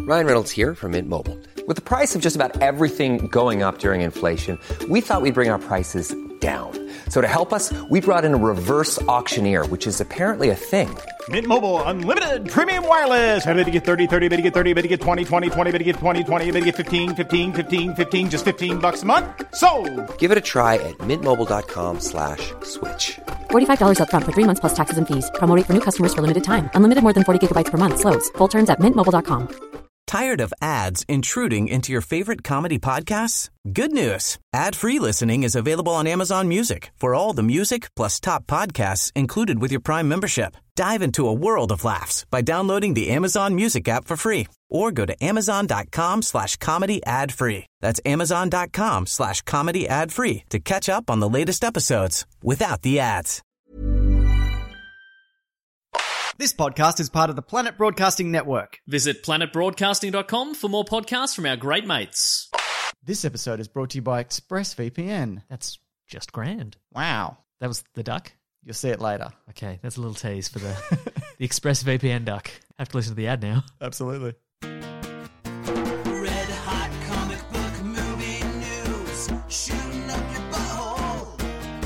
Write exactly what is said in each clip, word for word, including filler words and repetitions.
Ryan Reynolds here from Mint Mobile. With the price of just about everything going up during inflation, we thought we'd bring our prices down. So to help us, we brought in a reverse auctioneer, which is apparently a thing. Mint Mobile Unlimited Premium Wireless. How to get thirty, thirty, how to get thirty, how to get twenty, twenty, twenty, how to get twenty, twenty, how to get fifteen, fifteen, fifteen, fifteen, just fifteen bucks a month? Sold! Give it a try at mintmobile.com slash switch. forty-five dollars up front for three months plus taxes and fees. Promo rate for new customers for limited time. Unlimited more than forty gigabytes per month. Slows full terms at mint mobile dot com. Tired of ads intruding into your favorite comedy podcasts? Good news. Ad-free listening is available on Amazon Music for all the music plus top podcasts included with your Prime membership. Dive into a world of laughs by downloading the Amazon Music app for free or go to amazon.com slash comedy ad free. That's amazon.com slash comedy ad free to catch up on the latest episodes without the ads. This podcast is part of the Planet Broadcasting Network. Visit planet broadcasting dot com for more podcasts from our great mates. This episode is brought to you by ExpressVPN. That's just grand. Wow. That was the duck? You'll see it later. Okay, that's a little tease for the, the ExpressVPN duck. Have to listen to the ad now. Absolutely. Red hot comic book movie news, shooting up your butthole.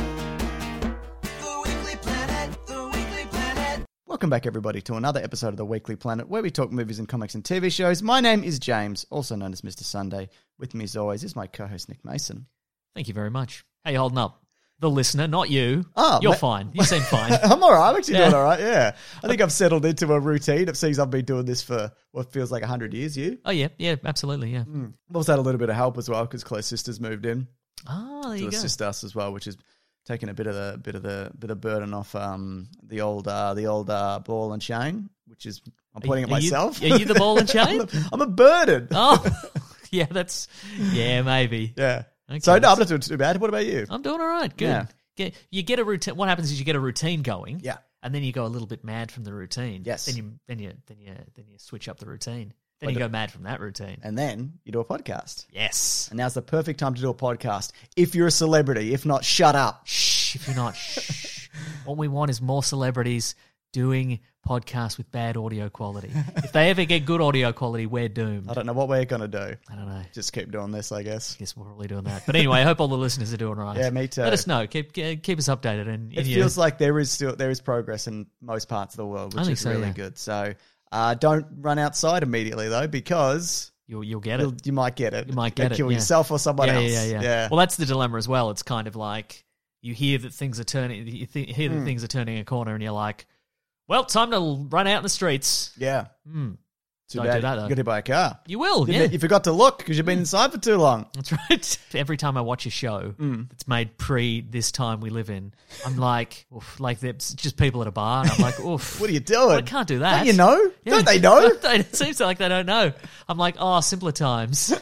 The Weekly Planet, the Weekly Planet. Welcome back, everybody, to another episode of the Weekly Planet, where we talk movies and comics and T V shows. My name is James, also known as Mister Sunday. With me, as always, is my co-host, Nick Mason. Thank you very much. How you holding up? The listener, not you. Oh, You're ma- fine. You seem fine. I'm all right. I'm actually Yeah. doing all right, yeah. I think I've settled into a routine. It seems I've been doing this for what feels like one hundred years. You? Oh, yeah. Yeah, absolutely, yeah. Mm. I've also had a little bit of help as well because Chloe's sister's moved in Oh, there to you go. assist us as well, which is taking a bit of the bit of the bit of burden off um, the old uh, the old uh, ball and chain, which is I'm pointing Are at you- myself. Are you the ball and chain? I'm, a, I'm a burden. Oh, yeah, that's... Yeah, maybe. Yeah. Okay, so no, I'm that's- not doing too bad. What about you? I'm doing all right. Good. Yeah. Get, you get a routine. What happens is you get a routine going. Yeah. And then you go a little bit mad from the routine. Yes. Then you then you then you then you switch up the routine. Then Well, you the- go mad from that routine. And then you do a podcast. Yes. And now's the perfect time to do a podcast. If you're a celebrity, if not, shut up. Shh. If you're not, shh. What we want is more celebrities doing podcasts with bad audio quality. If they ever get good audio quality, we're doomed. I don't know what we're going to do. I don't know. Just keep doing this, I guess. Guess we're probably doing that. But anyway, I hope all the listeners are doing all right. Yeah, me too. Let us know. Keep keep us updated. And It and you- feels like there is still there is progress in most parts of the world, I which think is so, really yeah. good. So uh, don't run outside immediately though, because you'll you'll get it. you'll, you might get it. You might And get it, kill yeah. yourself or someone yeah, else. Yeah, yeah, yeah. Well, that's the dilemma as well. It's kind of like you hear that things are turning, you th- hear that Mm. things are turning a corner, and you're like, "Well, time to run out in the streets." yeah. Mm. Too Don't bad. do that, though. You got to buy a car. You will, You, yeah. you forgot to look because you've been inside for too long. That's right. Every time I watch a show Mm. that's made pre this time we live in, I'm like, oof, like there's just people at a bar, and I'm like, oof. What are you doing? I can't do that. Don't you know? Yeah. Don't they know? it seems like they don't know. I'm like, oh, simpler times.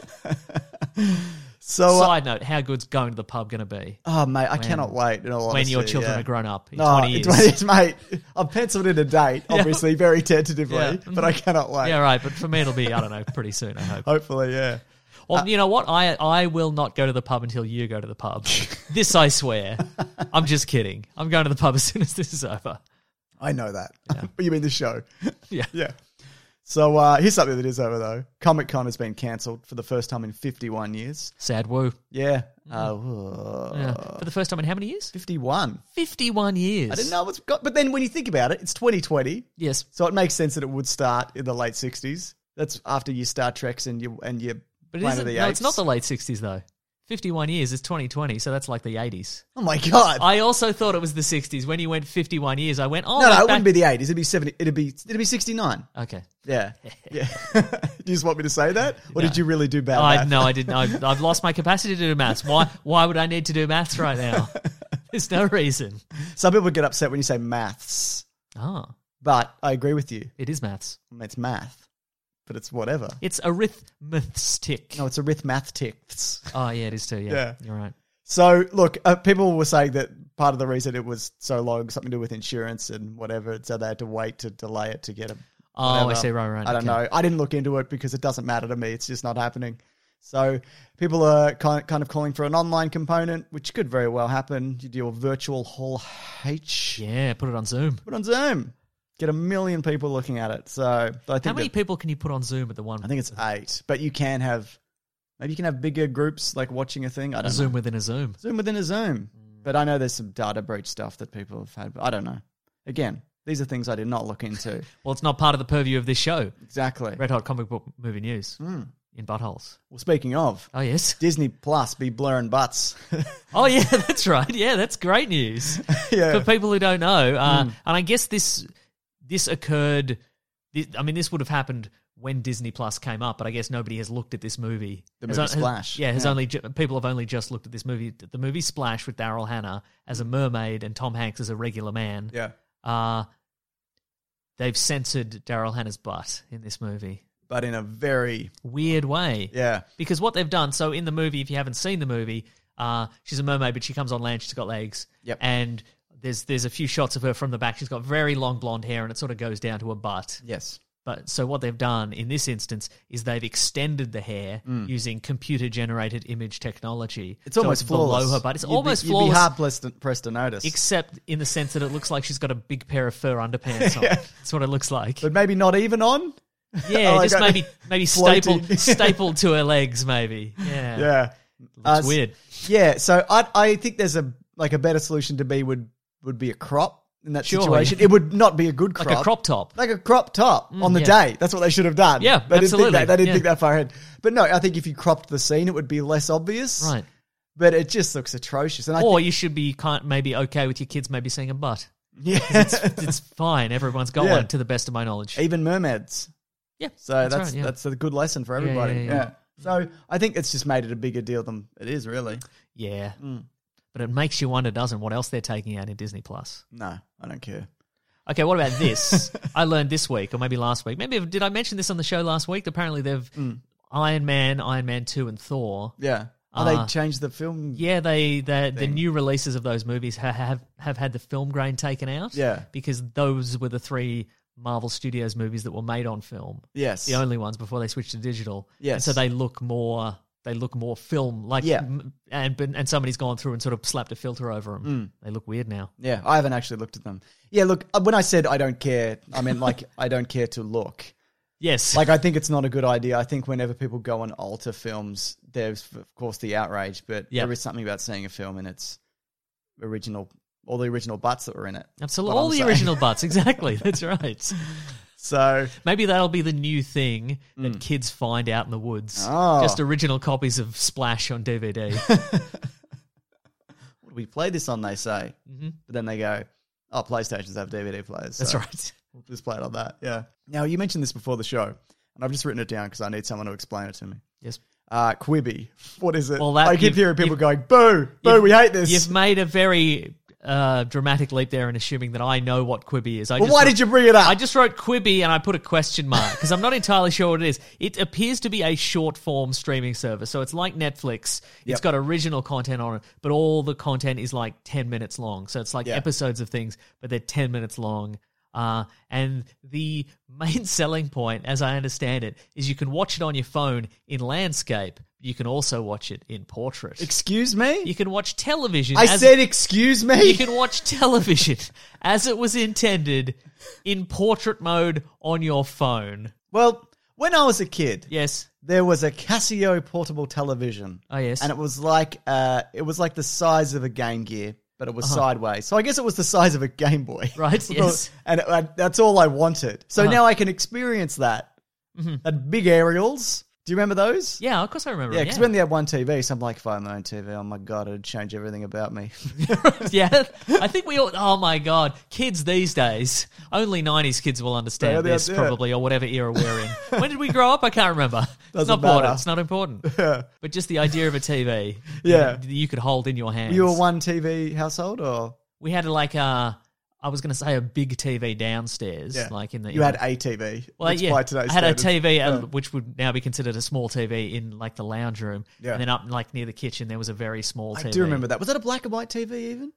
So, uh, Side note, how good's going to the pub going to be oh mate, I When- cannot wait. In all when honesty, your children yeah. are grown up in No, twenty years? it's, mate. I've penciled in a date, obviously, very tentatively, Yeah. but I cannot wait. Yeah, right. But for me, it'll be, I don't know, pretty soon, I hope. Hopefully, yeah. Well, you know what? I I will not go to the pub until you go to the pub. This I swear. I'm just kidding. I'm going to the pub as soon as this is over. I know that. But you mean the show? Yeah. Yeah. So uh, here's something that is over though. Comic Con has been cancelled for the first time in fifty-one years. Sad woo. Yeah. Uh, whoa. Yeah. For the first time in how many years? fifty-one. fifty-one years. I didn't know what's got, but then when you think about it, it's twenty twenty. Yes. So it makes sense that it would start in the late sixties. That's after your Star Treks and your and your But it Planet isn't, of the no, Apes. it's not the late sixties, though. fifty-one years is twenty twenty, so that's like the eighties. Oh my god! I also thought it was the sixties. When you went fifty-one years, I went, oh, no, no, like it back- wouldn't be the eighties. It'd be seventy. It'd be it'd be sixty-nine. Okay. Yeah, yeah. Do you just want me to say that, or No. did you really do bad? I, math? no, I didn't. I've, I've lost my capacity to do maths. Why Why would I need to do maths right now? There's no reason. Some people get upset when you say maths, Oh, but I agree with you. it is maths. It's math, but it's whatever. It's arithmetic. No, it's arithmatics. Oh, yeah, it is too. Yeah, Yeah. you're right. So, look, uh, people were saying that part of the reason it was so long, something to do with insurance and whatever, so they had to wait to delay it to get a. Oh, I whatever. see. Right, right. I don't okay. know. I didn't look into it because it doesn't matter to me. It's just not happening. So people are kind kind of calling for an online component, which could very well happen. You do a virtual Hall H. Yeah, put it on Zoom. Put on Zoom. get a million people looking at it. So I think How many that- people can you put on Zoom at the one? I think it's eight, but you can have maybe you can have bigger groups like watching a thing. I a don't Zoom know. within a Zoom. Zoom within a Zoom. But I know there's some data breach stuff that people have had. But I don't know. Again, these are things I did not look into. Well, it's not part of the purview of this show. Exactly. Red Hot Comic Book Movie News in buttholes. Well, speaking of, Oh yes. Disney Plus be blurring butts. Oh yeah, that's right. Yeah, that's great news yeah. for people who don't know. Uh, And I guess this this occurred. This, I mean, this would have happened when Disney Plus came up, but I guess nobody has looked at this movie. The Has movie on- has- Splash. yeah, has Yeah. only ju- people have only just looked at this movie. The movie Splash with Daryl Hannah as a mermaid and Tom Hanks as a regular man. Yeah. Uh, they've censored Daryl Hannah's butt in this movie. But in a very, Weird way. yeah. Because what they've done, so in the movie, if you haven't seen the movie, uh, she's a mermaid, but she comes on land, she's got legs. Yep. And there's there's a few shots of her from the back. She's got very long blonde hair, and it sort of goes down to her butt. Yes. But so what they've done in this instance is they've extended the hair using computer-generated image technology. It's So almost flawless. below her butt. It's You'd be- almost You'd flawless, be hard pressed to, pressed to notice. except in the sense that it looks like she's got a big pair of fur underpants on. That's what it looks like. but maybe not even on? Yeah, Oh, I just got- maybe maybe Floating. stapled stapled to her legs, maybe. Yeah, Yeah. looks Uh, weird. Yeah, so I I think there's a like a better solution to be would would be a crop in that Sure, situation. yeah. It would not be a good crop. Like a crop top. Like a crop top on the yeah. day. That's what they should have done. Yeah, they absolutely, Didn't think that, they didn't yeah. think that far ahead. But no, I think if you cropped the scene, it would be less obvious. Right. But it just looks atrocious. And I Or think, you should be kind maybe okay with your kids maybe seeing a butt. yeah, It's fine. Everyone's got Yeah. one, to the best of my knowledge. even mermaids. Yeah, So that's that's right, yeah. that's a good lesson for everybody. yeah, Yeah, yeah. So I think it's just made it a bigger deal than it is really. Yeah. Mm. But it makes you wonder, doesn't it, what else they're taking out in Disney Plus? No, I don't care. Okay, what about this? I learned this week, or maybe last week. Maybe did I mention this on the show last week? Apparently, they've Iron Man, Iron Man Two, and Thor. Yeah. Oh, Uh, they changed the film. Yeah, they the the Thing. new releases of those movies ha- have have had the film grain taken out. Yeah. because those were the three Marvel Studios movies that were made on film. Yes. The only ones before they switched to digital. Yes. And so they look more. They look more film like. Yeah. m- And but- and somebody's gone through and sort of slapped a filter over them. Mm. They look weird now. Yeah, I haven't actually looked at them. Yeah, look, uh, when I said I don't care, I mean like I don't care to look. Yes. Like I think it's not a good idea. I think whenever people go and alter films, there's of course the outrage, but Yeah. there is something about seeing a film and its original, all the original butts that were in it. Absolutely. What All I'm the saying. original butts. Exactly. That's right. So Maybe that'll be the new thing that kids find out in the woods. Oh. Just original copies of Splash on D V D. we play this on, they say, mm-hmm. but then they go, "Oh, PlayStations have D V D players." That's so right. We'll just play it on that. Yeah. Now you mentioned this before the show, and I've just written it down because I need someone to explain it to me. Yes. Uh, Quibi. What is it? Well, that- I keep you've- hearing people you've- going, "Boo, boo, You've- we hate this." You've made a very uh, dramatic leap there in assuming that I know what Quibi is. I well, just why wrote- did you bring it up? I just wrote Quibi and I put a question mark because I'm not entirely sure what it is. It appears to be a short form streaming service. So it's like Netflix. It's Yep. got original content on it, but all the content is like ten minutes long. So it's like Yeah. episodes of things, but they're ten minutes long. Uh, and the main selling point, as I understand it, is you can watch it on your phone in landscape. You can also watch it in portrait. Excuse me? You can watch television. I as- said, excuse me? you can watch television as it was intended in portrait mode on your phone. Well, when I was a kid, Yes. there was a Casio portable television. Oh, yes. And it was like uh, it was like the size of a Game Gear, but it was Uh-huh. sideways. So I guess it was the size of a Game Boy. Right, yes. And it, uh, that's all I wanted. So Uh-huh. now I can experience that. That big aerials. Do you remember those? Yeah, of course I remember. Yeah, it, because yeah. when they had one T V, so I'm like, if I had my own T V, oh my God, it'd change everything about me. yeah, I think we all. Oh my god, kids these days. Only nineties kids will understand Yeah, they- this yeah. probably, or whatever era we're in. When did we grow up? I can't remember. It's Doesn't not important. matter. It's not important. But just the idea of a T V. Yeah. that you could hold in your hands. You were one T V household, or We had like a. I was going to say a big T V downstairs, yeah. like in the. you in had the- a T V? Well, Let's yeah, by today's I had a standards. T V, uh, Yeah. which would now be considered a small T V in like the lounge room, Yeah. and then up like near the kitchen there was a very small I T V. do remember that. Was that a black and white T V even?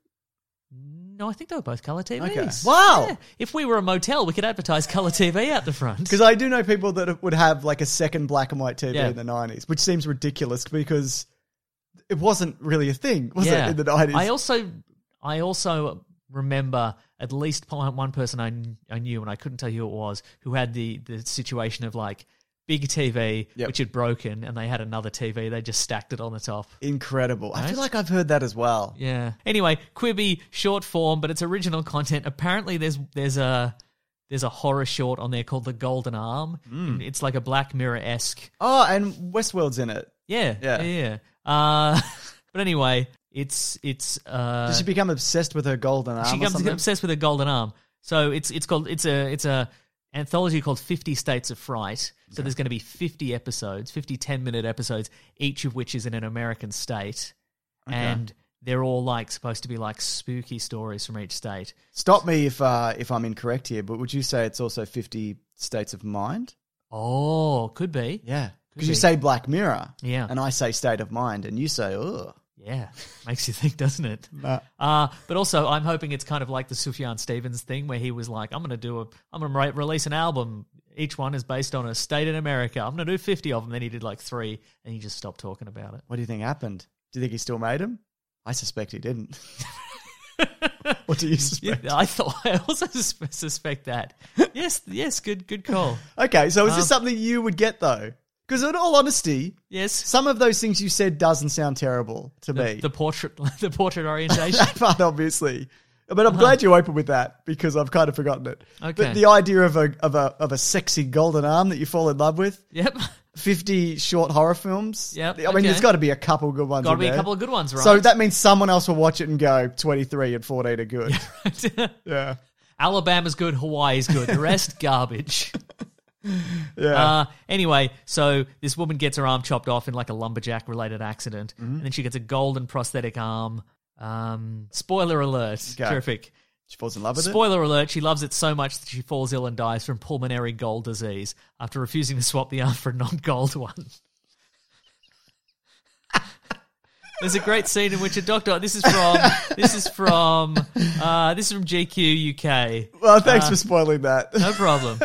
No, I think they were both color T Vs. Okay. Wow. Yeah. If we were a motel, we could advertise color T V out the front. Because I do know people that would have like a second black and white T V Yeah. in the nineties, which seems ridiculous because it wasn't really a thing, was yeah. it, in the nineties? I also, I also remember at least one one person I, kn- I knew, and I couldn't tell you who it was, who had the, the situation of like big T V, Yep. which had broken, and they had another T V. They just stacked it on the top. Incredible. I Right? feel like I've heard that as well. Yeah. Anyway, Quibi, short form, but it's original content. Apparently, there's there's a there's a horror short on there called The Golden Arm. It's like a Black Mirror-esque. Oh, and Westworld's in it. Yeah, Yeah. yeah. yeah. Uh, but anyway, it's it's. Uh, Does she become obsessed with her golden arm she or becomes something? obsessed with a golden arm. So it's it's called it's a it's a anthology called fifty States of Fright. So there's going to be fifty episodes, fifty ten-minute episodes, each of which is in an American state, and they're all like supposed to be like spooky stories from each state. Stop me if uh, if I'm incorrect here, but would you say it's also fifty states of mind? Oh, could be. Yeah. Could Because you be. say Black Mirror. Yeah. And I say state of mind, and you say, ugh. Yeah, makes you think, doesn't it? Nah. Uh, but also, I'm hoping it's kind of like the Sufjan Stevens thing, where he was like, "I'm going to do a, I'm going to re- release an album. Each one is based on a state in America. I'm going to do fifty of them." Then he did like three, and he just stopped talking about it. What do you think happened? Do you think he still made him? I suspect he didn't. What do you suspect? Yeah, I thought I also sus- suspect that. Yes, yes, good, good call. Okay, so is Um, this something you would get, though? Because in all honesty, Yes, some of those things you said doesn't sound terrible to the, me. the portrait, the portrait orientation. That part, obviously. But I'm glad you opened with that because I've kind of forgotten it. Uh-huh. Okay. But the idea of a of a of a sexy golden arm that you fall in love with, Yep, fifty short horror films. Yep, I mean, okay. there's got to be a couple good ones. got to in be a there. couple of good ones, right? So that means someone else will watch it and go, twenty-three and fourteen are good. Yeah. Alabama's good, Hawaii's good. The rest, garbage. Yeah. Uh, anyway, so this woman gets her arm chopped off in like a lumberjack-related accident, Mm-hmm. and then she gets a golden prosthetic arm. Um, spoiler alert. Okay. Terrific. She falls in love with it. Spoiler alert, she loves it so much that she falls ill and dies from pulmonary gold disease after refusing to swap the arm for a non-gold one. There's a great scene in which a doctor. This is from. This is from. Uh, this is from G Q U K. Well, thanks for spoiling that. No problem.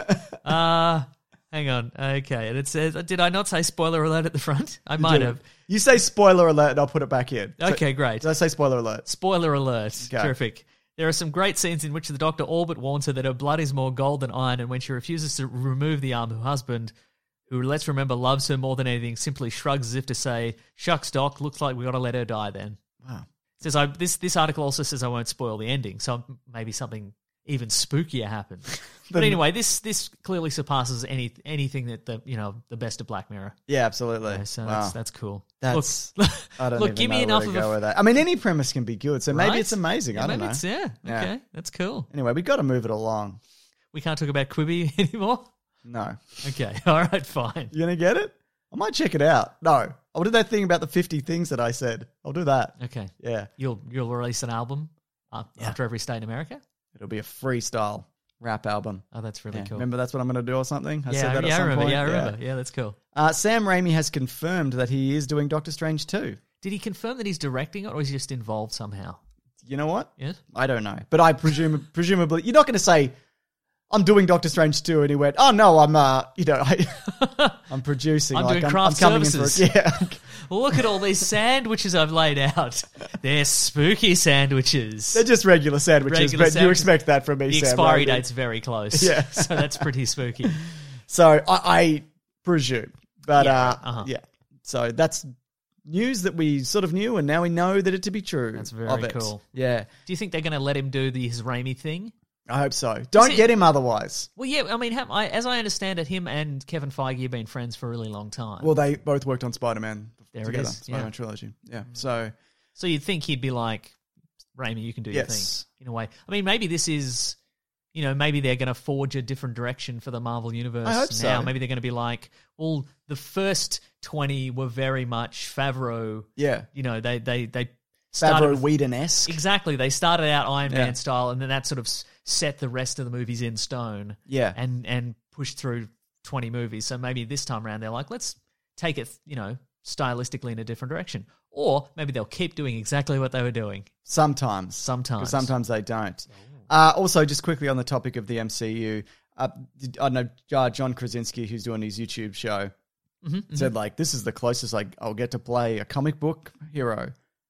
Uh, hang on. Okay, and it says, "Did I not say spoiler alert at the front? I might have." You say spoiler alert and I'll put it back in. So- Okay, great. Did I say spoiler alert? Spoiler alert. Okay. Terrific. There are some great scenes in which the doctor all but warns her that her blood is more gold than iron, and when she refuses to remove the arm, her husband, who, let's remember, loves her more than anything, simply shrugs as if to say, "Shucks, Doc, looks like we got to let her die then." Wow. Says I, this this article also says I won't spoil the ending, so maybe something even spookier happens. But anyway, this this clearly surpasses any anything that the you know the best of Black Mirror. Yeah, absolutely. Okay, so wow. that's that's cool. That's, look, I don't look, even give know me where enough to of go a with that. I mean, any premise can be good, so maybe right? it's amazing. Yeah, I don't maybe know. It's, yeah, Yeah. okay, that's cool. Anyway, we got to move it along. We can't talk about Quibi anymore. No. Okay, all right, fine. You going to get it? I might check it out. No. I'll do that thing about the fifty things that I said. I'll do that. Okay, Yeah. you'll you'll release an album uh, Yeah. after every state in America. It'll be a freestyle rap album. Oh, that's really Yeah. cool. Remember that's what I'm going to do or something? I yeah, said that at yeah, I some remember. point. Yeah, I remember. Yeah, that's cool. Uh, Sam Raimi has confirmed that he is doing Doctor Strange too. Did he confirm that he's directing it, or is he just involved somehow? You know what? Yes. I don't know. But I presume, presumably, you're not going to say, I'm doing Doctor Strange two, and he went, oh no, I'm, uh, you know, I, I'm producing. I'm like, doing I'm, craft I'm coming services. in for it. Yeah. Look at all these sandwiches I've laid out. They're spooky sandwiches. They're just regular sandwiches, Regular but you sandwiches. expect that from me, The Sam expiry Raimi. date's very close. Yeah. So that's pretty spooky. So I, I presume. But Yeah, uh, right. Uh-huh. yeah. So that's news that we sort of knew, and now we know that it to be true. That's very of it. cool. Yeah. Do you think they're going to let him do the, his Raimi thing? I hope so. Don't it- get him otherwise. Well, yeah, I mean, ha- I, as I understand it, him and Kevin Feige have been friends for a really long time. Well, they both worked on Spider-Man There it together. is, Spider-Man yeah. trilogy. Yeah. So so you'd think he'd be like, Raimi, you can do your Yes. thing, in a way. I mean, maybe this is, you know, maybe they're going to forge a different direction for the Marvel Universe I hope now. so. Maybe they're going to be like, well, the first twenty were very much Favreau. yeah. You know, they they they started Favreau with- Whedon-esque. Exactly. They started out Iron Yeah. Man style, and then that sort of s- set the rest of the movies in stone. Yeah. And and pushed through twenty movies. So maybe this time around they're like, let's take it, you know, stylistically in a different direction. Or maybe they'll keep doing exactly what they were doing. Sometimes. Sometimes. But sometimes they don't. Uh, also, just quickly on the topic of the M C U, uh, did- I know uh, John Krasinski, who's doing his YouTube show, Mm-hmm, said, like, this is the closest like I'll get to play a comic book hero.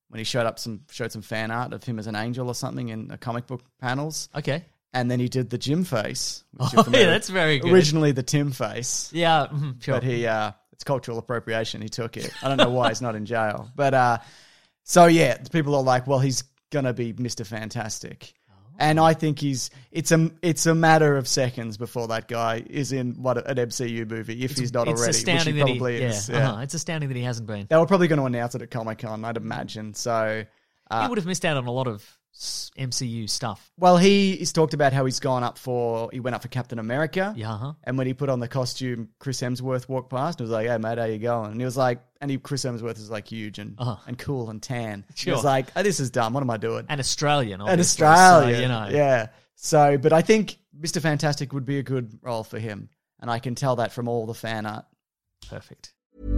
when he showed up some showed some fan art of him as an angel or something in a comic book panels. Okay. And then he did the Jim face. Which Oh, you're familiar yeah, with. that's very good. Originally the Tim face. Yeah, mhm, sure. But he, uh, it's cultural appropriation. He took it. I don't know why he's not in jail. But uh, so, yeah, people are like, well, he's going to be Mister Fantastic. And I think he's it's a it's a matter of seconds before that guy is in what an M C U movie if he's not it's already, which he astounding that he, probably yeah, is. Yeah. uh-huh, it's astounding that he hasn't been. They were probably going to announce it at Comic Con, I'd imagine. So, uh, he would have missed out on a lot of s- M C U stuff. well, he he's talked about how he's gone up for he went up for Captain America. Yeah, uh-huh. And when he put on the costume, Chris Hemsworth walked past and was like, "Hey mate, how you going?" And he was like, and he Chris Hemsworth is like huge and Uh-huh. and cool and tan. He Sure. was like, oh, "This is dumb. What am I doing?" And Australian, An obviously. Australian, So, you know. yeah. So, but I think Mister Fantastic would be a good role for him, and I can tell that from all the fan art. Perfect.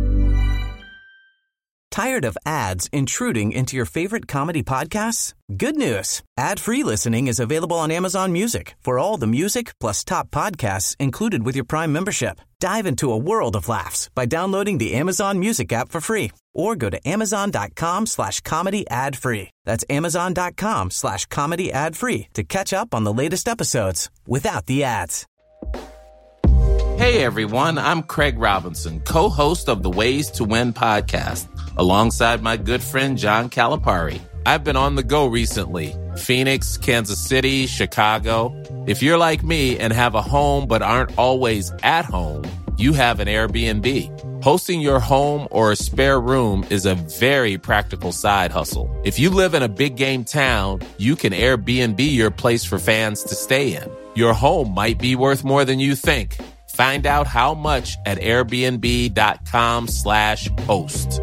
Tired of ads intruding into your favorite comedy podcasts? Good news. Ad-free listening is available on Amazon Music for all the music plus top podcasts included with your Prime membership. Dive into a world of laughs by downloading the Amazon Music app for free or go to amazon.com slash comedy ad free. That's amazon.com slash comedy ad free to catch up on the latest episodes without the ads. Hey everyone, I'm Craig Robinson, co-host of the Ways to Win podcast, alongside my good friend John Calipari. I've been on the go recently. Phoenix, Kansas City, Chicago. If you're like me and have a home but aren't always at home, you have an Airbnb. Hosting your home or a spare room is a very practical side hustle. If you live in a big game town, you can Airbnb your place for fans to stay in. Your home might be worth more than you think. Find out how much at airbnb.com slash host.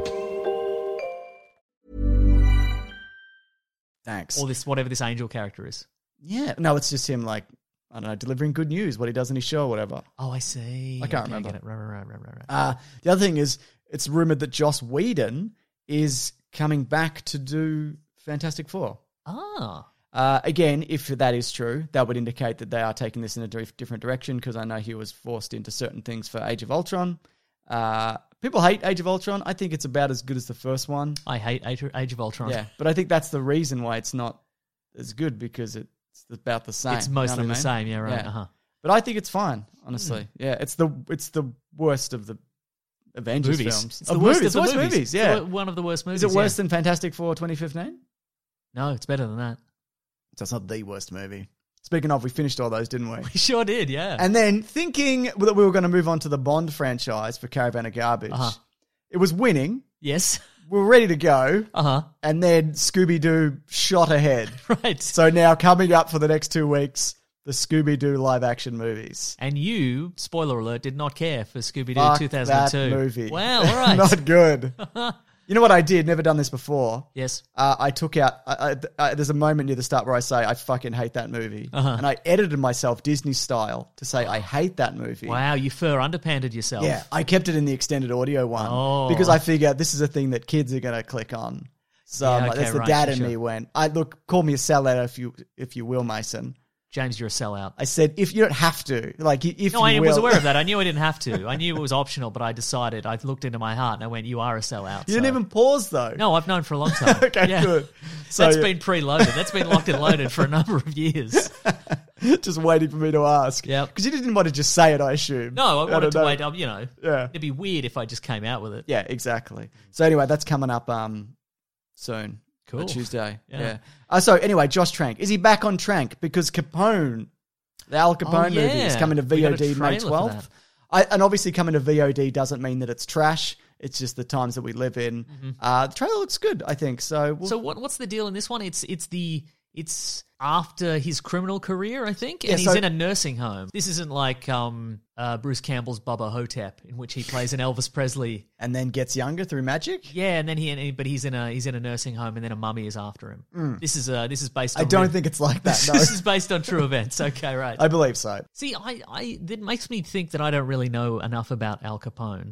Thanks. Or this, whatever this angel character is. Yeah, no, it's just him like I don't know, delivering good news, what he does in his show or whatever. Oh, I see. I can't Okay, remember. get it. Right, right, right, right, right, right. Uh, the other thing is, it's rumored that Joss Whedon is coming back to do Fantastic Four. Ah. Uh, again, if that is true, that would indicate that they are taking this in a di- different direction because I know he was forced into certain things for Age of Ultron. Uh, people hate Age of Ultron. I think it's about as good as the first one. I hate Age Age of Ultron. Yeah, but I think that's the reason why it's not as good because it's about the same. It's you know mostly what I the mean? same. Yeah, right. Yeah. Uh-huh. But I think it's fine, honestly. Hmm. Yeah, it's the it's the worst of the Avengers Movies. films. It's Of the worst movies, of the worst movies. movies, It's yeah. the- one of the worst movies. Is it worse yeah. than Fantastic Four twenty fifteen? No, it's better than that. So it's not the worst movie. Speaking of, we finished all those, didn't we? We sure did, yeah. And then thinking that we were going to move on to the Bond franchise for Caravan of Garbage, Uh-huh. it was winning. Yes. We were ready to go. Uh-huh. And then Scooby-Doo shot ahead. Right. So now coming up for the next two weeks, the Scooby-Doo live-action movies. And you, spoiler alert, did not care for Scooby-Doo Fuck two thousand two. that movie. Wow, all right. Not good. You know what I did? Never done this before. Yes. Uh, I took out. I, I, I, there's a moment near the start where I say I fucking hate that movie, Uh-huh. and I edited myself Disney style to say I hate that movie. Wow, you fur underpanded yourself. Yeah, I kept it in the extended audio one Oh. because I figure this is a thing that kids are going to click on. So Yeah, I'm like, okay, that's the right, dad sure, in sure. me went. I look, call me a sellout if you if you will, Mason. James, you're a sellout. I said if you don't have to, like if No, you I will. was aware of that. I knew I didn't have to. I knew it was optional, but I decided, I looked into my heart and I went, you are a sellout. You didn't so- even pause though. No, I've known for a long time. Okay, Yeah. good. So That's yeah, been preloaded. That's been locked and loaded for a number of years. just waiting for me to ask. Yep. Because you didn't want to just say it, I assume. No, I wanted don't to know. wait. um, You know, Yeah. it'd be weird if I just came out with it. Yeah, exactly. So anyway, that's coming up um soon. Cool. On Tuesday. Yeah. Yeah. Uh, so anyway, Josh Trank. Is he back on Trank? Because Capone, the Al Capone Oh, yeah. movie, is coming to We got a V O D May trailer for twelfth. that. I, and obviously coming to V O D doesn't mean that it's trash. It's just the times that we live in. Uh, the trailer looks good, I think. So, we'll, Mm-hmm. So what? What's the deal in this one? It's it's the it's after his criminal career, I think, and Yeah, he's so- in a nursing home. This isn't like um, uh, Bruce Campbell's Bubba Hotep, in which he plays an Elvis Presley. and then gets younger through magic. Yeah, and then he, and he- but he's in a he's in a nursing home, and then a mummy is after him. This is uh this is based. I on don't real- think it's like that. this No, is based on true events. Okay, right. I believe so. See, I, I that makes me think that I don't really know enough about Al Capone.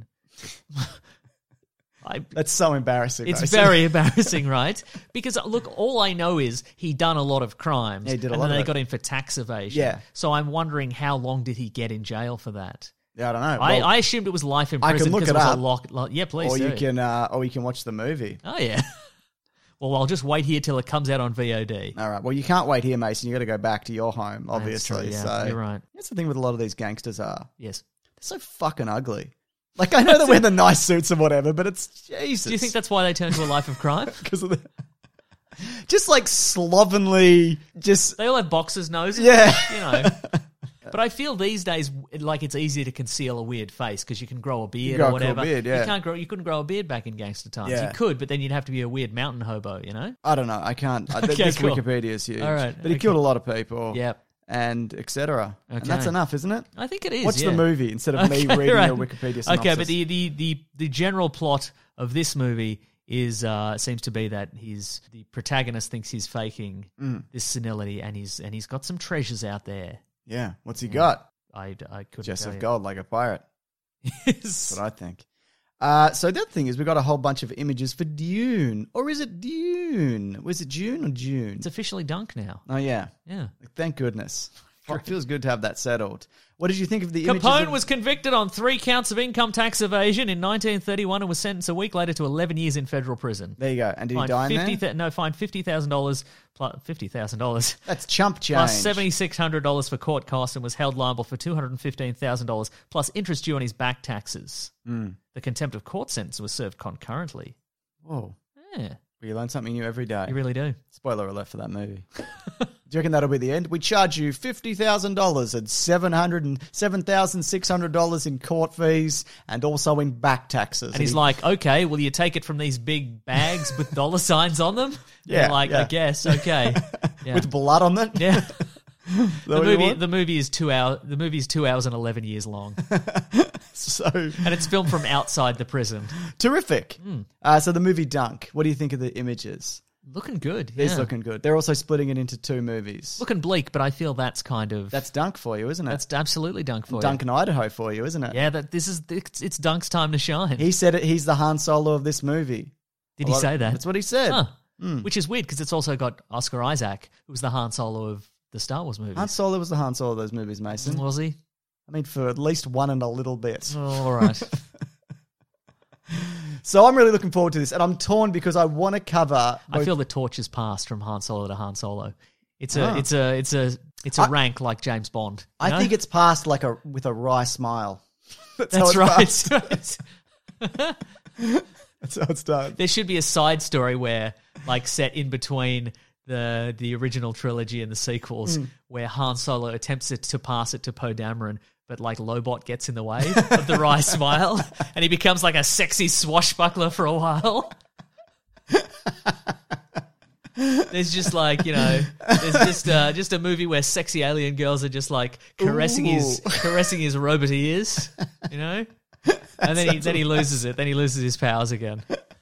I, That's so embarrassing. it's Mason. very embarrassing, right? Because look, all I know is he done a lot of crimes, Yeah, he did a and lot then of they it. got him for tax evasion. Yeah. So I'm wondering how long did he get in jail for that? Yeah, I don't know. I, Well, I assumed it was life in I can prison look because it it was up. a lock. lock yeah, please or do. you can, uh, or you can watch the movie. Oh yeah. well, I'll just wait here till it comes out on V O D. All right. Well, you can't wait here, Mason. You got to go back to your home, That's obviously. true, yeah, so you're right. That's the thing with a lot of these gangsters are. Yes. They're so fucking ugly. Like, I know they wear the nice suits and whatever, but it's Jesus. Do you think that's why they turn to a life of crime? Because of the... Just like slovenly, just... They all have boxers' noses. Yeah. You know. But I feel these days, like, it's easier to conceal a weird face because you can grow a beard grow or a cool whatever. beard, yeah. You can't grow. You couldn't grow a beard back in gangster times. Yeah. You could, but then you'd have to be a weird mountain hobo. You know. I don't know. I can't. I, Okay, this cool. Wikipedia is huge. All right, But he okay. killed a lot of people. Yep. And et cetera. And Okay. that's enough, isn't it? I think it is. Watch yeah. the movie instead of me Okay, reading right. a Wikipedia synopsis. Okay, but the, the, the, the general plot of this movie is uh, seems to be that he's the protagonist thinks he's faking Mm. this senility, and he's and he's got some treasures out there. Yeah. What's he got? I, I couldn't Chest tell of you. gold like a pirate. Yes. That's what I think. Uh, so the other thing is we got a whole bunch of images for Dune. Or is it Dune? Was it June or June? It's officially Dunk now. Oh, yeah. Yeah. Thank goodness. It feels good to have that settled. What did you think of the images? Capone of- was convicted on three counts of income tax evasion in nineteen thirty-one and was sentenced a week later to eleven years in federal prison. There you go. And did he Fined die in fifty there? th- No, fined fifty thousand dollars plus fifty thousand dollars That's chump change. plus seventy six hundred dollars for court costs and was held liable for two hundred and fifteen thousand dollars plus interest due on his back taxes. Mm. The contempt of court sentence was served concurrently. Whoa. Yeah, You learn something new every day. you really do. Spoiler alert for that movie. Do you reckon that'll be the end? We charge you fifty thousand dollars and seven hundred and seven thousand six hundred dollars in court fees and also in back taxes. And he's he- like, okay, will you take it from these big bags with dollar signs on them? Yeah, They're like, yeah. I guess, okay. Yeah. with blood on it. Yeah. Is that The what you movie, want? the movie is two hour. The movie is two hours and eleven years long, So and it's filmed from outside the prison. terrific. Uh, so the movie Dunk. What do you think of the images? Looking good. It's yeah. looking good. They're also splitting it into two movies. looking bleak, but I feel that's kind of That's Dunk for you, isn't it? that's absolutely Dunk for Dunk in Idaho for you, isn't it? you. Yeah, that this is it's, it's Dunk's time to shine. He said it. He's the Han Solo of this movie. Did A he lot say of- that? That's what he said. Huh. Which is weird because it's also got Oscar Isaac, who was the Han Solo of the Star Wars movies. Han Solo was the Han Solo of those movies, Mason. Was he? I mean, for at least one and a little bit. Oh, all right. So I'm really looking forward to this, and I'm torn because I want to cover. I both- feel the torch has passed from Han Solo to Han Solo. It's a, Ah. it's a, it's a, it's a I- rank like James Bond. you I know? think it's passed like a with a wry smile. That's, that's how right. it's passed. That's how it's done. There should be a side story where, like, set in between the the original trilogy and the sequels, Mm. where Han Solo attempts it to pass it to Poe Dameron, but like Lobot gets in the way of the wry smile, and he becomes like a sexy swashbuckler for a while. There's just like, you know, there's just uh, just a movie where sexy alien girls are just like caressing his Ooh. caressing his robot ears, you know, and then he then he loses it, then he loses his powers again.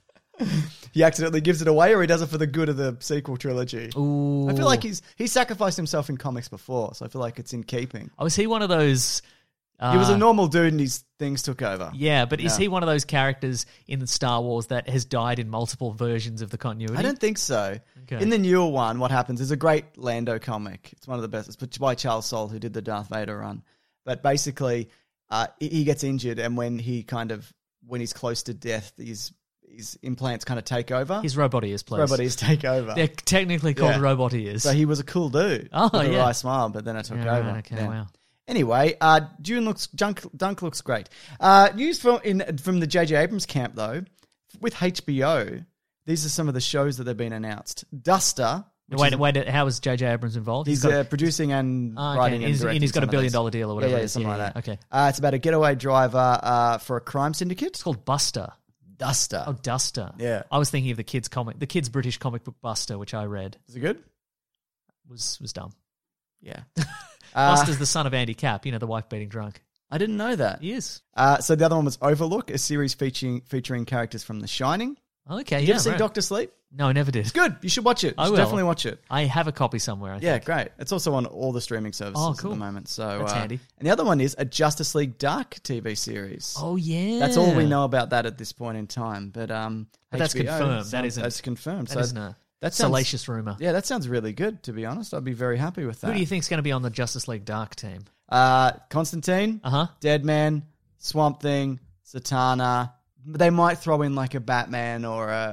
He accidentally gives it away, or he does it for the good of the sequel trilogy. Ooh. I feel like he's he sacrificed himself in comics before, so I feel like it's in keeping. Oh, is he one of those? Uh, He was a normal dude, and his things took over. Yeah, but is Yeah. he one of those characters in the Star Wars that has died in multiple versions of the continuity? I don't think so. Okay. In the newer one, what happens is a great Lando comic. It's one of the best. It's by Charles Soule, who did the Darth Vader run. But basically, uh, he- he gets injured, and when he kind of when he's close to death, his his implants kind of take over. His robot ears, please. robot ears take over. They're technically called Yeah. robot ears. So he was a cool dude. Oh, with a yeah. wry smile, but then it took Yeah, over. right, okay, Yeah. wow. Anyway, uh, Dune looks Dunk, Dunk looks great. Uh, news from in from the J J Abrams camp though, with H B O. These are some of the shows that have been announced. Duster. which Wait, is- wait, how was J J Abrams involved? He's, got uh, producing and Ah, okay. writing And and he's- and directing. he's got a some of billion those. dollar deal or whatever Yeah, it yeah, is. something Yeah, like yeah, that. okay. Uh, it's about a getaway driver uh, for a crime syndicate. It's called Buster. Duster. Oh, Duster. Yeah. I was thinking of the kids comic, the kids British comic book Buster, which I read. Is it good? Was was dumb. Yeah. uh, Buster's the son of Andy Capp, you know, the wife beating drunk. I didn't know that. He is. Uh, so the other one was Overlook, a series featuring featuring characters from The Shining. Okay, Did yeah. you ever see right. Doctor Sleep? No, I never did. It's good. You should watch it. You I should will. definitely watch it. I have a copy somewhere. I Yeah, think. great. It's also on all the streaming services Oh, at cool. the moment. So That's uh, handy. And the other one is a Justice League Dark T V series. Oh yeah. That's all we know about that at this point in time. But um, But that's H B O confirmed. That sounds- isn't- That's confirmed. That so isn't a that sounds, salacious rumor. Yeah, that sounds really good. To be honest, I'd be very happy with that. Who do you think's going to be on the Justice League Dark team? Uh, Constantine, Uh huh. Deadman, Swamp Thing, Zatanna. They might throw in like a Batman or a,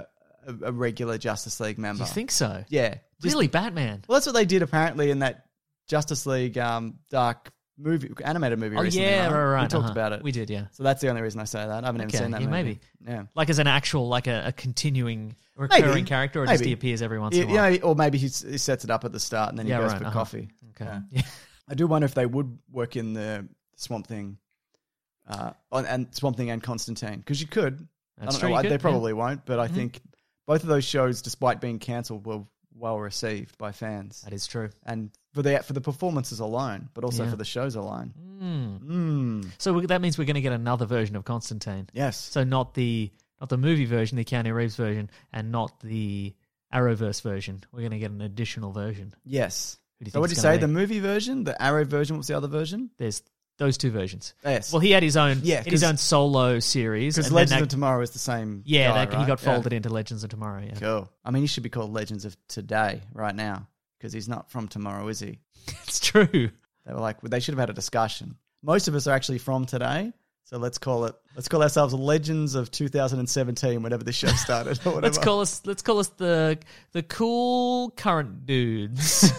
a, a regular Justice League member. You think so? Yeah. Just- Really, Batman? Well, that's what they did apparently in that Justice League um, Dark movie, animated movie Oh, recently. yeah, right? right, right. We talked uh-huh. about it. We did, yeah. So that's the only reason I say that. I haven't Okay, even seen that yeah, movie. maybe. Yeah. Like as an actual, like a, a continuing, recurring Maybe. character, or just Maybe. he appears every once Yeah, in a while? you know, or maybe he, s- he sets it up at the start and then he Yeah, goes right, for uh-huh. coffee. Okay. Yeah. Yeah. I do wonder if they would work in the Swamp Thing, uh, on, and Swamp Thing and Constantine, because you could. That's I true, don't know. you I- could, they probably yeah. won't, but I think both of those shows, despite being cancelled, were well received by fans, That is true. and for the for the performances alone, but also Yeah. for the shows alone. Mm. Mm. So we, that means we're going to get another version of Constantine. Yes. So not the not the movie version, the Keanu Reeves version, and not the Arrowverse version. We're going to get an additional version. Yes. Who do you So what did think you it's say? gonna The be? movie version, the Arrow version. What's the other version? There's those two versions. Yes. Well, he had his own. Yeah, he had his 'cause- own solo series. Because and then Legends that- of Tomorrow is the same. Yeah, guy, that, he right? got Yeah. folded into Legends of Tomorrow. Yeah, Cool. I mean, he should be called Legends of Today right now because he's not from tomorrow, is he? it's true. They were like, they should have had a discussion. Most of us are actually from today, so let's call it. Let's call ourselves Legends of two thousand seventeen, whenever the show started. Or whatever. Let's call us. Let's call us the the cool current dudes.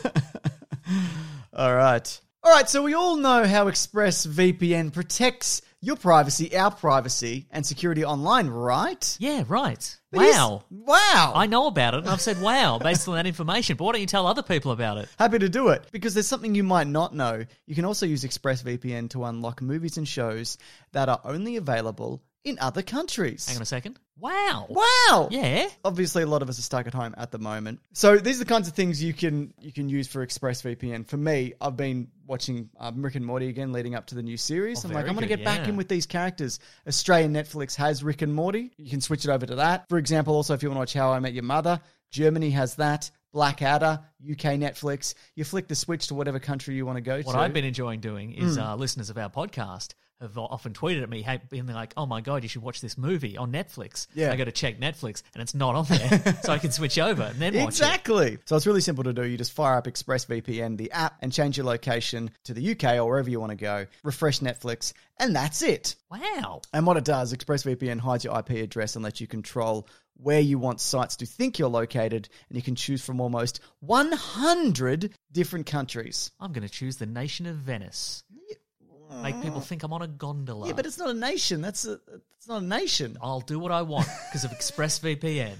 All right. All right, so we all know how ExpressVPN protects your privacy, our privacy, and security online, right? yeah, right. But here's- Wow. Wow. I know about it, and I've said wow based on that information. But why don't you tell other people about it? Happy to do it, because there's something you might not know. You can also use ExpressVPN to unlock movies and shows that are only available in other countries. Hang on a second. Wow. Wow. Yeah. Obviously, a lot of us are stuck at home at the moment. So these are the kinds of things you can you can use for ExpressVPN. For me, I've been watching uh, Rick and Morty again leading up to the new series. Oh, I'm like, very I'm going to good, get back yeah. in with these characters. Australian Netflix has Rick and Morty. You can switch it over to that. For example, also, if you want to watch How I Met Your Mother, Germany has that. Blackadder, U K Netflix. You flick the switch to whatever country you want to go What to. I've been enjoying doing is Hmm. uh, listeners of our podcast have often tweeted at me, hey, being like, oh my God, you should watch this movie on Netflix. Yeah. I go to check Netflix and it's not on there. So I can switch over and then watch it. Exactly. So it's really simple to do. You just fire up ExpressVPN, the app, and change your location to the U K or wherever you want to go. Refresh Netflix, and that's it. Wow. And what it does, ExpressVPN hides your I P address and lets you control where you want sites to think you're located, and you can choose from almost one hundred different countries. I'm going to choose the nation of Venice. Make people think I'm on a gondola. Yeah, but it's not a nation. That's a, it's not a nation. I'll do what I want because of ExpressVPN.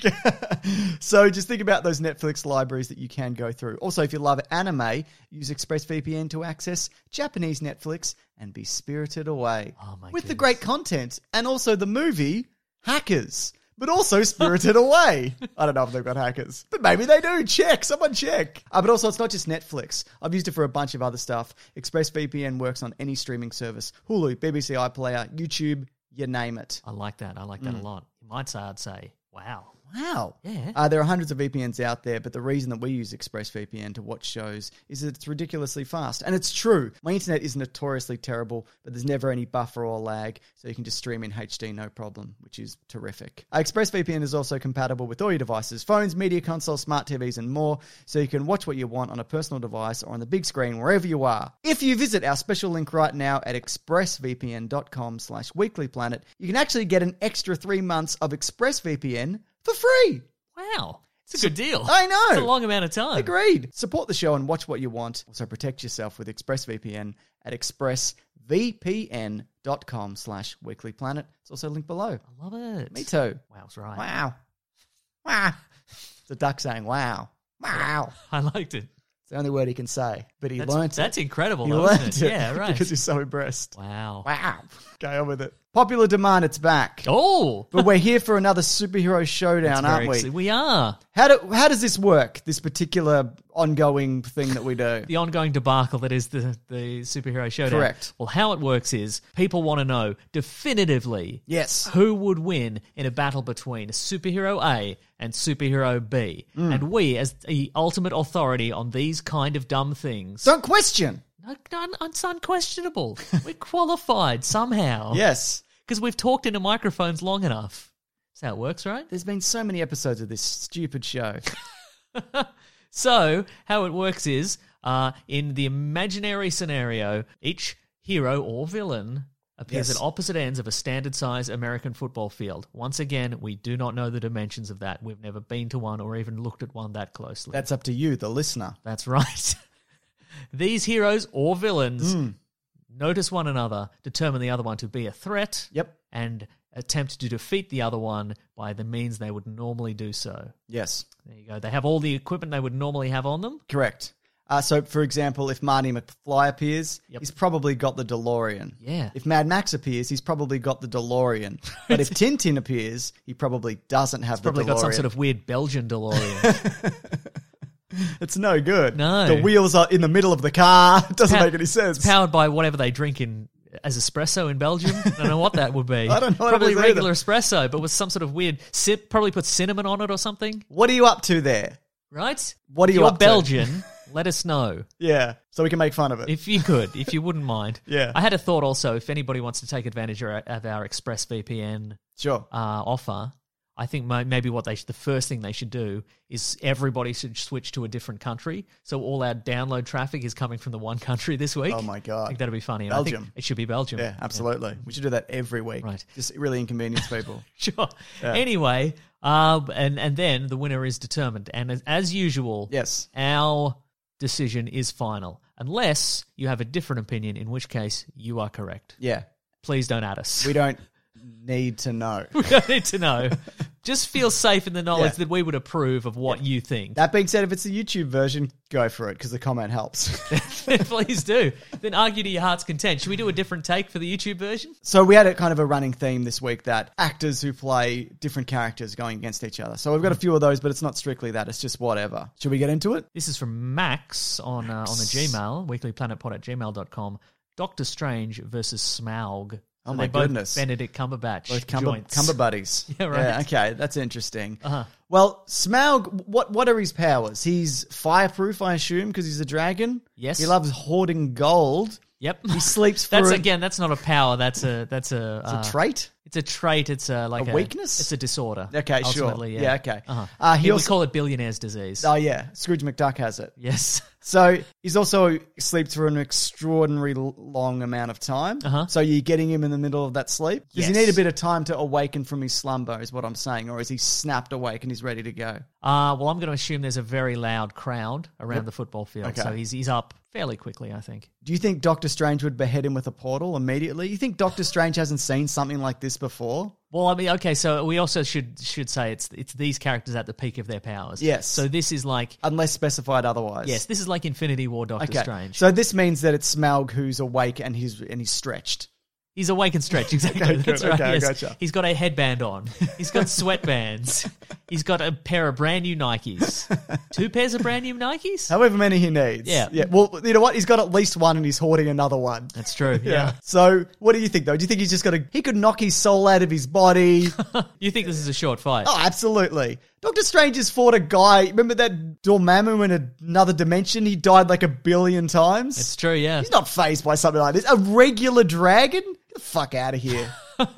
So just think about those Netflix libraries that you can go through. Also, if you love anime, use ExpressVPN to access Japanese Netflix and be spirited away. Oh my With the goodness. great content and also the movie Hackers, but also Spirited Away. I don't know if they've got hackers, but maybe they do. Check, someone check. Uh, but also, it's not just Netflix. I've used it for a bunch of other stuff. ExpressVPN works on any streaming service. Hulu, B B C iPlayer, YouTube, you name it. I like that. I like Mm. that a lot. You might say I'd say, wow. Wow. Yeah. Uh, there are hundreds of V P Ns out there, but the reason that we use ExpressVPN to watch shows is that it's ridiculously fast. And it's true. My internet is notoriously terrible, but there's never any buffer or lag, so you can just stream in H D no problem, which is terrific. Uh, ExpressVPN is also compatible with all your devices, phones, media consoles, smart T Vs, and more, so you can watch what you want on a personal device or on the big screen wherever you are. If you visit our special link right now at expressvpn.com slash weeklyplanet, you can actually get an extra three months of ExpressVPN for free. Wow. It's a good deal. I know. It's a long amount of time. Agreed. Support the show and watch what you want. Also protect yourself with ExpressVPN at expressvpn.com slash weeklyplanet. It's also linked below. I love it. Me too. Wow, that's right. Wow. Wow. It's a duck saying wow. Wow. I liked it. It's the only word he can say. But he That's, learned that's it. incredible, He though, learned isn't it. it? Yeah, right. Because he's so impressed. Wow. Wow. Okay, on with it. Popular demand, it's back. Oh! But we're here for another superhero showdown, That's aren't very we? exci- We are. How do how does this work? This particular ongoing thing that we do? The ongoing debacle that is the, the superhero showdown. Correct. Well, how it works is people want to know definitively Yes. who would win in a battle between superhero A and superhero B. And we, as the ultimate authority on these kind of dumb things, Don't question. no, no, it's unquestionable. We're qualified somehow. Yes. Because we've talked into microphones long enough. That's how it works, right? There's been so many episodes of this stupid show. So, how it works is, uh, in the imaginary scenario, each hero or villain appears Yes. at opposite ends of a standard-size American football field. Once again, we do not know the dimensions of that. We've never been to one or even looked at one that closely. That's up to you, the listener. That's right. These heroes or villains Hmm. notice one another, determine the other one to be a threat, Yep. and attempt to defeat the other one by the means they would normally do so. Yes. There you go. They have all the equipment they would normally have on them. Correct. Uh, so, for example, if Marty McFly appears, Yep. he's probably got the DeLorean. Yeah. If Mad Max appears, he's probably got the DeLorean. But if Tintin appears, he probably doesn't have the Probably DeLorean. got some sort of weird Belgian DeLorean. It's no good. No. The wheels are in the middle of the car. It doesn't Pow- make any sense. It's powered by whatever they drink in as espresso in Belgium. I don't know what that would be. I don't know what Probably it is regular espresso, but with some sort of weird sip. Probably put cinnamon on it or something. What are you up to there? Right? What are If you you're up to? Belgian, let us know. Yeah, so we can make fun of it. If you could, if you wouldn't mind. Yeah. I had a thought also, if anybody wants to take advantage of our, of our ExpressVPN Sure. uh, offer, I think my, maybe what they should, the first thing they should do is everybody should switch to a different country. So all our download traffic is coming from the one country this week. Oh my God. I think that'd be funny. And I think Belgium. it should be Belgium. Yeah, absolutely. We should do that every week. Right. Just really inconvenience people. Sure. Yeah. Anyway, uh, and and then the winner is determined, and as, as usual, Yes. our decision is final, unless you have a different opinion, in which case you are correct. Yeah. Please don't add us. We don't need to know. We don't need to know. Just feel safe in the knowledge Yeah. that we would approve of what you think. That being said, if it's a YouTube version, go for it because the comment helps. Please do. Then argue to your heart's content. Should we do a different take for the YouTube version? So we had a kind of a running theme this week that actors who play different characters going against each other. So we've got a few of those, but it's not strictly that. It's just whatever. Should we get into it? This is from Max on uh, on the Gmail, weeklyplanetpod at gmail dot com. Doctor Strange versus Smaug. Oh So my they both goodness. Benedict Cumberbatch Both cumber, joints. cumber buddies. Yeah, right. okay, that's interesting. Uh-huh. Well, Smaug, what what are his powers? He's fireproof, I assume, because he's a dragon. Yes. He loves hoarding gold. Yep. He sleeps for That's a, again. That's not a power. That's a. That's a. it's uh, a trait. It's a trait. It's a like A weakness? It's a disorder. Okay, sure. ultimately, Yeah, Yeah. okay. Uh-huh. Uh, he Yeah, also- we call it billionaire's disease. Oh yeah, Scrooge McDuck has it. yes. So he's also sleeps for an extraordinary l- long amount of time. Uh-huh. So you're getting him in the middle of that sleep. Does he Yes. need a bit of time to awaken from his slumber? Is what I'm saying, or is he snapped awake and he's ready to go? Uh, well, I'm going to assume there's a very loud crowd around Yep. the football field, Okay. so he's he's up fairly quickly, I think. Do you think Doctor Strange would behead him with a portal immediately? You think Doctor Strange hasn't seen something like this before? Well, I mean, okay, so we also should should say it's it's these characters at the peak of their powers. Yes. So this is like Unless specified otherwise. yes, this is like Infinity War Doctor Okay. Strange. So this means that it's Smaug who's awake and he's and he's stretched. He's awake and stretched, exactly. Okay, That's good. right. Okay, I yes. gotcha. He's got a headband on. He's got sweatbands. He's got a pair of brand new Nikes. Two pairs of brand new Nikes? However many he needs. Yeah. Yeah. Well, you know what? He's got at least one and he's hoarding another one. That's true. Yeah. So what do you think though? Do you think he's just got to, he could knock his soul out of his body? You think this is a short fight? Oh, absolutely. Doctor Strange has fought a guy. Remember that Dormammu in another dimension? He died like a billion times. It's true, yeah. He's not fazed by something like this. A regular dragon? Get the fuck out of here.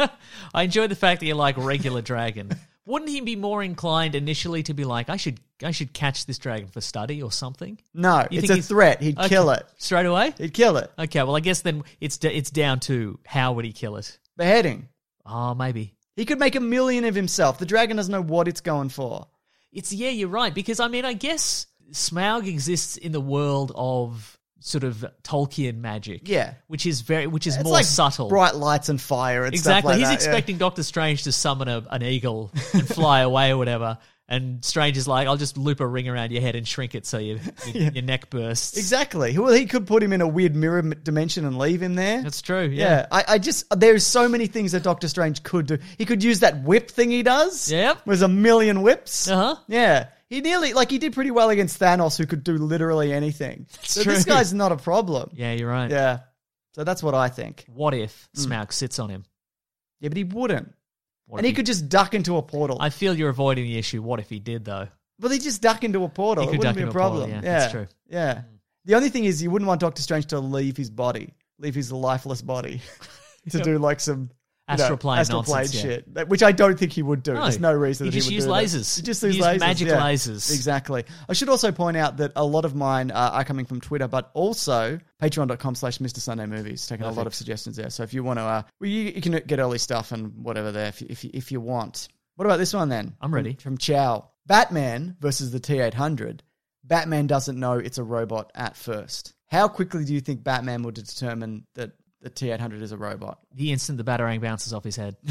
I enjoy the fact that you're like regular dragon. Wouldn't he be more inclined initially to be like, I should I should catch this dragon for study or something? No, You it's think a he's- threat. He'd Okay. kill it. Straight away? He'd kill it. Okay, well, I guess then it's d- it's down to how would he kill it? Beheading. Oh, maybe. He could make a million of himself. The dragon doesn't know what it's going for. It's, yeah, you're right. Because, I mean, I guess Smaug exists in the world of sort of Tolkien magic. Yeah. Which is very, which is It's more like subtle. bright lights and fire and stuff Exactly. like He's that, yeah. expecting Doctor Strange to summon a, an eagle and fly away or whatever. And Strange is like, I'll just loop a ring around your head and shrink it so you, your, your neck bursts. Exactly. Well, he could put him in a weird mirror m- dimension and leave him there. That's true, Yeah. yeah. I, I just, there's so many things that Doctor Strange could do. He could use that whip thing he does. Yep. There's a million whips. Uh-huh. Yeah. He nearly, like, he did pretty well against Thanos, who could do literally anything. So true. this guy's not a problem. Yeah, you're right. Yeah. So that's what I think. What if Hmm. Smaug sits on him? Yeah, but he wouldn't. What and if he could just duck into a portal. I feel you're avoiding the issue. What if he did, though? Well, they just duck into a portal. He It could wouldn't duck be a into a portal, problem. yeah, that's true. Yeah. The only thing is, you wouldn't want Doctor Strange to leave his body, leave his lifeless body, to Yep. do like some you know, Astral plane astral plane nonsense, yeah. shit, that- which I don't think he would do. No, There's no reason he that just he would used do that. lasers. He just He used used lasers, magic yeah. lasers. Exactly. I should also point out that a lot of mine uh, are coming from Twitter, but also patreon.com slash Mr. Sunday Movies, taking a lot of suggestions there. So if you want to, uh, well, you, you can get early stuff and whatever there if you, if you, if you want. What about this one then? I'm ready. From, from Chow. Batman versus the T eight hundred. Batman doesn't know it's a robot at first. How quickly do you think Batman would determine that the T eight hundred is a robot? The instant the Batarang bounces off his head.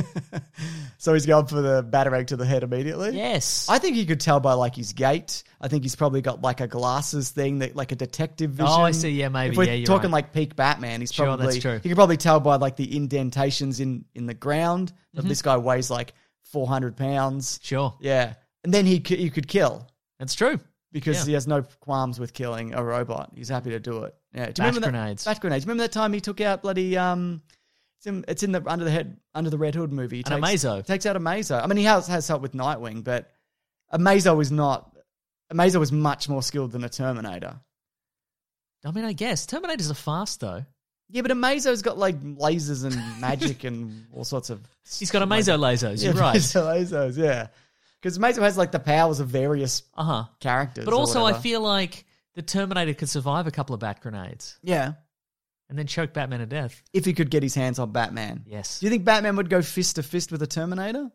So he's going for the Batarang to the head immediately? Yes. I think you could tell by like his gait. I think he's probably got like a glasses thing, that like a detective vision. Oh, I see. Yeah, maybe. If we're Yeah, you're talking right. like peak Batman, he's Sure, probably that's true. You could probably tell by like the indentations in in the ground that Mm-hmm. this guy weighs like four hundred pounds. Sure. Yeah, and then he c- you could kill That's true. because Yeah. he has no qualms with killing a robot. He's happy to do it. Yeah, do you Bash remember that- grenades. Bash grenades. Remember that time he took out bloody um. It's in, it's in the under the head under the Red Hood movie. He And a Mazo. takes out a Mazo. I mean, he has has help with Nightwing, but a Mazo is not. A Mazo is much more skilled than a Terminator. I mean, I guess. Terminators are fast, though. Yeah, but a Mazo's got like lasers and magic and all sorts of. He's got a Mazo lasers. Yeah, You're right. Mazo lasers, yeah. Because Mazo has like the powers of various Uh-huh. characters. But or also, I whatever. feel like the Terminator could survive a couple of bat grenades yeah, and then choke Batman to death. if he could get his hands on Batman. Yes. Do you think Batman would go fist to fist with a Terminator?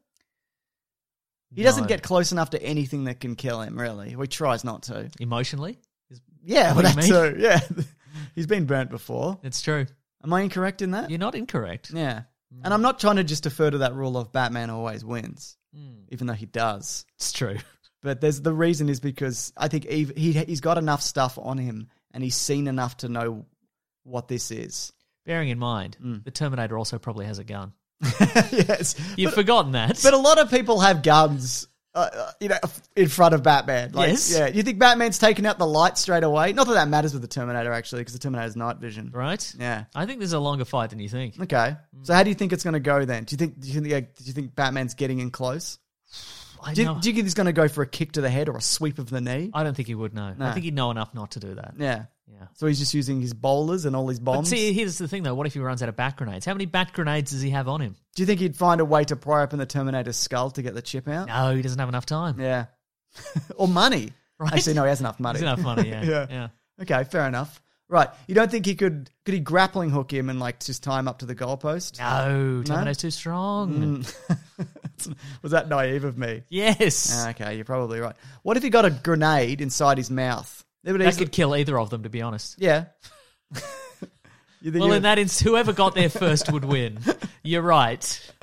He doesn't No. get close enough to anything that can kill him, really. He tries not to. Emotionally? Yeah, What well, do you that too. Yeah. He's been burnt before. It's true. Am I incorrect in that? You're not incorrect. Yeah. And I'm not trying to just defer to that rule of Batman always wins, Mm. even though he does. It's true. But there's the reason is because I think he, he, he's got enough stuff on him and he's seen enough to know what this is. Bearing in mind, Mm. the Terminator also probably has a gun. Yes. You've but, forgotten that. but a lot of people have guns. Uh, uh, you know, in front of Batman. Like, Yes. Yeah. You think Batman's taking out the light straight away? Not that that matters with the Terminator, actually, because the Terminator's night vision. right? Yeah. I think there's a longer fight than you think. Okay. So how do you think it's going to go then? Do you think? Do you think? Do you think Batman's getting in close? I, Do you, know, do you think he's going to go for a kick to the head or a sweep of the knee? I don't think he would know. No. I think he'd know enough not to do that. Yeah. Yeah. So he's just using his bowlers and all his But bombs. see, here's the thing though. What if he runs out of bat grenades? How many bat grenades does he have on him? Do you think he'd find a way to pry open the Terminator's skull to get the chip out? No, he doesn't have enough time. Yeah. or money. Right? Actually, no, he has enough money. He's enough money, yeah. Yeah. yeah. Okay, fair enough. Right. You don't think he could could he grappling hook him and like just tie him up to the goalpost? No, Terminator's too strong. Was that naive of me? Yes. Ah, okay, you're probably right. What if he got a grenade inside his mouth? They would that easily- could kill either of them, to be honest. Yeah. You think Well, he in would- that instance, whoever got there first would win. You're right.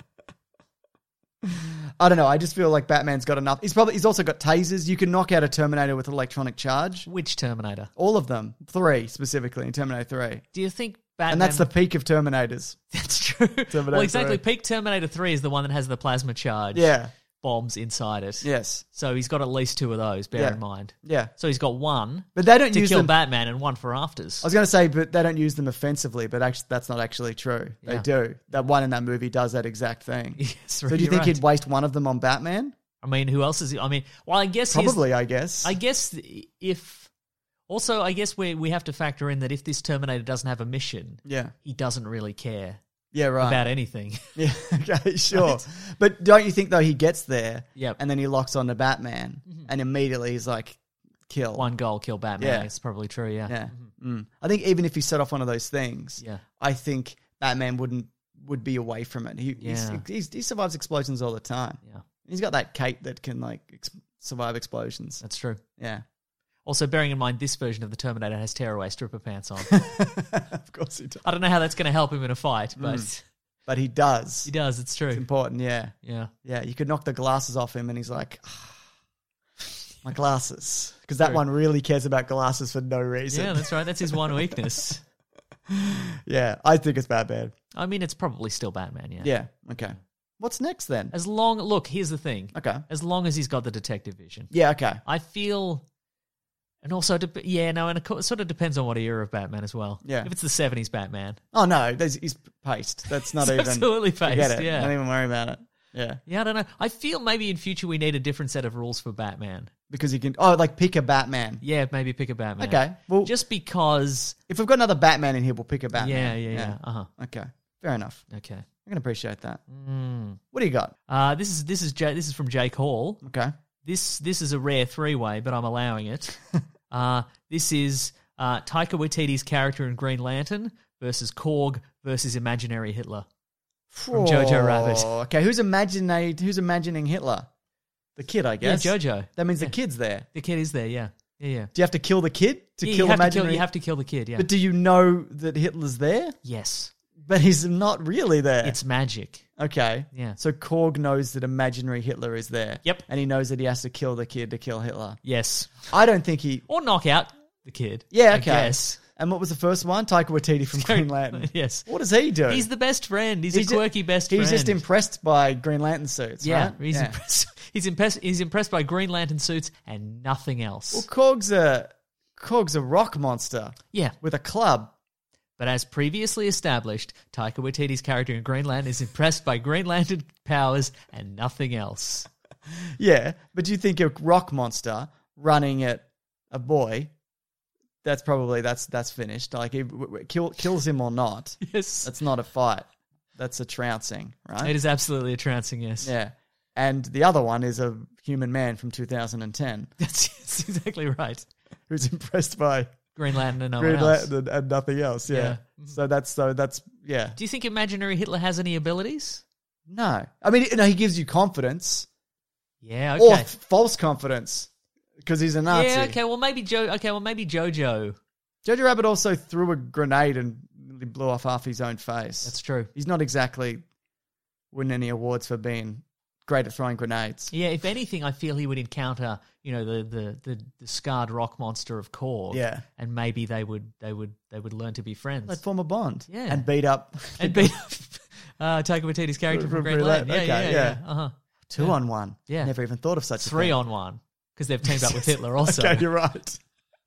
I don't know. I just feel like Batman's got enough. He's probably he's also got tasers. You can knock out a Terminator with electronic charge. Which Terminator? All of them. Three specifically in Terminator three. Do you think Batman... And that's the peak of Terminators. That's true. Terminator well, exactly. three. Peak Terminator three is the one that has the plasma charge Yeah. bombs inside it. Yes. So he's got at least two of those, bear Yeah. in mind. Yeah. So he's got one But they don't to use kill them. Batman and one for afters. I was going to say, but they don't use them offensively, but actually, that's not actually true. They Yeah. do. That one in that movie does that exact thing. Yes, So do you you're think right. he'd waste one of them on Batman? I mean, who else is he? I mean, well, I guess here's- Probably, I guess. I guess if... Also, I guess we we have to factor in that if this Terminator doesn't have a mission, yeah. he doesn't really care Yeah, right. about anything. Yeah, okay, sure. But don't you think, though, he gets there Yep. and then he locks on to Batman and immediately he's like, kill. One goal, kill Batman. Yeah. It's probably true, yeah. Yeah. Mm. I think even if he set off one of those things, Yeah. I think Batman wouldn't would be away from it. He he's, Yeah. he's, he survives explosions all the time. Yeah. He's got that cape that can like ex- survive explosions. That's true. Yeah. Also, bearing in mind, this version of the Terminator has tearaway stripper pants on. Of course he does. I don't know how that's going to help him in a fight, but But he does. he does. It's true. It's important, yeah. Yeah. Yeah, you could knock the glasses off him and he's like, "Ah, my glasses. Because that True. one really cares about glasses for no reason. Yeah, that's right. That's his one weakness. Yeah, I think it's Batman. I mean, it's probably still Batman, yeah. Yeah, okay. What's next then? As long, look, here's the thing. Okay. As long as he's got the detective vision. Yeah, okay. I feel, and also, dep- yeah, no, and it co- sort of depends on what era of Batman as well. Yeah. If it's the seventies Batman. Oh, no, there's, he's paste. That's not It's even... absolutely Forget paced, it. yeah. Don't even worry about it. Yeah. Yeah, I don't know. I feel maybe in future we need a different set of rules for Batman. Because you can... Oh, like pick a Batman. Yeah, maybe pick a Batman. Okay, well- just because. If we've got another Batman in here, we'll pick a Batman. Yeah, yeah, yeah. Uh huh. Okay. Fair enough. Okay. I can appreciate that. Mm. What do you got? Uh, this is this is J- this is from Jake Hall. Okay. This this is a rare three way, but I'm allowing it. uh, this is uh, Taika Waititi's character in Green Lantern versus Korg versus imaginary Hitler from Jojo Rabbit. Oh, okay, who's imagining who's imagining Hitler? The kid, I guess. Yeah, Jojo. That means Yeah. the kid's there. The kid is there. Yeah, yeah, yeah. Do you have to kill the kid to Yeah, kill you have to imaginary? kill, you have to kill the kid. Yeah. But do you know that Hitler's there? Yes, But he's not really there. it's magic. okay. Yeah. So Korg knows that imaginary Hitler is there. Yep. And he knows that he has to kill the kid to kill Hitler. Yes, I don't think he. or knock out the kid. Yeah. I Okay. guess. And what was the first one? Taika Waititi from Green Lantern. Yes. What does he do? He's the best friend. He's, He's a ju- quirky best He's friend. just impressed by Green Lantern suits. Yeah, right? he's impressed. He's impressed. He's impressed by Green Lantern suits and nothing else. Well, Korg's a Korg's a rock monster Yeah, with a club. but as previously established, Taika Waititi's character in Green Lantern is impressed by Green Lantern powers and nothing else. Yeah, but do you think a rock monster running at a boy? That's probably that's that's finished. Like, he w- w- kill, kills him or not. Yes, That's not a fight. That's a trouncing, right? it is absolutely a trouncing. Yes, Yeah, and the other one is a human man from two thousand ten that's, that's exactly right. who's impressed by Green Lantern and no Green one else. Lantern and nothing else. Yeah. Yeah. So that's so that's yeah. Do you think imaginary Hitler has any abilities? No, I mean, no, he gives you confidence Yeah. or Okay. f- false confidence because he's a Nazi. Yeah. Okay. Well, maybe Joe. Okay. Well, maybe Jojo. Jojo Rabbit also threw a grenade and nearly blew off half his own face. That's true. He's not exactly winning any awards for being great at throwing grenades. Yeah, if anything, I feel he would encounter, you know, the the the, the scarred rock monster of Korg. Yeah. and maybe they would they would they would learn to be friends. They'd form a bond. Yeah. And beat up and beat up uh, Taika Waititi's character from From Green Green Lantern. Yeah, Lantern. yeah, Okay, yeah. yeah. Uh huh. two Yeah. on one. Yeah. Never even thought of such a Three thing. on one because they've teamed up with Hitler also. Okay, you're right.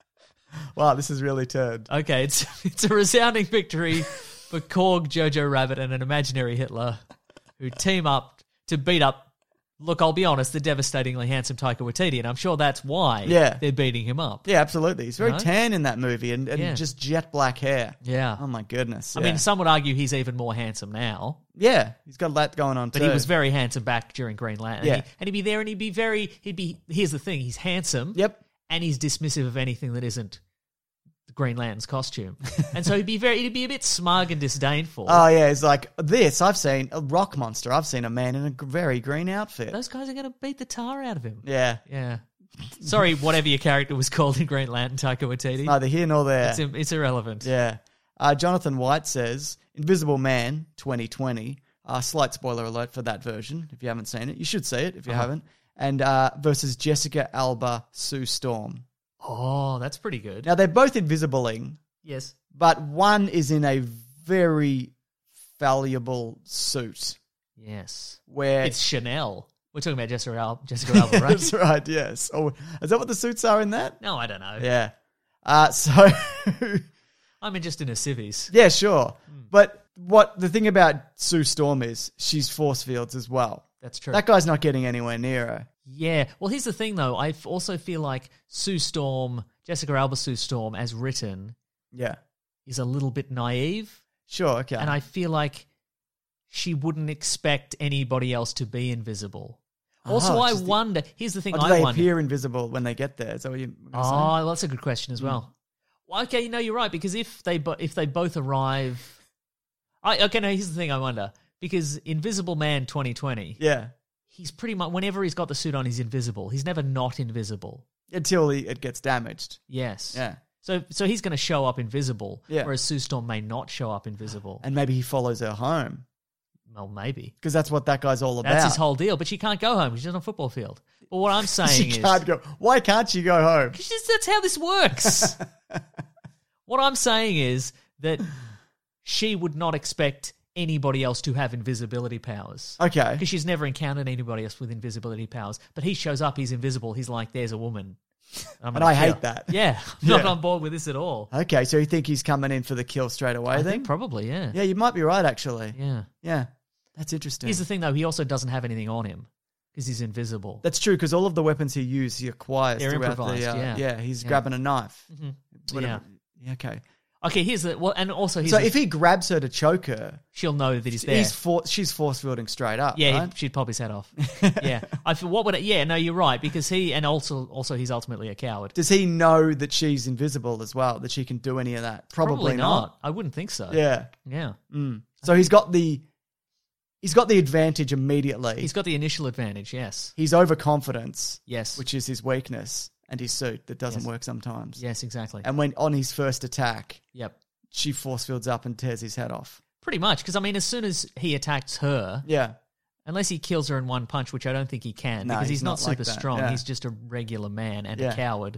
Wow, this is really turned. Okay, it's it's a resounding victory for Korg, Jojo Rabbit, and an imaginary Hitler who team up to beat up. Look, I'll be honest, the devastatingly handsome Taika Waititi, and I'm sure that's why Yeah. they're beating him up. Yeah, absolutely. He's very No? tan in that movie and, and Yeah. just jet black hair. Yeah. Oh my goodness. I yeah. mean, some would argue he's even more handsome now, yeah, he's got that going on but too. he was very handsome back during Green Lantern. Yeah. And, he, and he'd be there and he'd be very, he'd be, here's the thing, he's handsome. Yep. And he's dismissive of anything that isn't the Green Lantern's costume. And so he'd be very, he'd be a bit smug and disdainful. Oh yeah, it's like this. I've seen a rock monster. I've seen a man in a g- very green outfit. Those guys are going to beat the tar out of him. Yeah, Yeah. Sorry, whatever your character was called in Green Lantern, Taika Waititi. neither here nor there. It's, im- it's irrelevant. Yeah. Uh, Jonathan White says Invisible Man twenty twenty. Uh, slight spoiler alert for that version. If you haven't seen it, you should see it if you Uh-huh. haven't. And uh, versus Jessica Alba, Sue Storm. Oh, that's pretty good. Now they're both invisibling, Yes. but one is in a very valuable suit Yes. where It's Chanel. We're talking about Jessica Alba, Jessica Alba, right? That's right. Yes. Oh, is that what the suits are in that? No, I don't know. Yeah. Uh, so I'm just in a civvies. yeah, sure. Hmm. But what the thing about Sue Storm is she's force fields as well. That's true. That guy's not getting anywhere near her. Yeah. Well, here's the thing, though. I f- also feel like Sue Storm, Jessica Alba Sue Storm, as written, Yeah. is a little bit naive. Sure. Okay. And I feel like she wouldn't expect anybody else to be invisible. Also, Oh, I just the- wonder. Here's the thing Or do I they wonder. appear invisible when they get there? Is that what you're Oh, gonna say? that's a good question as well. Well, okay, no, you're right, because if they bo- if they both arrive, I okay. No, here's the thing I wonder, because Invisible Man twenty twenty, Yeah. he's pretty much whenever he's got the suit on, he's invisible. He's never not invisible. Until he, it gets damaged. Yes. Yeah. So so he's going to show up invisible, Yeah. whereas Sue Storm may not show up invisible. And maybe he follows her home Well, maybe because that's what that guy's all about. that's his whole deal. But she can't go home. She's on a football field. But what I'm saying She is, can't go. Why can't she go home? It's just- that's how this works. What I'm saying is that she would not expect anybody else to have invisibility powers. Okay. Because she's never encountered anybody else with invisibility powers. But he shows up, he's invisible, he's like, there's a woman. I'm And gonna I kill. hate that. Yeah, I'm not Yeah. on board with this at all. Okay, so you think he's coming in for the kill straight away I then? think probably, yeah. Yeah, you might be right, actually. Yeah. Yeah, that's interesting. Here's the thing, though, he also doesn't have anything on him because he's invisible. That's true, because all of the weapons he used, he acquires They're throughout improvised, the... Uh, yeah. yeah, he's Yeah. grabbing a knife. Mhm. Whatever. Yeah. Yeah, okay. Okay, here's the well, and also here's So the- if he grabs her to choke her, she'll know that he's there. he's for, she's force fielding straight up. Yeah, right? he, she'd pop his head off. yeah, I feel what would it, yeah, no, you're right because he and also also he's ultimately a coward. Does he know that she's invisible as well? That she can do any of that? Probably, not. I wouldn't think so. Yeah. yeah. So he's got the he's got the advantage immediately. He's got the initial advantage. Yes, He's overconfidence, yes, which is his weakness, and his suit that doesn't Yes. work sometimes. yes, exactly. And when on his first attack, Yep, she force fields up and tears his head off. pretty much. Because I mean, as soon as he attacks her, Yeah. unless he kills her in one punch, which I don't think he can, No, because he's, he's not, not like super that, strong. yeah. He's just a regular man and Yeah. a coward.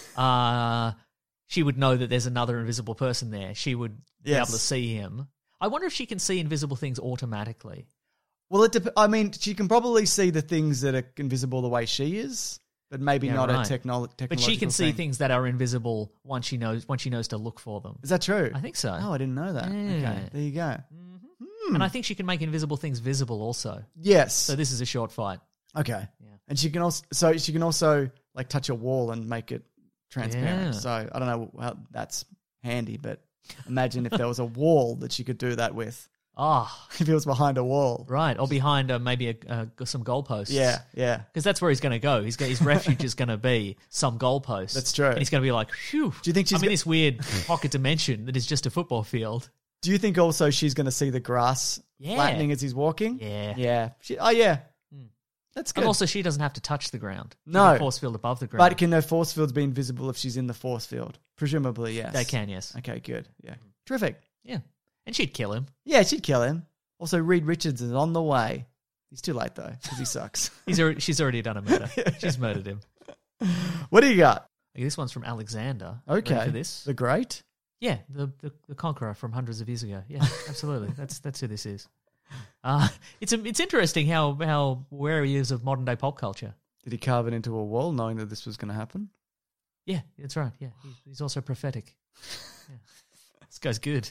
Uh, she would know that there's another invisible person there. She would be Yes. able to see him. I wonder if she can see invisible things automatically. Well, it dep- I mean, she can probably see the things that are invisible the way she is, but maybe Yeah, not right. a technolo- technological But she can see thing. things that are invisible once she knows once she knows to look for them. Is that true? I think so. Oh, I didn't know that. Yeah. Okay, there you go. And I think she can make invisible things visible also. Yes. So this is a short fight. Okay. Yeah. And she can also so she can also like touch a wall and make it transparent. Yeah. So I don't know how that's handy, but imagine if there was a wall that she could do that with. Oh, If it was behind a wall. right. Or behind uh, maybe a, uh, some goalposts. Yeah, yeah. Because that's where he's going to go. He's got, his refuge is going to be some goalposts. That's true. And he's going to be like, phew. Do you think she's I'm in go- this weird pocket dimension that is just a football field. Do you think also she's going to see the grass Yeah. flattening as he's walking? Yeah. Yeah. She, oh, yeah. That's good. And also, she doesn't have to touch the ground. She No. can force field above the ground. But can her force fields be invisible if she's in the force field? Presumably, yes. They can, yes. Okay, good. Yeah. Terrific. Yeah. And she'd kill him. Yeah, she'd kill him. Also, Reed Richards is on the way. He's too late, though, because he sucks. He's already, she's already done a murder. She's murdered him. What do you got? Okay, this one's from Alexander. Ready Okay. for this? The Great? Yeah, the, the the conqueror from hundreds of years ago. Yeah, absolutely. that's that's who this is. Uh, it's a, it's interesting how how aware he is of modern day pop culture. Did he carve it into a wall knowing that this was going to happen? Yeah, that's right. Yeah, he's, he's also prophetic. Yeah. This guy's good.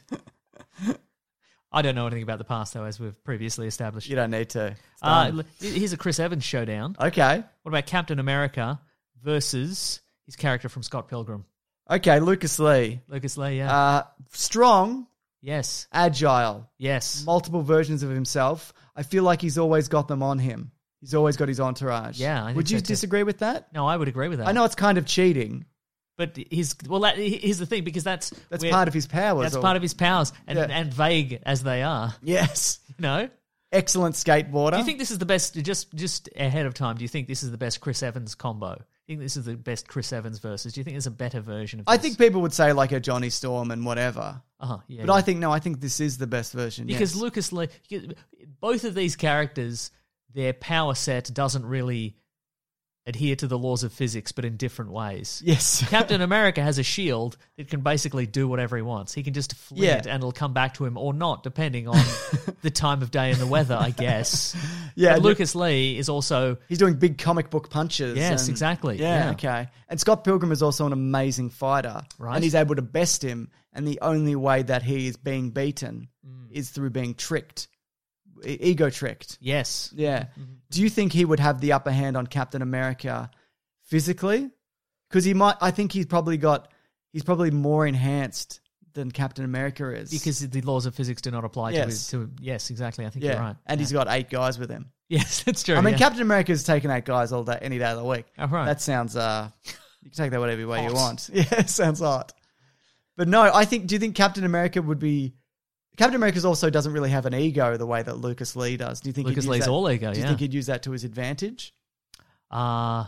I don't know anything about the past though, as we've previously established. You don't need to. It's Uh, done. l- here's a Chris Evans showdown. Okay. What about Captain America versus his character from Scott Pilgrim, Okay, Lucas Lee. Lucas Lee? Yeah. Uh, strong, yes. agile, Yes. multiple versions of himself. I feel like he's always got them on him. He's always got his entourage. Yeah, I think Would you so too. disagree with that? No, I would agree with that. I know it's kind of cheating. But his well, that, here's the thing because that's That's where- part of his powers. That's or- part of his powers, and, Yeah. and vague as they are. Yes. You know, Excellent skateboarder. do you think this is the best? Just just ahead of time, do you think this is the best Chris Evans combo? Do you think this is the best Chris Evans versus? Do you think there's a better version of? This? I think people would say like a Johnny Storm and whatever. uh-huh, yeah, But yeah. I think, no, I think this is the best version. because yes. Lucas Lee, both of these characters, their power set doesn't really adhere to the laws of physics, but in different ways. Yes. Captain America has a shield that can basically do whatever he wants. He can just fling Yeah. it and it'll come back to him or not, depending on the time of day and the weather, I guess. Yeah, But and Lucas Lee is also... He's doing big comic book punches. Yes, and- exactly. Yeah, Yeah. okay. And Scott Pilgrim is also an amazing fighter. Right. And he's able to best him. And the only way that he is being beaten Mm. is through being tricked. E- ego tricked. Yes. Yeah. Mm-hmm. Do you think he would have the upper hand on Captain America physically? Because he might, I think he's probably got, he's probably more enhanced than Captain America is. Because the laws of physics do not apply to, Yes. his, to Yes, exactly. I think yeah. you're right. And yeah. he's got eight guys with him. Yes, that's true. I mean, yeah. Captain America's taken eight guys all day, any day of the week. Oh, right. That sounds, uh, you can take that whatever way you Hot. want. Yeah, it sounds hot. But no, I think, do you think Captain America would be, Captain America also doesn't really have an ego the way that Lucas Lee does. Do you think Lucas he'd use Lee's that, all ego, Do you yeah. think he'd use that to his advantage? Uh,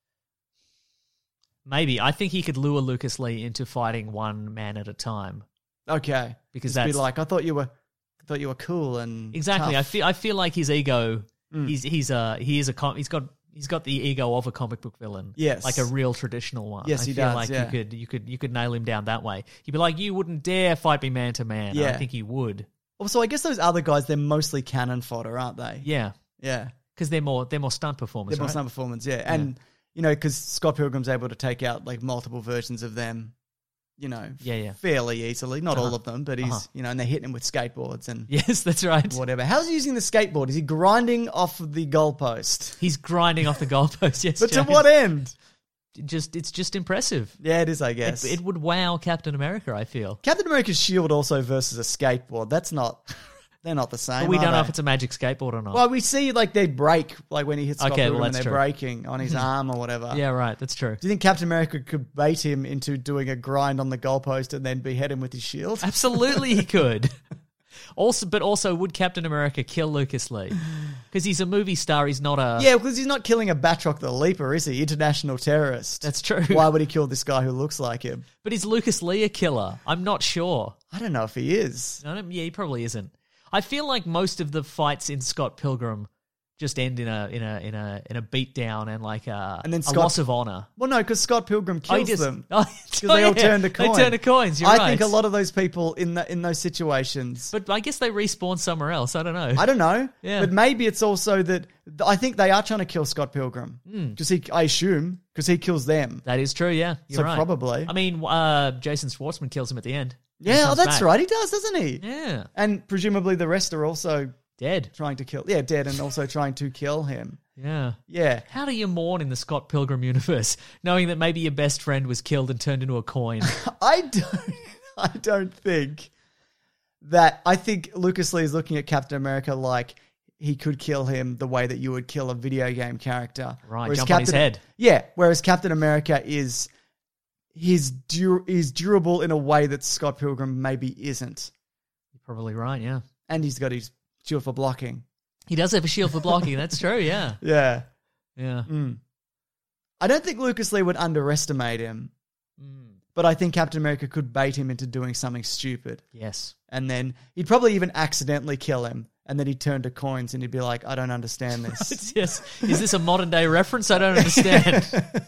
maybe. I think he could lure Lucas Lee into fighting one man at a time. Okay. Because Just be that's- like, I thought you were, I thought you were cool and Exactly. I tough. feel I feel like his ego. He's he's a he is a com- he's got he's got the ego of a comic book villain. Yes. like a real traditional one. Yes, I he feel does, like yeah. you could you could you could nail him down that way. You'd be like, you wouldn't dare fight me man to man. Yeah. I think you would. Also, I guess those other guys, they're mostly cannon fodder, aren't they? Yeah, Yeah. because they're more they're more stunt performers. They're more right? stunt performance, yeah. And, you know, because Scott Pilgrim's able to take out like multiple versions of them, you know, Yeah, yeah. fairly easily. Not all Uh-huh. of them, but he's, Uh-huh. you know, and they're hitting him with skateboards and Yes, that's right. whatever. How's he using the skateboard? Is he grinding off the goalpost? He's grinding off the goalpost. Yes, But to James. what end? just it's just impressive. Yeah, it is, I It, guess. it would wow Captain America, I feel. Captain America's shield also versus a skateboard. That's not... They're not the same, But we are don't know they? if it's a magic skateboard or not. Well, we see like they break, like when he hits Scott Okay, Pilgrim well, and that's they're true. breaking on his arm or whatever. yeah, right. That's true. Do you think Captain America could bait him into doing a grind on the goalpost and then behead him with his shield? Absolutely, he could. Also, but also, would Captain America kill Lucas Lee? Because he's a movie star. He's not a. Yeah, because he's not killing a Batroc the Leaper, is he? International terrorist. That's true. Why would he kill this guy who looks like him? But is Lucas Lee a killer? I'm not sure. I don't know if he is. I don't, yeah, he probably isn't. I feel like most of the fights in Scott Pilgrim just end in a in a in a in a beatdown and like a, And then a Scott- loss of honor. Well, no, because Scott Pilgrim Oh, he kills just- them. oh, Because oh, they all yeah, turn to they coin. turn to coins, you're I right. think a lot of those people in the, in those situations... But I guess they respawn somewhere else. I don't know. I don't know. Yeah. But maybe it's also that... I think they are trying to kill Scott Pilgrim. Because he, I assume, because he kills them. That is true. Yeah, you're So right. probably. I mean, uh, Jason Schwartzman kills him at the end. He Yeah, oh, comes that's back. right. He does, doesn't he? Yeah, And presumably the rest are also dead. trying to kill... Yeah, dead and also trying to kill him. Yeah. Yeah. How do you mourn in the Scott Pilgrim universe, knowing that maybe your best friend was killed and turned into a coin? I don't, I don't think that. I think Lucas Lee is looking at Captain America like he could kill him the way that you would kill a video game character. Right, Whereas jump on his Captain- head. Yeah, whereas Captain America is he's dur- is durable in a way that Scott Pilgrim maybe isn't, You're probably right. Yeah, and he's got his shield for blocking. he does have a shield for blocking. That's true. Yeah, Yeah, yeah. mm. I don't think Lucas Lee would underestimate him, Mm. but I think Captain America could bait him into doing something stupid. Yes. And then he'd probably even accidentally kill him. And then he'd turn to coins and he'd be like, I don't understand this. Yes. Is this a modern day reference? I don't understand.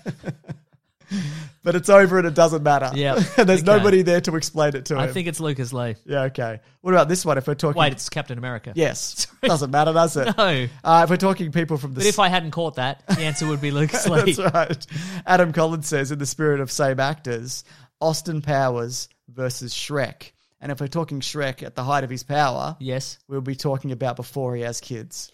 But it's over and it doesn't matter. Yeah, And there's okay. nobody there to explain it to him. I think it's Lucas Lee. Yeah, okay. What about this one? If we're talking... Wait, it's Captain America. Yes. Doesn't matter, does it? No. Uh, if we're talking people from the... But if I hadn't caught that, the answer would be Lucas Lee. That's right. Adam Collins says, in the spirit of same actors, Austin Powers versus Shrek. And if we're talking Shrek at the height of his power, Yes. we'll be talking about before he has kids.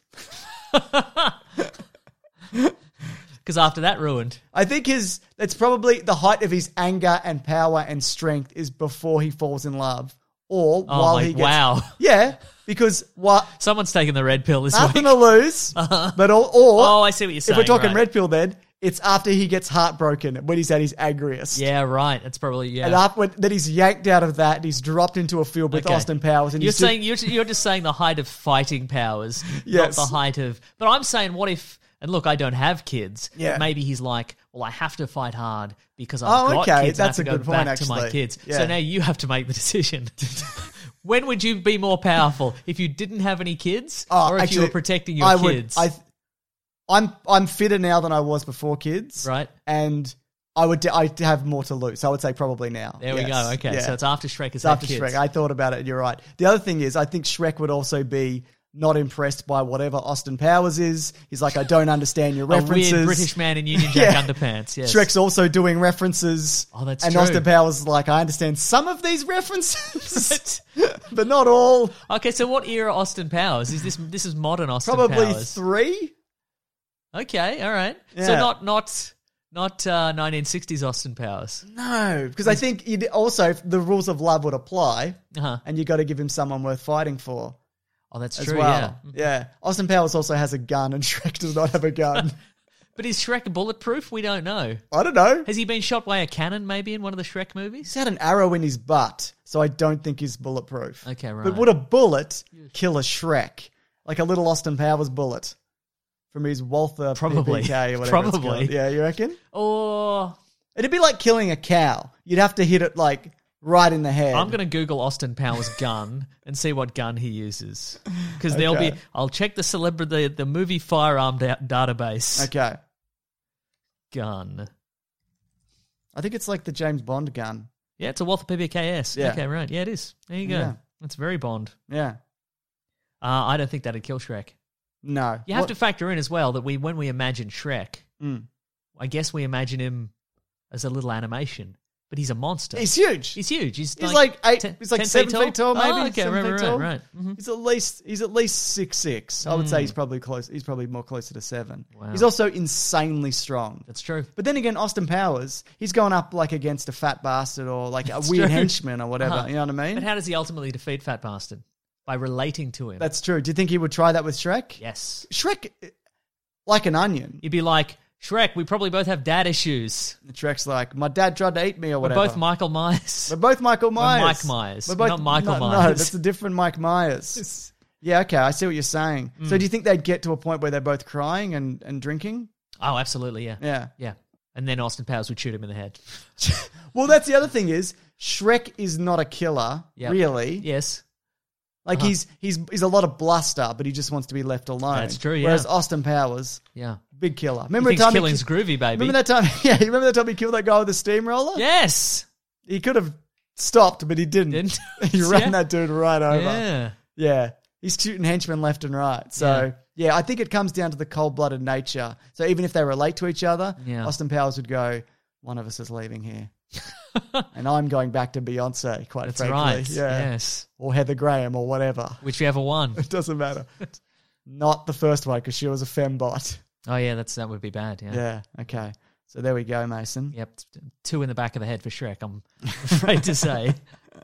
Because after that ruined. I think his it's probably the height of his anger and power and strength is before he falls in love or Oh, while my- he gets wow. Yeah, because what Someone's taking the red pill this nothing week. to lose, but or, or Oh, I see what you're saying. if we're talking right. red pill, then it's after he gets heartbroken when he's at his angriest. Yeah, right. It's probably, yeah. And after when, then he's yanked out of that and he's dropped into a field with Okay. Austin Powers. And You're he's ju- saying you're, you're just saying the height of fighting powers, Yes. not the height of. But I'm saying, what if? And look, I don't have kids. Yeah. Maybe he's like, well, I have to fight hard because I've Oh, got okay. kids. and I That's have to a go good point, back to my actually. kids. Yeah. So now you have to make the decision. When would you be more powerful? If you didn't have any kids, Oh, or if actually, you were protecting your I would- kids? I, I'm I'm fitter now than I was before kids, Right. And I would I have more to lose. So I would say probably now. there we Yes. go. Okay, Yeah. so it's after Shrek has It's had after kids. Shrek. I thought about it, and you're right. The other thing is, I think Shrek would also be not impressed by whatever Austin Powers is. He's like, I don't understand your A references. weird British man in Union Jack Yeah. underpants. Yes. Shrek's also doing references. Oh, that's and true. Austin Powers is like, I understand some of these references, but not all. Okay, so what era Austin Powers is this? This is modern Austin Probably Powers. three. Okay, all right. So Yeah. not not not uh, nineteen sixties Austin Powers. No, because I think you'd also the rules of love would apply, Uh-huh. and you got to give him someone worth fighting for Oh, that's as true. well. Yeah. Yeah, Austin Powers also has a gun, and Shrek does not have a gun. But is Shrek bulletproof? We don't know. I don't know. Has he been shot by a cannon? Maybe in one of the Shrek He's movies. had an arrow in his butt, so I don't think he's bulletproof. Okay, right. But would a bullet kill a Shrek? Like a little Austin Powers bullet from his Walther Probably. P P K or whatever it's Probably. called. Yeah, you reckon? Or It'd be like killing a cow. You'd have to hit it like right in the head. I'm going to Google Austin Powers gun and see what gun he uses because there'll Okay. be. I'll check the celebrity, the, the movie firearm da- database. Okay. Gun. I think it's like the James Bond gun. Yeah, it's a Walther P P K S. Yeah. Okay, right. Yeah, it is. There you go. Yeah. It's very Bond. Yeah. Uh, I don't think that'd kill Shrek. No. You have What- to factor in as well that we, when we imagine Shrek, Mm. I guess we imagine him as a little animation. but he's a monster. He's huge. He's huge. He's, He's like, eight. ten- he's like ten seven feet tall, maybe. Oh, okay, seven right, feet right, tall. right, right. Mhm. He's at least he's at least six six. I would say he's probably close. He's probably more closer to seven. Wow. He's also insanely strong. That's true. But then again, Austin Powers, he's going up like against a fat bastard or like a That's weird true. henchman or whatever. Uh-huh. You know what I mean? But how does he ultimately defeat Fat Bastard? By relating to him. That's true. Do you think he would try that with Shrek? Yes. Shrek, like an onion. You'd be like, Shrek, we probably both have dad issues. Shrek's like, my dad tried to eat me or We're whatever. both Michael Myers. We're both Michael Myers. Mike Myers, We're both, not Michael no, No, Myers. that's a different Mike Myers. Yeah, okay, I see what you're saying. Mm. So do you think they'd get to a point where they're both crying and, and drinking? Oh, absolutely, yeah. Yeah. Yeah. And then Austin Powers would shoot him in the head. Well, that's the other thing is, Shrek is not a killer, Yep. really. Yes. Like Uh-huh. he's he's he's a lot of bluster, but he just wants to be left alone. That's true, yeah. Whereas Austin Powers, Yeah. big killer. He Remember the thinks time he killing's ki- groovy, baby. Remember that time? Yeah, you remember that time he killed that guy with the steamroller? Yes. He could have stopped, but he didn't. Didn't. he ran Yeah. that dude right over. Yeah. Yeah. He's shooting henchmen left and right. So, yeah. yeah, I think it comes down to the cold-blooded nature. So even if they relate to each other, Yeah. Austin Powers would go, one of us is leaving here. And I'm going back to Beyonce, quite That's frankly. right. Yeah. Yes. Or Heather Graham or whatever. Whichever one. It doesn't matter. Not the first one, because she was a fembot. Oh, yeah, that's that would be bad, yeah. Yeah, okay. So there we go, Mason. Yep. Two in the back of the head for Shrek, I'm afraid to say.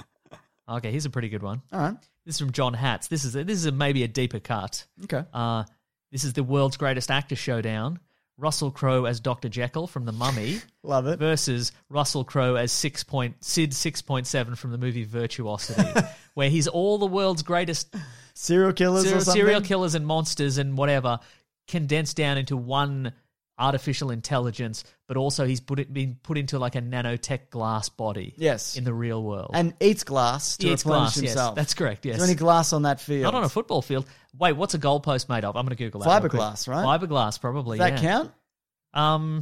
Okay, here's a pretty good one. All right. This is from John Hatz. This is a, this is a, maybe a deeper cut. Okay. Uh, this is the world's greatest actor showdown. Russell Crowe as Doctor Jekyll from The Mummy Love it. versus Russell Crowe as six point Sid six point seven from the movie Virtuosity, where he's all the world's greatest Serial killers serial, or something? serial killers and monsters and whatever condensed down into one artificial intelligence, but also he's put it, been put into like a nanotech glass body. Yes. In the real world. And eats glass to He eats replenish glass, yes. himself. That's correct, yes. Is there any glass on that field? Not on a football field. Wait, what's a goalpost made of? I'm going to Google that. real quick. Fiberglass, right? Fiberglass, probably. Does that yeah. count? Um,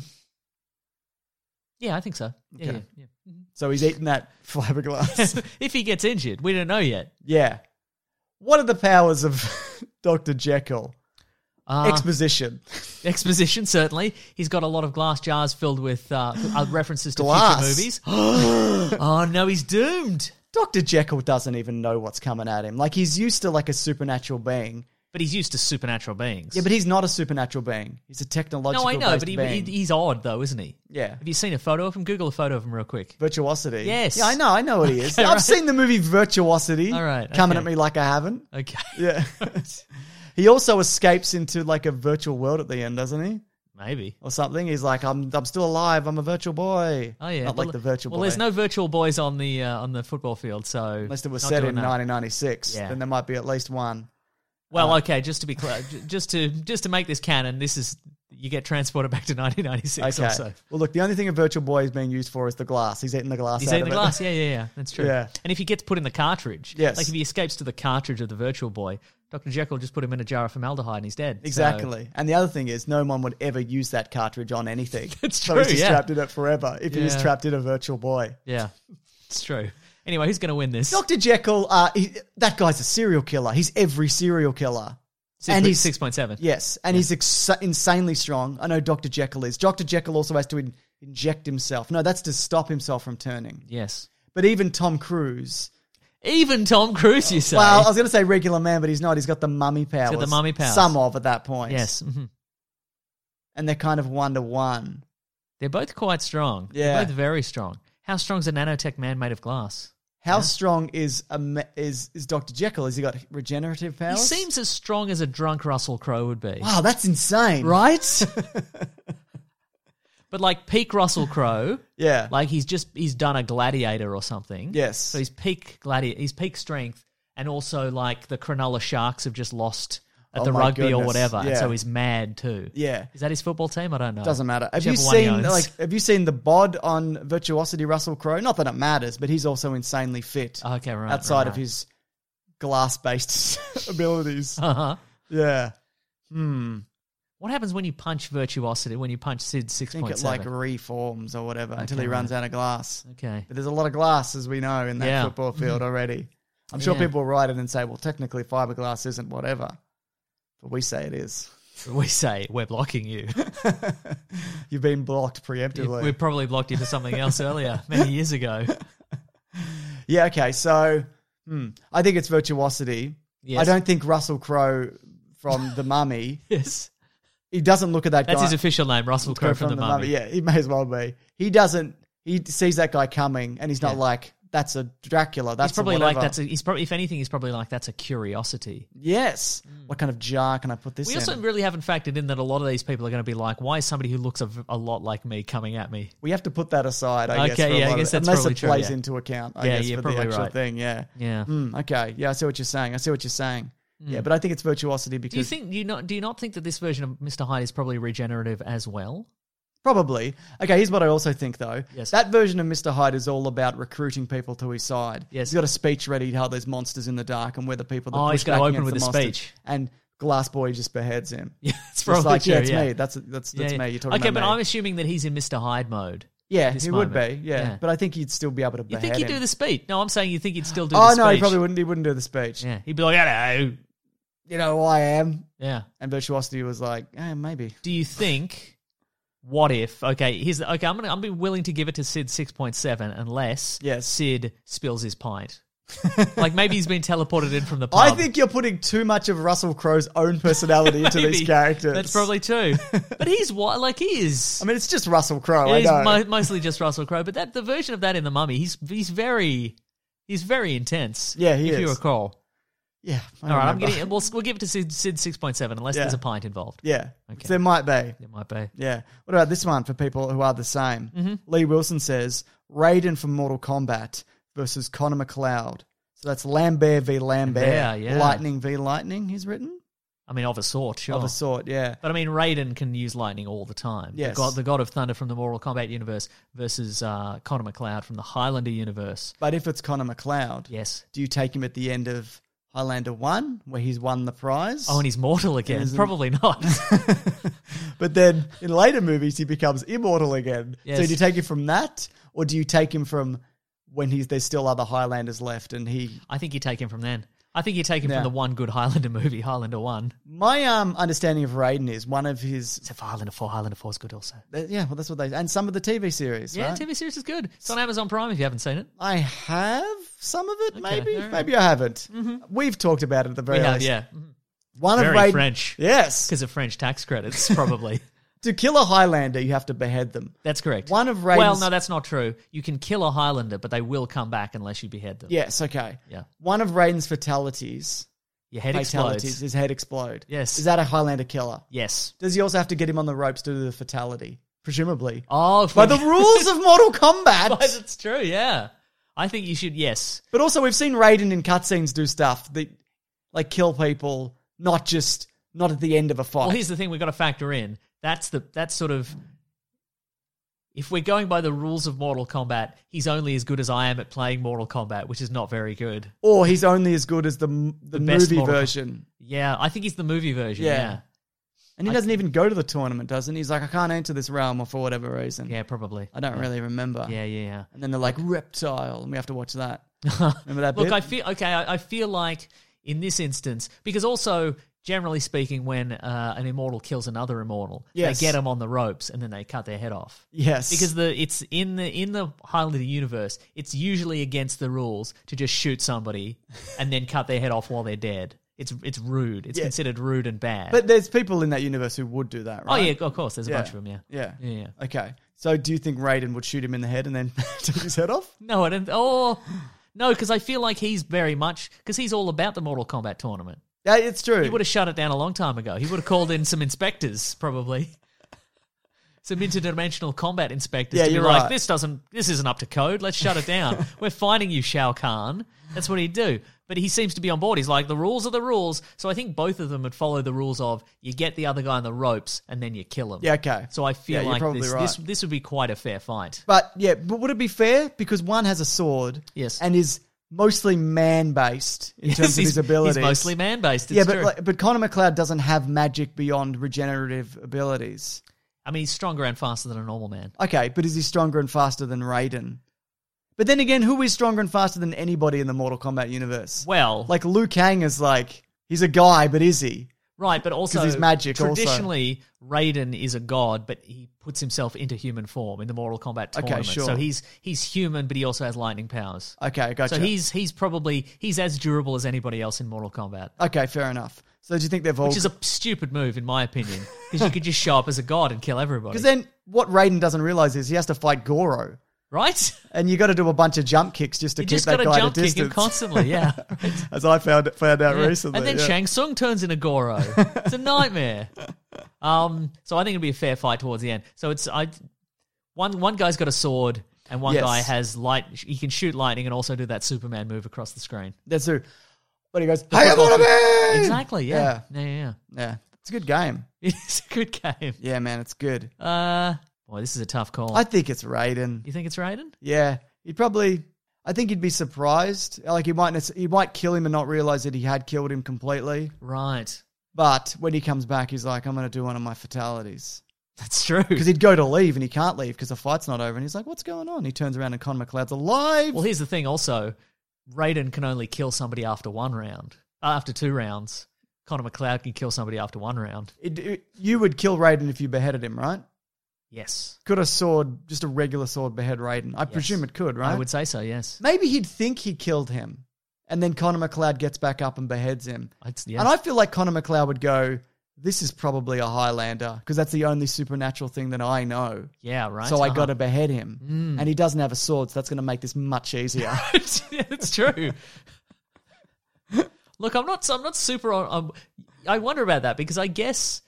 yeah, I think so. Yeah, Okay. yeah, yeah. So he's eating that fiberglass. If he gets injured, we don't know yet. Yeah. What are the powers of Doctor Jekyll? Uh, Exposition. Exposition, certainly. He's got a lot of glass jars filled with uh, uh, references to Glass. future movies. Oh, no, he's doomed. Doctor Jekyll doesn't even know what's coming at him. Like, he's used to like a supernatural being. But he's used to supernatural beings. Yeah, but he's not a supernatural being. He's a technological No, I know, but he, being. he, he's odd, though, isn't he? Yeah. Have you seen a photo of him? Google a photo of him real quick. Virtuosity. Yes. Yeah, I know. I know what he is. Okay, I've right. seen the movie Virtuosity. All right, Coming okay. at me like I haven't. Okay. Yeah. He also escapes into like a virtual world at the end, doesn't he? Maybe. Or something. He's like, I'm I'm still alive. I'm a virtual boy. Oh, yeah. Not well, like the virtual well, boy. there's no virtual boys on the uh, on the football field, so... Unless it was not set doing in that. nineteen ninety-six. Yeah. Then there might be at least one. Well, Uh, okay, just to be clear, j- just to just to make this canon, this is you get transported back to nineteen ninety-six Okay. or so. Well, look, the only thing a virtual boy is being used for is the glass. He's eating the glass He's out eating of the it. glass, yeah, yeah, yeah, that's true. Yeah. And if he gets put in the cartridge, Yes. like if he escapes to the cartridge of the virtual boy, Doctor Jekyll just put him in a jar of formaldehyde and he's dead. So- Exactly. And the other thing is, no one would ever use that cartridge on anything. That's So he's true, just yeah. trapped in it forever if he is Yeah. trapped in a virtual boy. yeah, it's true. Anyway, who's going to win this? Doctor Jekyll, uh, he, that guy's a serial killer. He's every serial killer. Six, and he's six point seven. Yes, and he's ex- insanely strong. I know Doctor Jekyll is. Doctor Jekyll also has to in- inject himself. No, that's to stop himself from turning. Yes. But even Tom Cruise. Even Tom Cruise, you say? Well, I was going to say regular man, but he's not. He's got the mummy powers. got the mummy powers. Some of at that point. yes. mhm. And they're kind of one to one. They're both quite strong. Yeah. They're both very strong. How strong is a nanotech man made of glass? How strong is a me- is is Doctor Jekyll? Has he got regenerative powers? He seems as strong as a drunk Russell Crowe would be. Wow, that's insane. Right? But like peak Russell Crowe, Yeah. like he's just he's done a gladiator or something. Yes. So he's peak gladiator, he's peak strength, and also like the Cronulla Sharks have just lost at Oh the my rugby or goodness. whatever, and Yeah. so he's mad too. Yeah. Is that his football team? I don't know. Doesn't matter. Have you Whichever one he seen owns. like have you seen the bod on Virtuosity Russell Crowe? Not that it matters, but he's also insanely fit. Okay, right. outside right, of his glass based abilities. Uh-huh. Yeah. Hmm. What happens when you punch Virtuosity? When you punch Sid I six think point it like seven? reforms or whatever until Okay, he runs right. out of glass. Okay. But there's a lot of glass, as we know, in that Yeah. football field already. I'm sure Yeah. people will write it and say, well, technically fiberglass isn't whatever. But we say it is. We say we're blocking you. You've been blocked preemptively. We probably blocked you for something else earlier, many years ago. Yeah, okay. So hmm, I think it's virtuosity. Yes. I don't think Russell Crowe from The Mummy, Yes. he doesn't look at that That's guy. his official name, Russell Crowe from, The Mummy. Yeah, he may as well be. He doesn't, he sees that guy coming and he's not Yeah. like, that's a Dracula. That's He's probably a like, whatever. that's a, he's probably, if anything, he's probably like, that's a curiosity. Yes. What kind of jar can I put this We in? also really haven't factored in that a lot of these people are going to be like, why is somebody who looks a, a lot like me coming at me? We have to put that aside, I guess. Okay, for a yeah, I lot of guess it, that's unless probably it true, plays yeah. into account, I Yeah, guess, you're for the probably actual right. thing, yeah. Yeah. Hmm, okay, yeah, I see what you're saying. I see what you're saying. Yeah, but I think it's virtuosity because... Do you think, do you not, do you not think that this version of Mister Hyde is probably regenerative as well? Probably. Okay, here's what I also think, though. Yes. That version of Mister Hyde is all about recruiting people to his side. Yes. He's got a speech ready how there's monsters in the dark and we're the people that Oh, push he's gonna back open against with the a monsters. speech. And Glass Boy just beheads him. Yeah, it's It's probably like, true, yeah, it's yeah. me. That's that's that's Yeah, me. yeah. You're talking okay, about but me. I'm assuming that he's in Mister Hyde mode. Yeah, at this he moment. would be, yeah. Yeah. But I think he'd still be able to You behead think he'd him. do the speech? No, I'm saying you think he'd still do Oh, the speech. no, he probably wouldn't. He wouldn't do the speech. Yeah, he'd be like, hello. You know who I am? Yeah. And Virtuosity was like, eh, maybe. Do you think... What if? Okay, here's the, okay. I'm gonna. I'm be willing to give it to Sid six point seven unless Yes. Sid spills his pint. Like maybe he's been teleported in from the pub. I think you're putting too much of Russell Crowe's own personality into Maybe. these characters. That's probably true. But he's what? Like he is. I mean, it's just Russell Crowe. I It is know. mo- mostly just Russell Crowe. But that the version of that in The Mummy, he's he's very he's very intense. Yeah, he if you is. recall. Yeah. I All right, I'm remember. getting. We'll we'll give it to Sid, Sid six point seven unless Yeah. there's a pint involved. Yeah. Okay. There might be. It might be. Yeah. What about this one for people who are the same? Mm-hmm. Lee Wilson says Raiden from Mortal Kombat versus Connor McLeod. So that's Lambert v. Lambert. Yeah, yeah. Lightning v. Lightning, he's written? I mean, of a sort, sure. Of a sort, yeah. But I mean, Raiden can use lightning all the time. Yes. The god, the god of thunder from the Mortal Kombat universe versus uh, Connor McLeod from the Highlander universe. But if it's Connor McLeod, Yes. do you take him at the end of Highlander one, where he's won the prize? Oh, and he's mortal again. Isn't- Probably not. But then in later movies, he becomes immortal again. Yes. So do you take him from that, or do you take him from when he's there's still other Highlanders left and he... I think you take him from then. I think you take him Yeah. from the one good Highlander movie, Highlander one. My um, understanding of Raiden is one of his... Except for Highlander four. Highlander four is good also. Yeah, well, that's what they... And some of the T V series, Yeah, right? T V series is good. It's on Amazon Prime if you haven't seen it. I have some of it, maybe. all right. Maybe I haven't. We've talked about it at the very We have, least. yeah. One Very of Raiden... French. Yes. Because of French tax credits, probably. To kill a Highlander, you have to behead them. That's correct. One of Raiden's... Well, no, that's not true. You can kill a Highlander, but they will come back unless you behead them. Yes, okay. Yeah. One of Raiden's fatalities... Your head fatalities, explodes. his head explode. Yes. Is that a Highlander killer? Yes. Does he also have to get him on the ropes to do the fatality? Presumably. Oh, if By we- the rules of Mortal Kombat. Well, that's true, yeah. I think you should, yes. But also, we've seen Raiden in cutscenes do stuff that, like, kill people, not just, not at the end of a fight. Well, here's the thing we've got to factor in. That's the that's sort of... If we're going by the rules of Mortal Kombat, he's only as good as I am at playing Mortal Kombat, which is not very good. Or he's only as good as the the, The best movie Mortal Kom- version. Yeah, I think he's the movie version, Yeah. yeah. And he doesn't even go to the tournament, doesn't he? He's like, I can't enter this realm for whatever reason. Yeah, probably. I don't yeah. really remember. Yeah, yeah, yeah. And then they're like, reptile, and we have to watch that. Remember that Look, bit? I feel okay. I, I feel like in this instance, because also generally speaking, when uh, an immortal kills another immortal, Yes. they get them on the ropes and then they cut their head off. Yes. Because the it's in the in the Highlander universe, it's usually against the rules to just shoot somebody and then cut their head off while they're dead. It's it's rude. It's Yeah. considered rude and bad. But there's people in that universe who would do that, oh right? yeah, of course. There's a Yeah. bunch of them. Yeah. Yeah. Yeah, yeah. Okay. So do you think Raiden would shoot him in the head and then take his head off? No, I don't. Oh no, because I feel like he's very much because he's all about the Mortal Kombat tournament. Yeah, it's true. He would have shut it down a long time ago. He would have called in some inspectors, probably. Some interdimensional combat inspectors Yeah, to be you're like, right. this doesn't, this isn't up to code. Let's shut it down. We're finding you, Shao Kahn. That's what he'd do. But he seems to be on board. He's like, the rules are the rules. So I think both of them would follow the rules of you get the other guy on the ropes and then you kill him. Yeah, okay. So I feel Yeah, you're like probably this, right. this this would be quite a fair fight. But yeah, but would it be fair? Because one has a sword. Yes. And is mostly man-based in Yes, terms of he's- his abilities. He's mostly man-based. It's yeah, but true. like, but Connor McLeod doesn't have magic beyond regenerative abilities. I mean, he's stronger and faster than a normal man. Okay, but is he stronger and faster than Raiden? But then again, who is stronger and faster than anybody in the Mortal Kombat universe? Well, Like Liu Kang is like, he's a guy, but is he? Right, but also 'Cause he's magic also. traditionally, Raiden is a god, but he puts himself into human form in the Mortal Kombat Okay, tournament. sure. So he's he's human, but he also has lightning powers. Okay, gotcha. So he's he's probably he's as durable as anybody else in Mortal Kombat. Okay, fair enough. So do you think they've all... Which is a stupid move, in my opinion, because you could just show up as a god and kill everybody. Because then what Raiden doesn't realize is he has to fight Goro. Right? And you got to do a bunch of jump kicks just to You keep just that got to guy jump at a kick him distance. constantly, yeah. Right. As I found found out Yeah. recently. And then yeah. Shang Tsung turns into Goro. It's a nightmare. Um, so I think it'll be a fair fight towards the end. So it's I, one one guy's got a sword, and one Yes. guy has light. He can shoot lightning and also do that Superman move across the screen. That's who. But he goes, hey, I'm on a man! Exactly. Yeah. Yeah. Yeah. yeah. Yeah. It's a good game. It's a good game. Yeah, man, it's good. Uh, boy, this is a tough call. I think it's Raiden. You think it's Raiden? Yeah. He'd probably... I think he'd be surprised. Like, he might nec- he might kill him and not realize that he had killed him completely. Right. But when he comes back, he's like, I'm going to do one of my fatalities. That's true. Because he'd go to leave and he can't leave because the fight's not over. And he's like, what's going on? He turns around and Con McLeod's alive. Well, here's the thing also. Raiden can only kill somebody after one round. Uh, after two rounds. Conor McLeod can kill somebody after one round. It, it, you would kill Raiden if you beheaded him, right? Yes. Could a sword, just a regular sword, behead Raiden? I Yes. presume it could, right? I would say so, yes. Maybe he'd think he killed him. And then Conor McLeod gets back up and beheads him. I'd, yeah. And I feel like Conor McLeod would go, this is probably a Highlander because that's the only supernatural thing that I know. Yeah, right. So I Uh-huh. got to behead him. Mm. And he doesn't have a sword, so that's going to make this much easier. Yeah, it's true. Look, I'm not. I'm not super. Um, I wonder about that because I guess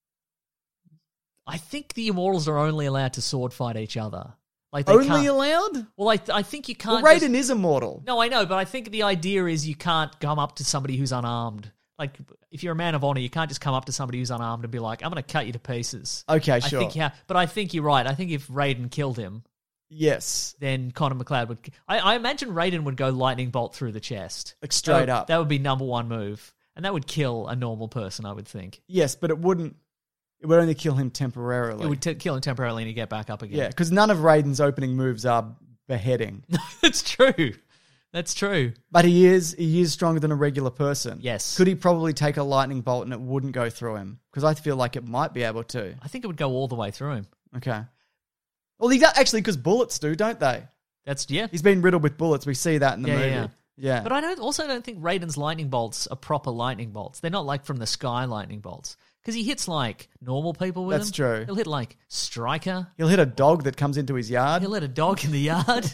I think the Immortals are only allowed to sword fight each other. Like they Only can't, allowed? Well, I I think you Well, can't. Raiden just- is immortal. No, I know, but I think the idea is you can't come up to somebody who's unarmed. Like if you're a man of honor, you can't just come up to somebody who's unarmed and be like, "I'm going to cut you to pieces." Okay, I sure. think yeah, but I think you're right. I think if Raiden killed him, Yes. then Conor McLeod would. I, I imagine Raiden would go lightning bolt through the chest, Like straight That- up. That would be number one move, and that would kill a normal person. I would think Yes, but it wouldn't. It would only kill him temporarily. it would t- kill him temporarily, and he'd get back up again. Yeah, because none of Raiden's opening moves are beheading. That's true. That's true. But he is he is stronger than a regular person. Yes. Could he probably take a lightning bolt and it wouldn't go through him? Because I feel like it might be able to. I think it would go all the way through him. Okay. Well, he does, actually, because bullets do, don't they? That's yeah. He's been riddled with bullets. We see that in the Yeah, movie. yeah. Yeah. But I don't also don't think Raiden's lightning bolts are proper lightning bolts. They're not like from the sky lightning bolts. Because he hits like normal people with That's them. true. He'll hit like Stryker. He'll hit a dog that comes into his yard. He'll let a dog in the yard.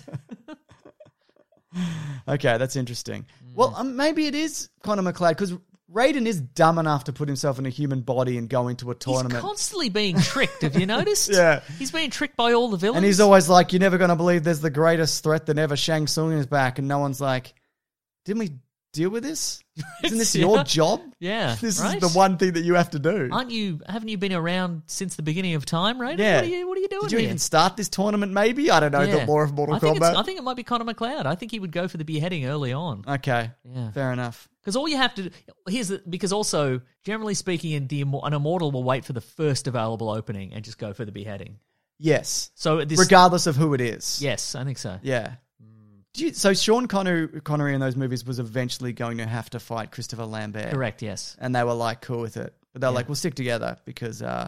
Okay, that's interesting. Well, um, maybe it is Conor McLeod because Raiden is dumb enough to put himself in a human body and go into a tournament. He's constantly being tricked. Have you noticed? Yeah. He's being tricked by all the villains. And he's always like, you're never going to believe there's the greatest threat than ever. Shang Tsung is back. And no one's like, didn't we deal with this? Isn't this Yeah. your job? Yeah, This right? is the one thing that you have to do. Aren't you? Haven't you been around since the beginning of time, Raiden? Yeah. What are you? What are you doing Did you here? even start this tournament maybe? I don't know. Yeah. The lore of Mortal I think it's- Kombat. I think it might be Conor McLeod. I think he would go for the beheading early on. Okay. Yeah. Fair enough. Because all you have to do, here's the, because also, generally speaking, the, Immor- an Immortal will wait for the first available opening and just go for the beheading. Yes. So this, Regardless of who it is. yes, I think so. Yeah. Do you, so Sean Connery, Connery in those movies was eventually going to have to fight Christopher Lambert. Correct, yes. And they were like cool with it. But they're Yeah. like, we'll stick together because uh,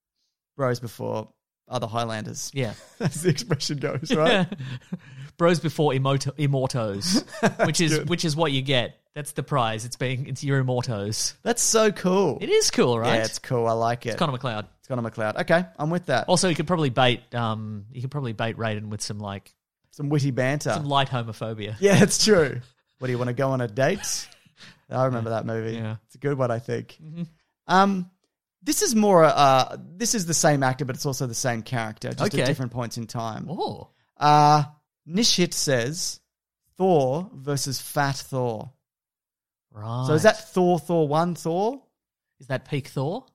bros before other Highlanders. Yeah. That's the expression goes, right? Bros before immorto- immortos, which is good. which is what you get. That's the prize. It's being it's your immortos. That's so cool. It is cool, right? Yeah, it's cool. I like it. It's Conor McLeod. It's Conor McLeod. Okay, I'm with that. Also, you could probably bait um you could probably bait Raiden with some like Some witty banter. some light homophobia. Yeah, it's true. What, do you want to go on a date? I remember that movie. Yeah. It's a good one, I think. Um, this is more, uh, this is the same actor, but it's also the same character, just Okay. at different points in time. Oh. Uh, Nishit says Thor versus Fat Thor. Right. So is that Thor, Thor one, Thor? is that peak Thor?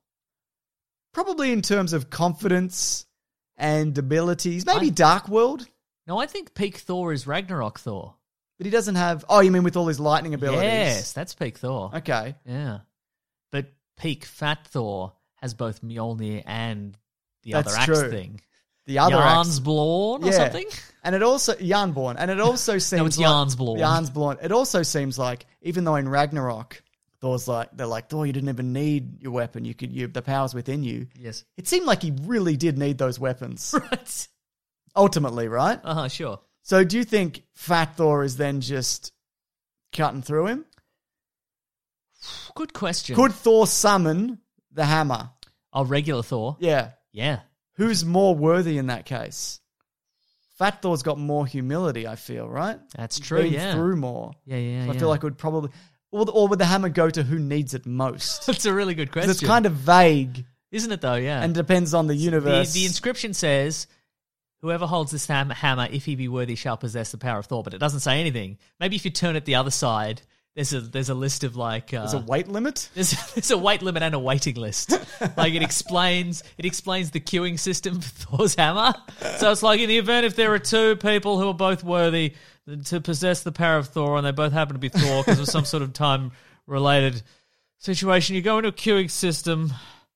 Probably in terms of confidence and abilities. Maybe I- Dark World, No, I think peak Thor is Ragnarok Thor. but he doesn't have... Oh, you mean with all his lightning abilities? Yes, that's peak Thor. Okay. Yeah. But peak Fat Thor has both Mjolnir and the That's other axe true. thing. The other axe- Jarnsblorn or Yeah. something? And it also Jarnborn, and it also seems No, it's like, Jarnsblorn. Jarnsblorn. It also seems like even though in Ragnarok Thor's like, they're like, Thor, you didn't even need your weapon. You could, you the power's within you. Yes. It seemed like he really did need those weapons. Right. Ultimately, right? Uh-huh, sure. So do you think Fat Thor is then just cutting through him? Good question. Could Thor summon the hammer? Oh, regular Thor? Yeah. Yeah. Who's more worthy in that case? Fat Thor's got more humility, I feel, right? That's He's true, been yeah. through more. Yeah, yeah, So I yeah. feel like it would probably... Or, or would the hammer go to who needs it most? That's a really good 'Cause question. it's kind of vague Isn't it, though? Yeah. and depends on the the, universe. the inscription says, whoever holds this ham- hammer, if he be worthy, shall possess the power of Thor. But it doesn't say anything. Maybe if you turn it the other side, there's a there's a list of like... Uh, There's a weight limit? There's, there's a weight limit and a waiting list. Like it explains, it explains the queuing system for Thor's hammer. So it's like in the event if there are two people who are both worthy to possess the power of Thor, and they both happen to be Thor because of some sort of time-related situation, you go into a queuing system.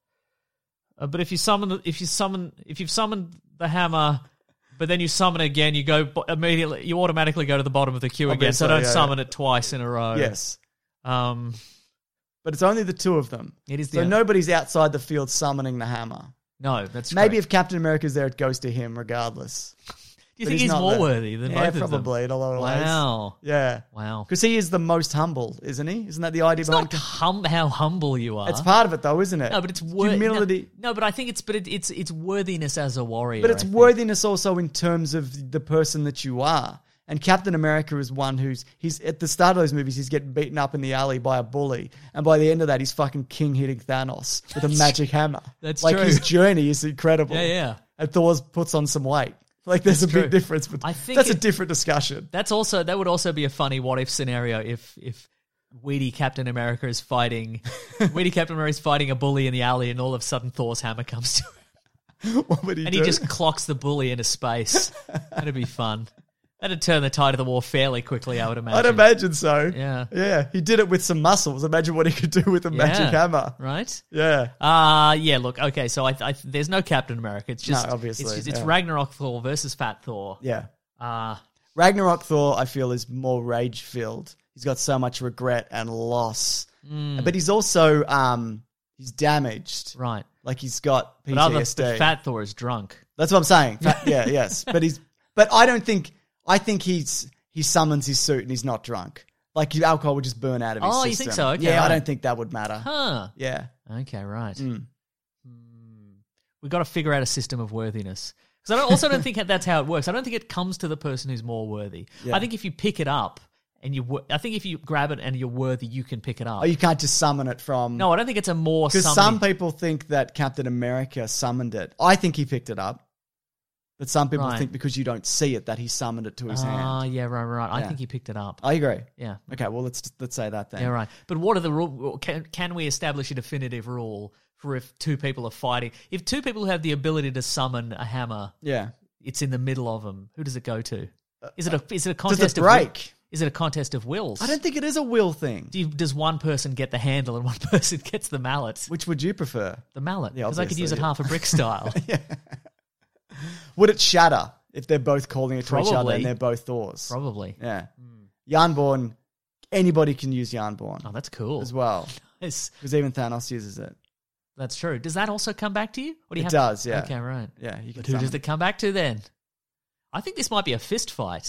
Uh, but if you summon, the- if you summon, if you've summoned the hammer, but then you summon it again, you go bo- immediately. You automatically go to the bottom of the queue again. So Obviously, don't yeah, summon yeah. it twice in a row. Yes. Um. But it's only the two of them. It is the So only- nobody's outside the field summoning the hammer. No, that's Maybe correct. if Captain America's there, it goes to him regardless. Do you But think he's he's not more there. worthy than Yeah, both of them? probably in a lot of ways. Wow. Yeah. Wow. Because he is the most humble, isn't he? Isn't that the idea It's behind not hum- how humble you are. It's part of it, though, isn't it? No, but it's wor- humility. No, no, but I think it's but it, it's it's worthiness as a warrior. But it's I think. worthiness also in terms of the person that you are. And Captain America is one who's he's at the start of those movies, he's getting beaten up in the alley by a bully, and by the end of that, he's fucking king hitting Thanos with a magic hammer. That's like true. his journey is incredible. Yeah, yeah. And Thor puts on some weight. Like there's That's a big true. difference. But I think that's a it- different discussion. That's also that would also be a funny what if scenario if if weedy Captain America is fighting weedy Captain America is fighting a bully in the alley, and all of a sudden Thor's hammer comes to him, What would he and do? he just clocks the bully into space. That'd be fun. That'd turn the tide of the war fairly quickly, I would imagine. I'd imagine so. Yeah. Yeah. He did it with some muscles. Imagine what he could do with a magic Yeah. hammer. Right? Yeah. Uh, yeah, look, okay, so I, I, there's no Captain America. It's just, No, obviously, it's, just, it's yeah. Ragnarok Thor versus Fat Thor. Yeah. Uh, Ragnarok Thor, I feel, is more rage filled. He's got so much regret and loss, but he's also um he's damaged. right. Like he's got P T But, other, S D. but Fat Thor is drunk. That's what I'm saying. Fat, yeah, yes, but he's. But I don't think. I think he's he summons his suit and he's not drunk. Like alcohol would just burn out of his Oh, system. you think so? Okay, yeah, I right. don't think that would matter. Huh. Yeah. Okay, right. Mm. We've got to figure out a system of worthiness. Because I don't, also don't think that's how it works. I don't think it comes to the person who's more worthy. Yeah. I think if you pick it up and you, wo- I think if you grab it and you're worthy, you can pick it up. Oh, you can't just summon it from. no, I don't think it's a more Because some summoning- people think that Captain America summoned it. I think he picked it up. But some people Right. think because you don't see it that he summoned it to his Ah, hand. yeah, right, right. I Yeah. think he picked it up. I agree. Yeah. Okay, well let's let's say that then. Yeah, right. But what are the rule? Can, can we establish a definitive rule for if two people are fighting? If two people have the ability to summon a hammer, Yeah. it's in the middle of them. Who does it go to? Is it a is it a Does contest it of will? break? Is it a contest of wills? I don't think it is a will thing. Do you, does one person get the handle and one person gets the mallet? Which would you prefer? The mallet, Yeah, because I could use it obviously, yeah. half a brick style. Would it shatter if they're both calling it to each other Probably. and they're both Thors? Probably. Yeah. Yarnborn, anybody can use Yarnborn Oh, that's cool. as well. Yes, Because even Thanos uses it. that's true. Does that also come back to you? Or do you It have does, yeah. Okay, right. Yeah, you can But who does summon. it come back to then? I think this might be a fist fight.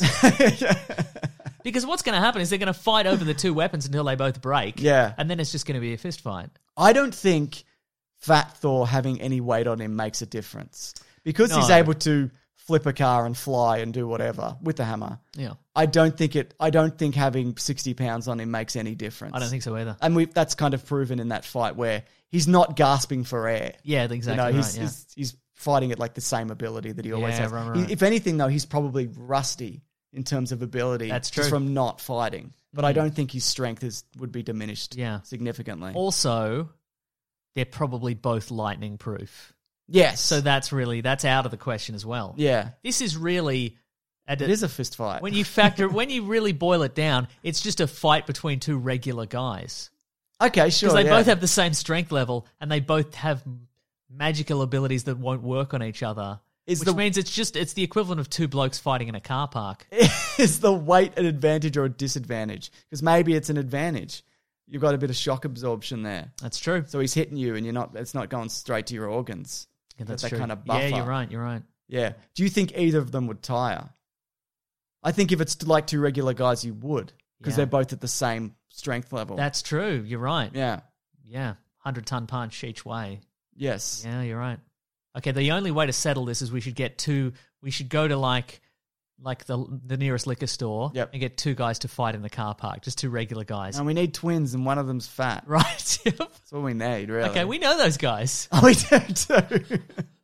Because what's going to happen is they're going to fight over the two weapons until they both break. Yeah. And then it's just going to be a fist fight. I don't think Fat Thor having any weight on him makes a difference. Because he's No. able to flip a car and fly and do whatever with the hammer. Yeah. I don't think it. I don't think having sixty pounds on him makes any difference. I don't think so either. And we that's kind of proven in that fight where he's not gasping for air. Yeah, exactly you know, right. he's, yeah. he's he's fighting at like the same ability that he always Yeah, has. right, He- right. if anything, though, he's probably rusty in terms of ability. That's just true. from not fighting. But I don't think his strength is would be diminished. Yeah. significantly. Also, they're probably both lightning proof. yes. So that's really, that's out of the question as well. yeah, This is really... it is a fist fight. When you factor, when you really boil it down, it's just a fight between two regular guys. okay, sure. Because they yeah. both have the same strength level and they both have magical abilities that won't work on each other. Is which the- means it's just, it's the equivalent of two blokes fighting in a car park. Is the weight an advantage or a disadvantage? Because maybe it's an advantage. you've got a bit of shock absorption there. That's true. So he's hitting you, and you're not. It's not going straight to your organs. Yeah, that's that true. kind of buffer. Yeah, you're right. You're right. Yeah. Do you think either of them would tire? I think if it's like two regular guys, you would, because Yeah. they're both at the same strength level. That's true. You're right. yeah. Yeah. Hundred ton punch each way. Yes. Yeah, you're right. Okay, the only way to settle this is we should get two. We should go to like, like the the nearest liquor store Yep. and get two guys to fight in the car park. Just two regular guys. And we need twins, and one of them's fat. Right. Yep. That's what we need, really. Okay, we know those guys. Oh, we do too.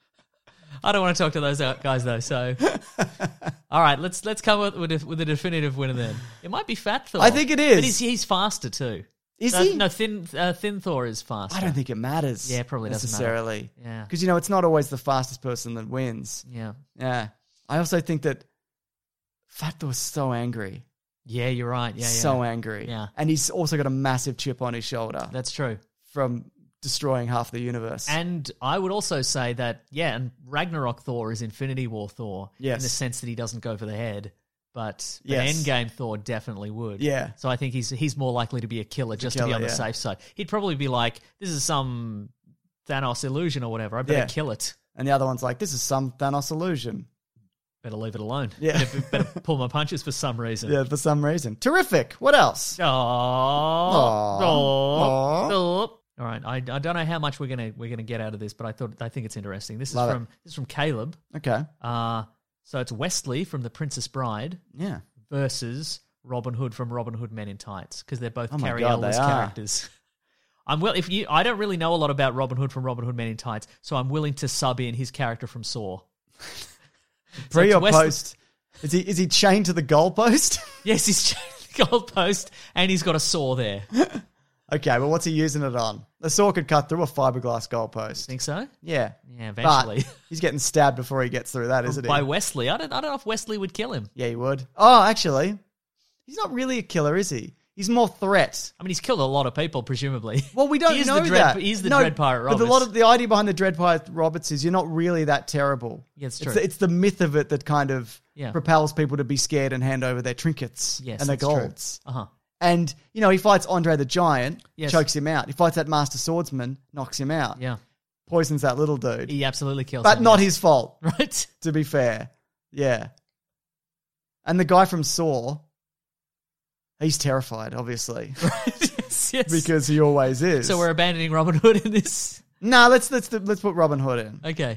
I don't want to talk to those guys though. So, all right, let's let's come up with a, with a definitive winner then. It might be Fat Thor. I think it is. But he's, he's faster too. Is Uh, he? No, Thin uh, Thin Thor is faster. I don't think it matters. Yeah, it probably doesn't matter. necessarily. Yeah. Because, you know, it's not always the fastest person that wins. Yeah. Yeah. I also think that Fat Thor's so angry. Yeah, you're right. Yeah, yeah. So angry. Yeah. And he's also got a massive chip on his shoulder That's true. from destroying half the universe. And I would also say that, yeah, and Ragnarok Thor is Infinity War Thor Yes. in the sense that he doesn't go for the head, but the Yes. Endgame Thor definitely would. Yeah. So I think he's he's more likely to be a killer just to be killer, on the yeah. safe side. He'd probably be like, this is some Thanos illusion or whatever. I better Yeah. kill it. And the other one's like, this is some Thanos illusion. Better leave it alone. Yeah. Better, better pull my punches for some reason. Yeah, for some reason. Terrific. What else? Aww. Aw. Aww. Aww. All right, I, I don't know how much we're gonna we're gonna get out of this, but I thought I think it's interesting. This is Love it. from this is from Caleb. Okay. Uh so it's Wesley from The Princess Bride Yeah. versus Robin Hood from Robin Hood Men in Tights, because they're both Oh my Carrie God, Ellis they are. characters. I'm well if you I don't really know a lot about Robin Hood from Robin Hood Men in Tights, so I'm willing to sub in his character from Saw. Pre it's or Wesley- post? Is he is he chained to the goalpost? Yes, he's chained the goalpost and he's got a saw there. Okay, but what's he using it on? The saw could cut through a fiberglass goalpost. Think so? Yeah. Yeah, eventually. But he's getting stabbed before he gets through that, isn't he? By Wesley. I don't I don't know if Wesley would kill him. Yeah, he would. Oh, actually, he's not really a killer, is he? He's more threat. I mean, he's killed a lot of people, presumably. Well, we don't He is know the Dread- that. He's the No, Dread Pirate Roberts. But a lot of the idea behind the Dread Pirate Roberts is you're not really that terrible. Yeah, it's It's true. the, it's the myth of it that kind of Yeah. propels people to be scared and hand over their trinkets Yes, and their that's true. golds. Uh-huh. And, you know, he fights Andre the Giant, Yes. chokes him out. He fights that Master Swordsman, knocks him out. Yeah. Poisons that little dude. He absolutely kills But him. not yes. his fault, Right? to be fair. Yeah. And the guy from Saw, he's terrified, obviously, yes, yes. because he always is. So we're abandoning Robin Hood in this? No, let's let's let's put Robin Hood in. Okay.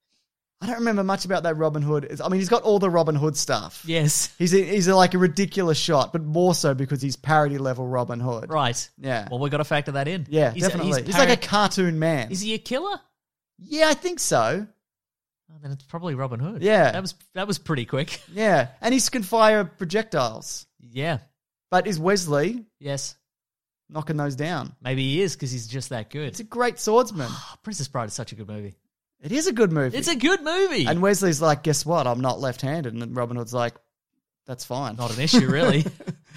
I don't remember much about that Robin Hood. It's- I mean, he's got all the Robin Hood stuff. Yes. He's a, he's a, like a ridiculous shot, but more so because he's parody level Robin Hood. Right. Yeah. Well, we've got to factor that in. Yeah, He's- definitely. He's, para- like a cartoon man. Is he a killer? Yeah, I think so. Oh, then it's probably Robin Hood. Yeah. That was that was pretty quick. Yeah, and he can fire projectiles. Yeah. But is Wesley Yes. knocking those down? Maybe he is because he's just that good. It's a great swordsman. Oh, Princess Bride is such a good movie. It is a good movie. It's a good movie. And Wesley's like, guess what? I'm not left-handed. And Robin Hood's like, that's fine. Not an issue, really.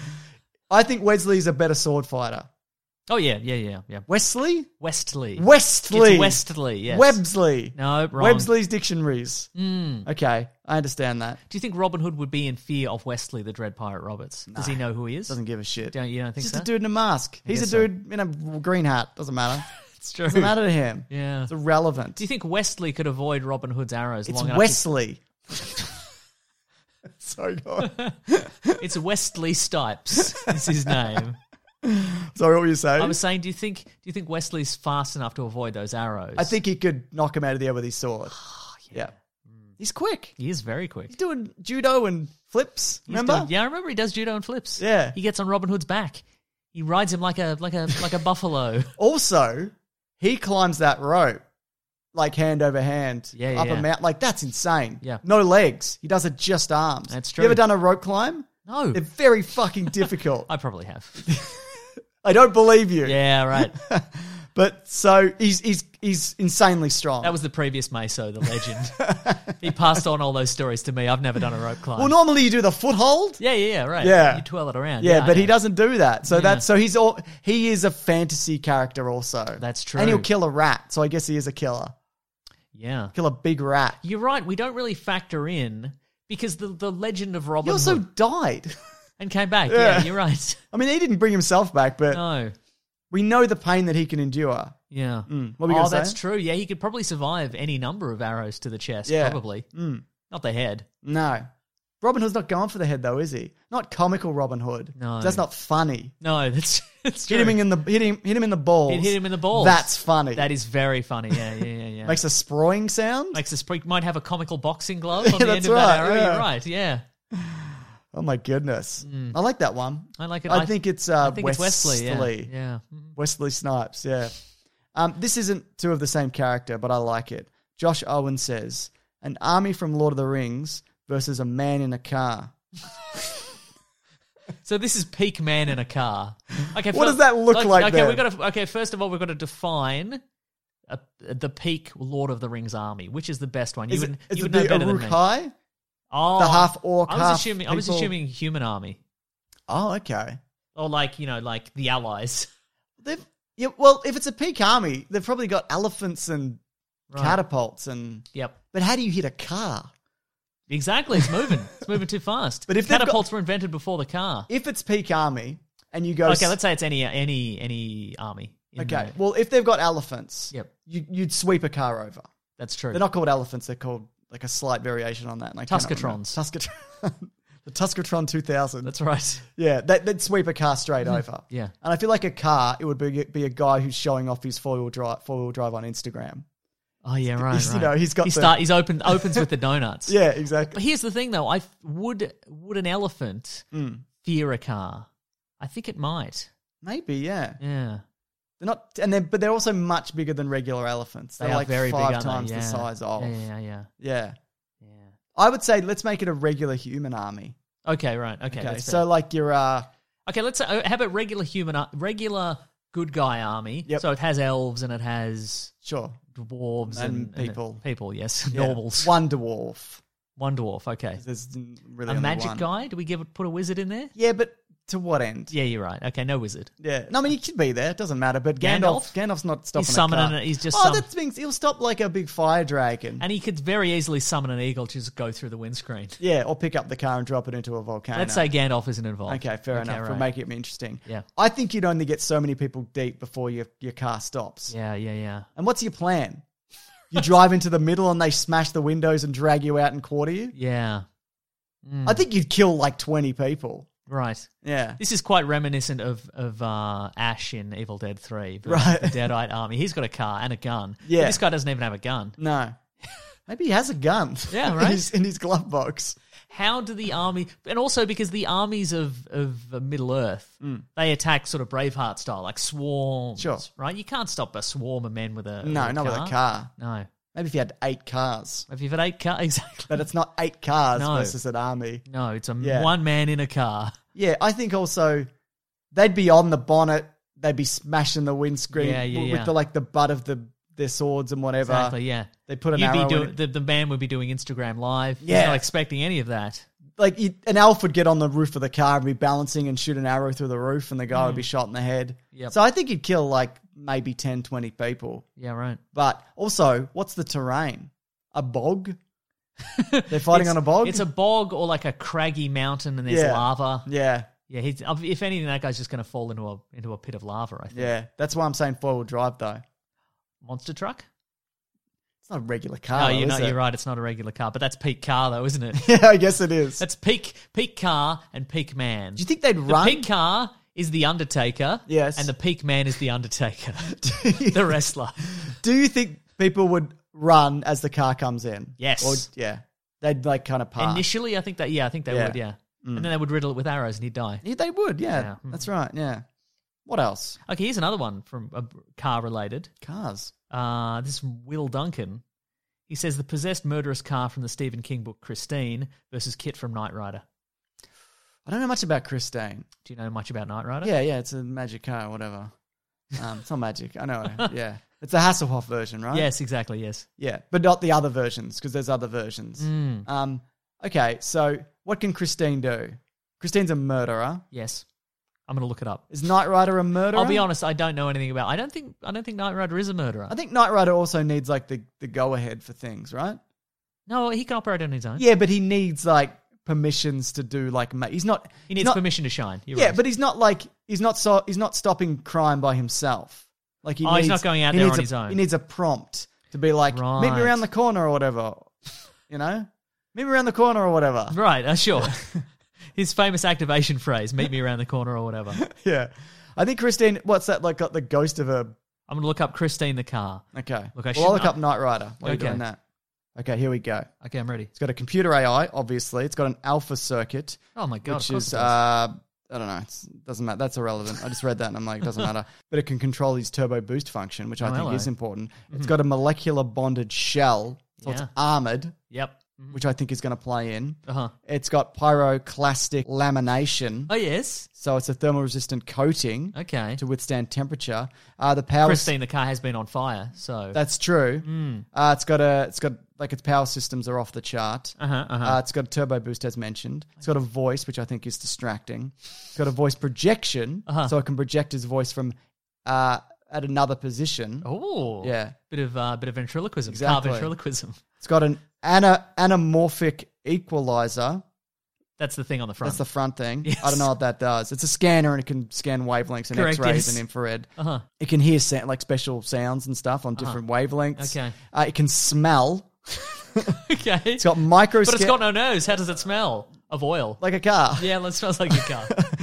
I think Wesley's a better sword fighter. Oh, yeah, yeah, yeah, yeah. Wesley? Westley. Wesley. It's Westley, yes. Websley. No, wrong. Websley's dictionaries. Mm. Okay, I understand that. Do you think Robin Hood would be in fear of Wesley, the Dread Pirate Roberts? Does he know who he is? Doesn't give a shit. Don't, you don't think Just so? a dude in a mask. He's a guess so. dude in a green hat. Doesn't matter. It's true. Doesn't matter to him. Yeah. It's irrelevant. Do you think Wesley could avoid Robin Hood's arrows It's long enough? Wesley. Sorry, God. To... It's Wesley Stipes. Is his name. Sorry, what were you saying? I was saying, do you think do you think Wesley's fast enough to avoid those arrows? I think he could knock him out of the air with his sword. yeah. He's quick. he is very quick. He's doing judo and flips. He's Remember? doing- yeah, I remember he does judo and flips. Yeah. He gets on Robin Hood's back. He rides him like a like a like a buffalo. Also, he climbs that rope like hand over hand Yeah, yeah, up yeah. a mountain. Like, that's insane. Yeah. No legs. He does it just arms. That's You true. ever done a rope climb? No. They're very fucking difficult. I probably have. I don't believe you. Yeah, right. But so he's he's he's insanely strong. That was the previous Meso, the legend. He passed on all those stories to me. I've never done a rope climb. well, normally you do the foothold. yeah, yeah, yeah, right. Yeah. You twirl it around. Yeah, I but he know. doesn't do that. So Yeah. that's so he's all he is a fantasy character also. That's true. And he'll kill a rat. So I guess he is a killer. Yeah. Kill a big rat. You're right. We don't really factor in because the, the legend of Robin He also Hood died. and came back. Yeah. Yeah, you're right. I mean, he didn't bring himself back, but No. We know the pain that he can endure. Yeah. Mm. What were you oh, gonna say? that's true. Yeah, he could probably survive any number of arrows to the chest. Yeah. Probably. Mm. Not the head. No. Robin Hood's not going for the head, though, is he? Not comical Robin Hood. No. That's not funny. No, that's that's true. Hit him in the hit him hit him in the balls. It hit him in the balls. That's funny. That is very funny. Yeah, yeah, yeah. yeah. Makes a sproing sound. Makes a spring. Might have a comical boxing glove on Yeah, the that's end of right, that arrow. yeah. You're right. Yeah. Oh my goodness, I like that one. I like it. I think it's uh, I think it's Wesley. Yeah. yeah. Wesley Snipes. Yeah. Um, this isn't two of the same character, but I like it. Josh Owen says, "An army from Lord of the Rings versus a man in a car." So this is peak man in a car. Okay, What does that look like Okay, then? we got to. Okay, first of all, we've got to define a, the peak Lord of the Rings army. Which is the best one? You Is would, it, is you it would know the better than me. Uruk-hai? Oh, The half orc, I was half assuming. I was people? assuming human army, Oh, okay. or like you know, like the Allies. They've, yeah, well, if it's a peak army, they've probably got elephants and Right. catapults and. Yep. But how do you hit a car? Exactly, it's moving. It's moving too fast. But if they've catapults were invented before the car. If it's peak army and you go, Okay, let's say it's any any any army. in okay. the- Well, if they've got elephants, Yep. you, you'd sweep a car over. That's true. They're not called elephants; they're called like a slight variation on that. And I cannot remember. Tuscatrons. Tuscatron, the Tuscatron two thousand. That's right. Yeah, they, they'd sweep a car straight over. Yeah. And I feel like a car, it would be be a guy who's showing off his four wheel drive four wheel drive on Instagram. Oh yeah, right. He's, you right. know, he's got he the- start. He's open. Opens with the donuts. Yeah, But exactly. here's the thing, though. I would would an elephant Mm. fear a car? I think it might. Maybe, yeah. Yeah. They're not, and they're but they're also much bigger than regular elephants. They're They are like very five big, aren't they? times the Yeah. size of. Yeah, yeah, yeah, Yeah. yeah. I would say let's make it a regular human army. Okay, right. Okay. Okay, that's so fair. like your uh, okay, let's say, uh, how about regular human, ar- regular good guy army? Yep. So it has elves and it has sure dwarves And and, people. And people, yes, yeah, normals. one dwarf. One dwarf. Okay. There's really A only magic one. guy? Do we give it, put a wizard in there? Yeah, but to what end? Yeah, you're right. Okay, no wizard. Yeah, no, I mean he could be there. It doesn't matter. But Gandalf, Gandalf? Gandalf's not stopping. He's a summoning car. it, he's just oh, sum- that means he'll stop like a big fire dragon. And he could very easily summon an eagle to just go through the windscreen. Yeah, or pick up the car and drop it into a volcano. Let's say Gandalf isn't involved. Okay, fair Okay, enough. right. We'll make it interesting. Yeah. I think you'd only get so many people deep before your your car stops. Yeah, yeah, yeah. And what's your plan? You drive into the middle and they smash the windows and drag you out and quarter you? Yeah. I think you'd kill like twenty people. Right. Yeah. This is quite reminiscent of of uh, Ash in Evil Dead three. But Right. The Deadite army. He's got a car and a gun. Yeah. But this guy doesn't even have a gun. No. Maybe he has a gun. Yeah, in right. his, in his glove box. How do the army... And also because the armies of, of uh, Middle-earth, they attack sort of Braveheart style, like swarms. Mm. Sure. Right? You can't stop a swarm of men with a No, with a not car. with a car. No. Maybe if you had eight cars. If you've had eight cars... Exactly. But it's not eight cars No. versus an army. No, it's a Yeah. one man in a car. Yeah, I think also they'd be on the bonnet. They'd be smashing the windscreen Yeah, yeah, with yeah. the like the butt of the their swords and whatever. Exactly, yeah. They put an You'd be arrow in doing, it. the, the man would be doing Instagram Live. He's Yeah. not expecting any of that. Like you, an elf would get on the roof of the car and be balancing and shoot an arrow through the roof, and the guy would be shot in the head. Mm. Yep. So I think he'd kill like maybe ten, twenty people. Yeah, right. But also, what's the terrain? A bog? They're fighting It's- on a bog? It's a bog or like a craggy mountain and there's Yeah. lava. Yeah, Yeah, he's, if anything, that guy's just going to fall into a into a pit of lava, I think. yeah. That's why I'm saying four-wheel drive, though. Monster truck? It's not a regular car, No, though, you're is not. it? You're right. It's not a regular car, but that's peak car, though, isn't it? Yeah, I guess it is. That's peak peak car and peak man. Do you think they'd the run? peak car is the Undertaker? Yes. And the peak man is the Undertaker, the wrestler. Do you think people would run as the car comes in? Yes. Or, yeah. They'd like kind of park. Initially, I think that. Yeah, I think they Yeah. would. Yeah, and then they would riddle it with arrows and he'd die. Yeah, they would, yeah. Yeah. That's right, yeah. What else? Okay, here's another one from a car related. Cars. Uh, this is from Will Duncan. He says the possessed murderous car from the Stephen King book Christine versus Kit from Knight Rider. I don't know much about Christine. Do you know much about Knight Rider? Yeah, yeah, it's a magic car or whatever. Um, it's not magic, I know. Yeah. It's a Hasselhoff version, right? Yes, exactly, yes. Yeah, but not the other versions, because there's other versions. Mm. Um, okay, so what can Christine do? Christine's a murderer. Yes. I'm going to look it up. Is Knight Rider a murderer? I'll be honest, I don't know anything about I don't think I don't think Knight Rider is a murderer. I think Knight Rider also needs like the, the go-ahead for things, right? No, he can operate on his own. Yeah, but he needs like permissions to do like ma- he's not He needs not, permission to shine. You're Yeah, right. but he's not like he's not so he's not stopping crime by himself. Like he Oh, needs, he's not going out he there needs on a, his own. He needs a prompt to be like, meet me Right. around the corner or whatever. You know, meet me around the corner or whatever. Right, uh, sure. His famous activation phrase, meet me around the corner or whatever. Yeah, I think Christine. What's that? Like got the ghost of a. I'm going to look up Christine the car. Okay, Look, I well, should I'll look know. up Knight Rider while Okay. you're doing that. Okay, here we go. Okay, I'm ready. It's got a computer A I, obviously. It's got an alpha circuit. Oh my God, Which of course is, it does. uh, I don't know. It doesn't matter. That's irrelevant. I just read that and I'm like, it doesn't matter. But it can control his turbo boost function, which I Oh, think hello. is important. It's got a molecular bonded shell, so it's Yeah. armored, Yep. which I think is going to play in. Uh-huh. It's got pyroclastic lamination, Oh, yes. so it's a thermal resistant coating Okay. to withstand temperature. Uh, the power Christine the car has been on fire, so... That's true. Uh, it's got a, it's got like its power systems are off the chart. Uh-huh, uh-huh. Uh, it's got a turbo boost as mentioned. It's got a voice, which I think is distracting. It's got a voice projection, Uh-huh. so it can project his voice from uh, at another position. Oh. Yeah. Bit of uh, bit of ventriloquism. Exactly. Car ventriloquism. It's got an ana- anamorphic equalizer. That's the thing on the front. That's the front thing. Yes. I don't know what that does. It's a scanner and it can scan wavelengths and Correct, X-rays yes. and infrared. Uh-huh. It can hear sa- like special sounds and stuff on different wavelengths. Okay. Uh, it can smell. Okay. It's got micro. But it's got no nose. How does it smell? Of oil. like a car. Yeah, it smells like a car.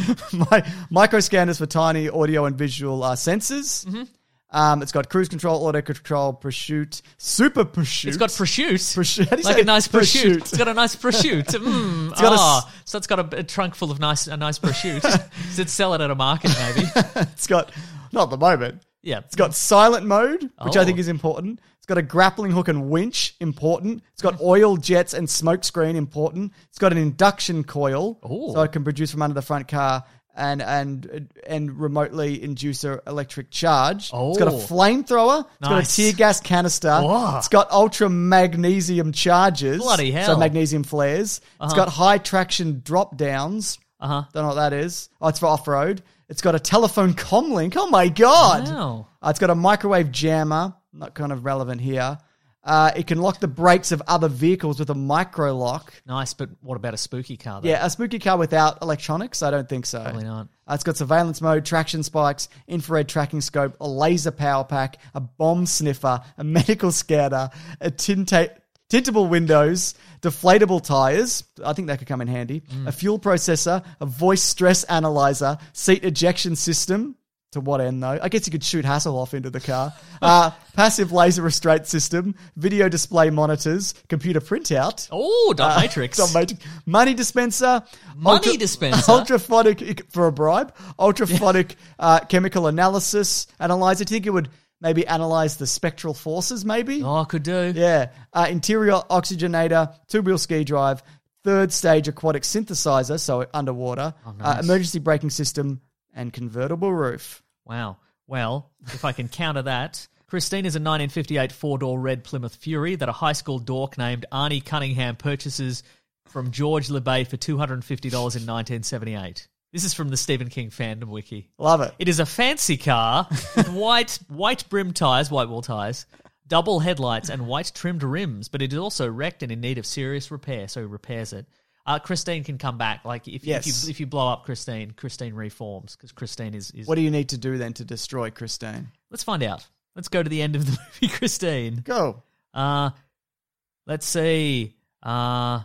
My micro scanners for tiny audio and visual uh, sensors. Mm-hmm. Um, it's got cruise control, auto control, prosciutto, super prosciutto. It's got prosciutto. Prosciutto. How do you Like say a nice prosciutto. prosciutto? It's got a nice prosciutto. Mm, got a ah, s- so it's got a, a trunk full of nice, a nice prosciutto. Does it sell it at a market, maybe? It's got not at the moment. Yeah. It's got silent mode, which I Oh. think is important. It's got a grappling hook and winch, important. It's got oil jets and smoke screen, important. It's got an induction coil, Ooh. so it can produce from under the front car and and and remotely induce a electric charge. It's got a Oh. flamethrower. It's got a Nice. tear gas canister. Whoa. It's got ultra magnesium charges. Bloody hell. So magnesium flares. It's got high traction drop downs. Uh-huh. Don't know what that is. Oh, it's for off road. It's got a telephone comm link. Oh my god! Wow. Uh, it's got a microwave jammer. Not kind of relevant here. Uh, it can lock the brakes of other vehicles with a micro lock. Nice, but what about a spooky car, though? Yeah, a spooky car without electronics? I don't think so. Probably not. Uh, it's got surveillance mode, traction spikes, infrared tracking scope, a laser power pack, a bomb sniffer, a medical scanner, a tinta- tintable windows, deflatable tires. I think that could come in handy. Mm. A fuel processor, a voice stress analyzer, seat ejection system. To what end, though? I guess you could shoot Hasselhoff into the car. Uh, passive laser restraint system, video display monitors, computer printout. Oh, dot Uh, matrix. dot matrix. Money dispenser. Money dispenser? Ultraphonic, for a bribe. Ultraphonic uh, chemical analysis analyzer. Do you think it would maybe analyze the spectral forces, maybe? Oh, could do. Yeah. Uh, interior oxygenator, two-wheel ski drive, third stage aquatic synthesizer, so underwater, Oh, uh, nice. emergency braking system, and convertible roof. Wow. Well, if I can counter that, Christine is a nineteen fifty-eight four-door red Plymouth Fury that a high school dork named Arnie Cunningham purchases from George LeBay for two hundred fifty dollars in nineteen seventy-eight. This is from the Stephen King fandom wiki. Love it. It is a fancy car with white white brim tyres, white wall tyres, double headlights, and white trimmed rims, but it is also wrecked and in need of serious repair, so he repairs it. Uh, Christine can come back. Like if, Yes. if you if you blow up Christine, Christine reforms because Christine is, is What do you need to do then to destroy Christine? Let's find out. Let's go to the end of the movie, Christine. Go. Uh, let's see. Uh,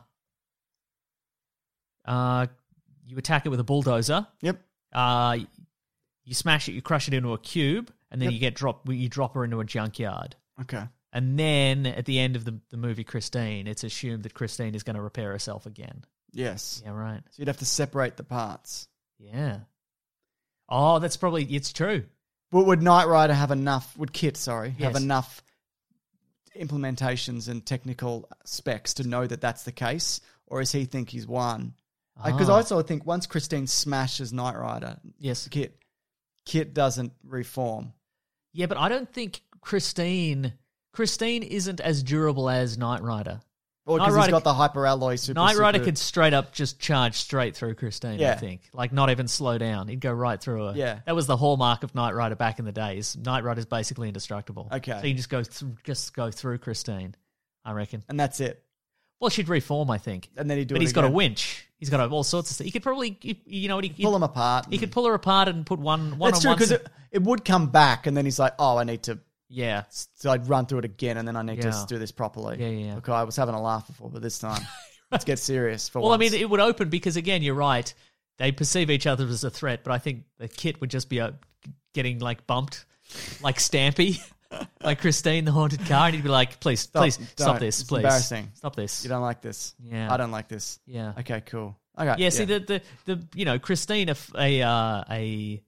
uh, you attack it with a bulldozer. Yep. Uh, you smash it, you crush it into a cube, and then Yep. you get drop. You drop her into a junkyard. Okay. And then at the end of the, the movie Christine, it's assumed that Christine is going to repair herself again. Yes. Yeah, right. So you'd have to separate the parts. Yeah. Oh, that's probably, it's true. But would Knight Rider have enough, would Kit, sorry, have Yes. enough implementations and technical specs to know that that's the case? Or does he think he's won? Because Ah. I also think once Christine smashes Knight Rider, Yes. Kit, Kit doesn't reform. Yeah, but I don't think Christine, Christine isn't as durable as Knight Rider. Or Knight because he's Rider- got the hyperalloy super Knight Rider super- could straight up just charge straight through Christine, I Yeah. think. Like, not even slow down. He'd go right through her. Yeah. That was the hallmark of Knight Rider back in the days. Knight Rider's basically indestructible. Okay. So you just go through, just go through Christine, I reckon. And that's it. Well, she'd reform, I think. And then he'd do But it he's got a again. winch. He's got all sorts of stuff. He could probably, you know what, he Pull them apart. He could pull her apart and put one one That's on true, one. because it, it would come back, and then he's like, oh, I need to... Yeah. So I'd run through it again, and then I need Yeah. to do this properly. Yeah, yeah, yeah. Okay, I was having a laugh before, but this time, let's get serious for Well, once. I mean, it would open because, again, you're right. They perceive each other as a threat, but I think the Kit would just be uh, getting, like, bumped, like Stampy, like Christine, the haunted car, and he'd be like, please, Stop, please, don't. stop this, It's please. embarrassing. Stop this. You don't like this. Yeah. I don't like this. Yeah. Okay, cool. Okay. Yeah, see, the, the, the, you know, Christine, a, f- a, uh, a,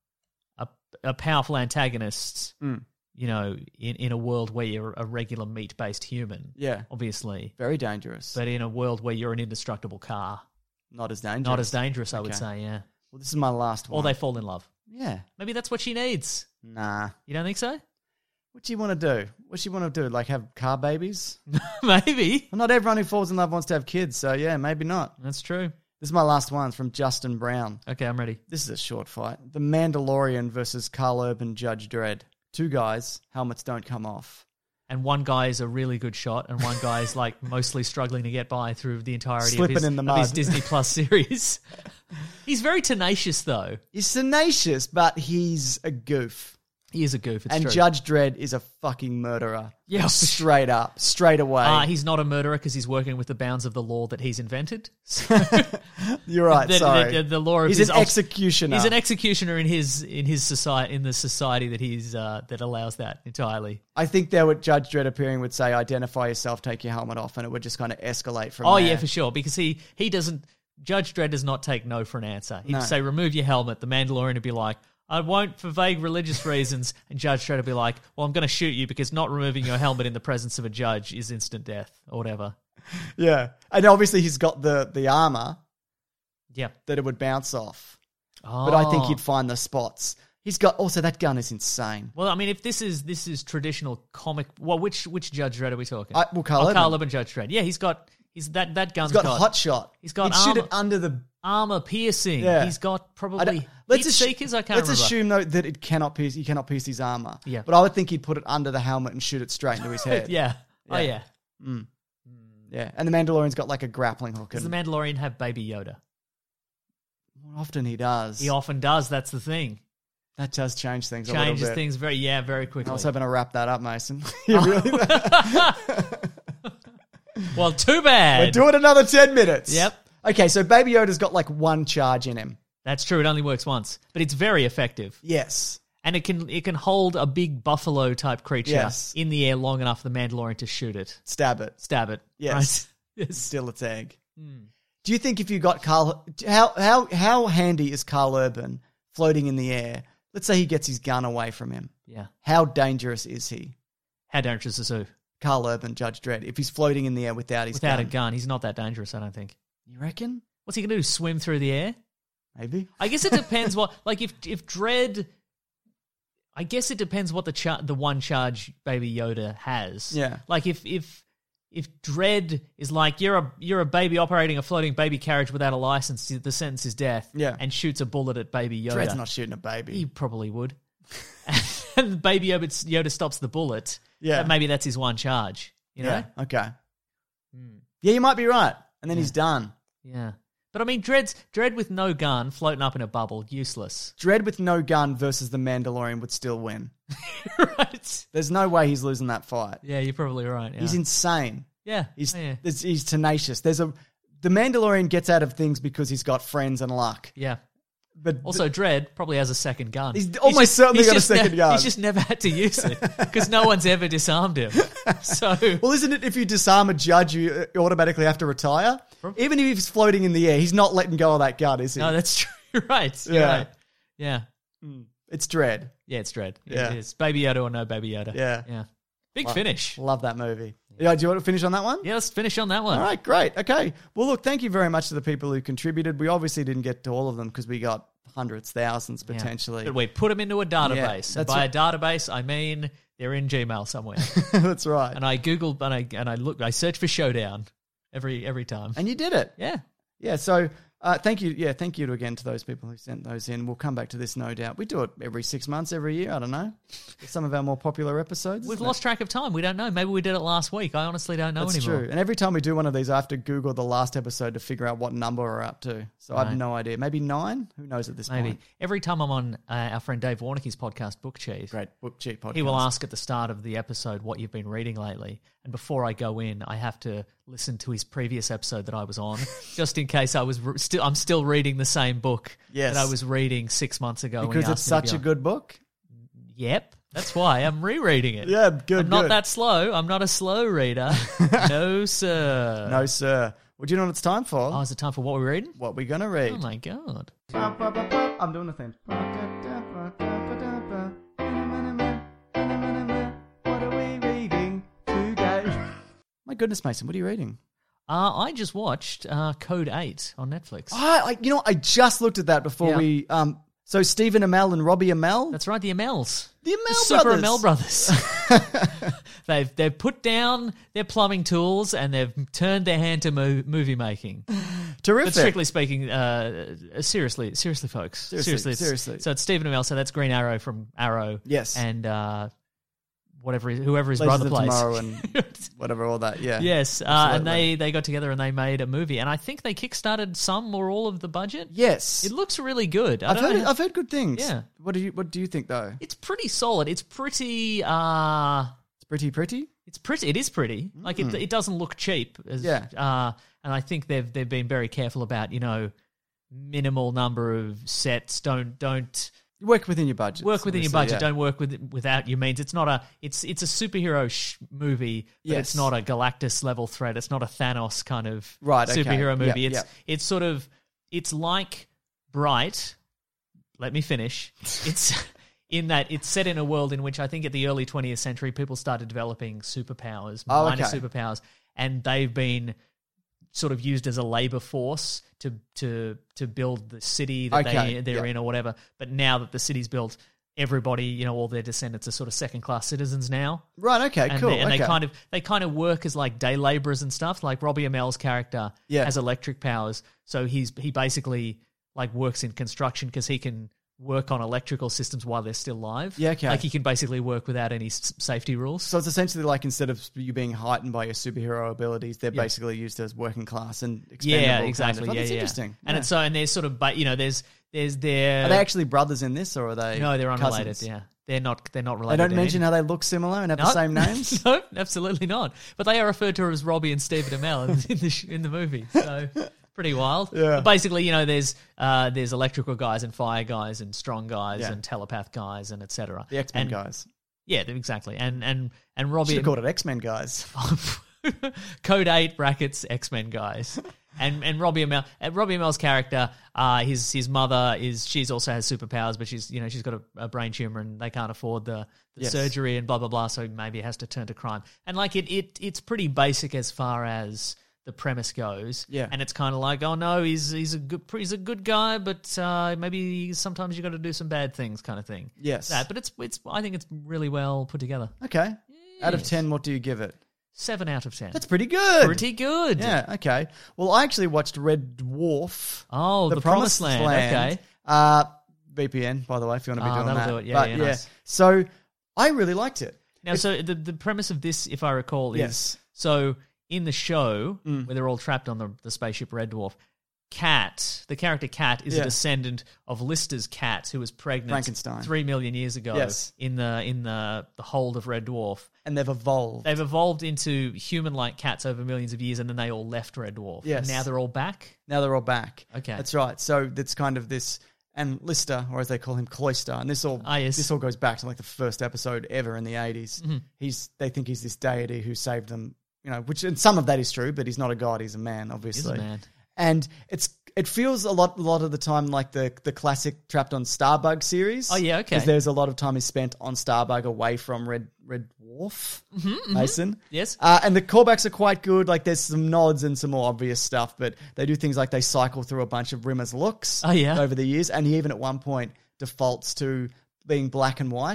a, a powerful antagonist, Mm. you know, in, in a world where you're a regular meat-based human, Yeah. obviously, Very dangerous. but in a world where you're an indestructible car, Not as dangerous. not as dangerous, I would Okay. say, yeah. Well, this is my last one. Or they fall in love. Yeah. Maybe that's what she needs. Nah. You don't think so? What do you want to do? What do you want to do? Like have car babies? Maybe. Well, not everyone who falls in love wants to have kids, so yeah, maybe not. That's true. This is my last one. It's from Justin Brown. Okay, I'm ready. This is a short fight. The Mandalorian versus Carl Urban Judge Dredd. Two guys, helmets don't come off. And one guy is a really good shot, and one guy is like mostly struggling to get by through the entirety Slipping of, his, in the of his mud. Disney Plus series. He's very tenacious, though. He's tenacious, but he's a goof. He is a goof. It's and true. Judge Dredd is a fucking murderer. Yeah, for straight up, straight away. Uh, he's not a murderer because he's working with the bounds of the law that he's invented. So You're right. the, sorry, the, the, the law of he's his an ult- executioner. He's an executioner in his in his society in the society that he's uh, that allows that entirely. I think there would Judge Dredd appearing would say, "Identify yourself, take your helmet off," and it would just kind of escalate from Oh there. yeah, for sure. Because he he doesn't. Judge Dredd does not take no for an answer. He'd No. say, "Remove your helmet." The Mandalorian would be like, "I won't for vague religious reasons," and Judge Dredd would be like, "Well, I'm going to shoot you because not removing your helmet in the presence of a judge is instant death or whatever." Yeah, and obviously he's got the the armor Yeah. that it would bounce off, Oh. but I think he'd find the spots. He's got also that gun is insane. Well, I mean, if this is this is traditional comic, well, which which Judge Dredd are we talking? I- well, Carl oh, Carl Urban. Urban Judge Dredd. Yeah, he's got he's that that gun's He's got, hot shot. He's got He'd shoot armor, it under the. armor piercing. Yeah. He's got I probably don't- heat assu- seekers. I can't let's remember. assume though that it cannot pierce. He cannot pierce his armor. Yeah. but I would think he'd put it under the helmet and shoot it straight into his head. yeah. Oh Yeah. yeah. yeah. And the Mandalorian's got like a grappling hook. Does And the Mandalorian have Baby Yoda? often he does. He often does. That's the thing. That does change things. a Changes little bit. things very yeah very quickly. I was hoping to wrap that up, Mason. you really? Well, too bad. We're doing another ten minutes. Yep. Okay, so Baby Yoda's got like one charge in him. That's true. It only works once, but it's very effective. Yes. And it can it can hold a big buffalo type creature Yes. in the air long enough for the Mandalorian to shoot it, Stab it. stab it. Yes. Right? Yes. Still its egg. Do you think if you got Carl, how how how handy is Carl Urban floating in the air? Let's say he gets his gun away from him. Yeah. How dangerous is he? How dangerous is who? Carl Urban, Judge Dredd, if he's floating in the air without his Without gun. a gun, he's not that dangerous. I don't think. You reckon? What's he gonna do? Swim through the air? Maybe. I guess it depends what. Like if if Dredd. I guess it depends what the char- the one charge Baby Yoda has. Yeah. Like if if if Dredd is like you're a you're a baby operating a floating baby carriage without a license, the sentence is death. Yeah. And shoots a bullet at Baby Yoda. Dredd's not shooting a baby. He probably would. And Baby Yoda, Yoda stops the bullet. Yeah. Maybe that's his one charge. You know? Yeah. Okay. Yeah, you might be right. And then Yeah. he's done. Yeah. But I mean, Dredd's Dredd with no gun, floating up in a bubble, useless. Dredd with no gun versus the Mandalorian would still win. Right. There's no way he's losing that fight. Yeah, you're probably right. Yeah. He's insane. yeah. He's Oh, yeah. there's- he's tenacious. There's a the Mandalorian gets out of things because he's got friends and luck. Yeah. But Also, Dredd probably has a second gun. He's almost certainly he's got a just ne- second gun. He's just never had to use it because no one's ever disarmed him. So, well, isn't it if you disarm a judge, you uh, automatically have to retire? Even if he's floating in the air, he's not letting go of that gun, is he? no, that's true. You're right. You're Yeah. right. Yeah. It's Dredd. Yeah, it's Dredd. Yeah. It is. Baby Yoda or no Baby Yoda. Yeah. Yeah. Big finish. Love that movie. Yeah, do you want to finish on that one? Yeah, let's finish on that one. All right, great. Okay. Well, look, thank you very much to the people who contributed. We obviously didn't get to all of them because we got hundreds, thousands Yeah. potentially. But we put them into a database. that's and by right. a database, I mean they're in Gmail somewhere. That's right. And I Googled and I and I look I search for Showdown every every time. And you did it. Yeah. Yeah, so Uh, thank you. Yeah, thank you to, again to those people who sent those in. We'll come back to this, no doubt. We do it every six months, every year. I don't know. Some of our more popular episodes. We've isn't lost it? track of time. We don't know. Maybe we did it last week. I honestly don't know That's anymore. true. And every time we do one of these, I have to Google the last episode to figure out what number we're up to. So I Right. have no idea. Maybe nine? Who knows at this Maybe. point? Every time I'm on uh, our friend Dave Warnicki's podcast, Book Cheese, Great book cheap podcast. he will ask at the start of the episode what you've been reading lately. And before I go in, I have to listen to his previous episode that I was on, just in case I was re- still. I'm still reading the same book Yes. that I was reading six months ago. when he Because asked it's me to be such a on. good book. Yep, that's why I'm rereading it. Yeah, good, I'm not good. that slow. I'm not a slow reader. No, sir. No, sir. Well, do you know what it's time for? Oh, is it time for what we're reading? What we're going to read. Oh my god. I'm doing the thing. What are we reading today? My goodness, Mason, what are you reading? Uh, I just watched uh, Code eight on Netflix. Oh, I, you know, I just looked at that before Yeah. we. Um, so Stephen Amell and Robbie Amell. That's right, the Amels. The Amell Super brothers. Amell brothers. they've they've put down their plumbing tools and they've turned their hand to mo- movie making. Terrific. But strictly speaking, uh, seriously, seriously, folks, Seriously, it's- seriously. So it's Stephen Amell. So that's Green Arrow from Arrow. Yes. and uh, whatever, his- whoever his Legends brother of plays. Tomorrow and whatever, all that. Yeah. Yes, uh, and Absolutely. they, they got together and they made a movie, and I think they kickstarted some or all of the budget. Yes. It looks really good. I I've don't heard. know how- I've heard good things. Yeah. What do you What do you think though? It's pretty solid. It's pretty. Uh, It's pretty pretty. it's pretty. It is pretty. Like it. It doesn't look cheap. As, Yeah. Uh, and I think they've they've been very careful about you know minimal number of sets. Don't don't Work within your budget. work within your obviously, budget. yeah. Don't work with without your means. It's not a. It's it's a superhero sh- movie, but Yes. it's not a Galactus level threat. It's not a Thanos kind of Right, okay. superhero Yep, movie. it's yep. it's sort of it's like Bright. Let me finish. It's in that it's set in a world in which I think at the early twentieth century people started developing superpowers, Oh, minor okay. superpowers, and they've been sort of used as a labor force to to to build the city that Okay, they they're yeah. in or whatever. But now that the city's built, everybody, you know, all their descendants are sort of second class citizens now. Right. Okay. And, cool. they, and okay. they kind of they kind of work as like day laborers and stuff. Like Robbie Amell's character Yeah. has electric powers, so he's he basically like works in construction because he can work on electrical systems while they're still live. Yeah, okay. Like he can basically work without any s- safety rules. So it's essentially like instead of you being heightened by your superhero abilities, they're Yeah. basically used as working class and expendable. Yeah, kind exactly. Of. Oh, yeah, that's yeah. interesting. And Yeah. it's so and there's sort of but you know there's there's their Are they actually brothers in this, or are they? no they're unrelated. cousins? Yeah, they're not they're not They related. don't to mention anything. how they look similar and have the No. same names. No, absolutely not. But they are referred to as Robbie and Stephen Amell in, in the sh- in the movie. So pretty wild. Yeah. But basically, you know, there's uh, there's electrical guys and fire guys and strong guys Yeah. and telepath guys and et cetera. The X Men And- guys. Yeah, exactly. And and and Robbie Should have called it X Men guys. Code eight brackets X Men guys. And and Robbie Amell, uh, Robbie Amell's character, uh, his his mother is she's also has superpowers, but she's you know she's got a, a brain tumor and they can't afford the, the Yes. surgery and blah blah blah. So maybe it has to turn to crime. And like it it it's pretty basic as far as the premise goes. Yeah. And it's kind of like, oh no, he's he's a good he's a good guy, but uh, maybe sometimes you got to do some bad things, kind of thing. Yes. That, but it's it's I think it's really well put together. Okay. Out of Yes. ten, what do you give it? Seven out of ten. That's pretty good. pretty good. Yeah. Okay. Well, I actually watched Red Dwarf. Oh, The Promised Land, okay. Uh, V P N, by the way, if you want to be Oh, doing that'll that. do it. Yeah, But, yeah, nice. So I really liked it. Now, so the the premise of this, if I recall, is Yes. so in the show Mm. where they're all trapped on the, the spaceship Red Dwarf, Cat, the character Cat, is Yeah. a descendant of Lister's cat, who was pregnant Frankenstein. three million years ago. Yes. in the in the the hold of Red Dwarf. And they've evolved. They've evolved into human-like cats over millions of years, and then they all left Red Dwarf. Yes. And now they're all back. Now they're all back. Okay. That's right. So it's kind of this, and Lister, or as they call him, Cloister, and this all Ah, yes. this all goes back to like the first episode ever in the eighties. Mm-hmm. He's they think he's this deity who saved them, you know, which and some of that is true, but he's not a god; he's a man, obviously. man. And it's it feels a lot a lot of the time like the the classic Trapped on Starbug series. Oh, yeah, okay. Because there's a lot of time is spent on Starbug away from Red Red Dwarf, Mason. Yes. Uh, and the callbacks are quite good. Like there's some nods and some more obvious stuff, but they do things like they cycle through a bunch of Rimmer's looks Oh, yeah. over the years. And he even at one point defaults to being black and white,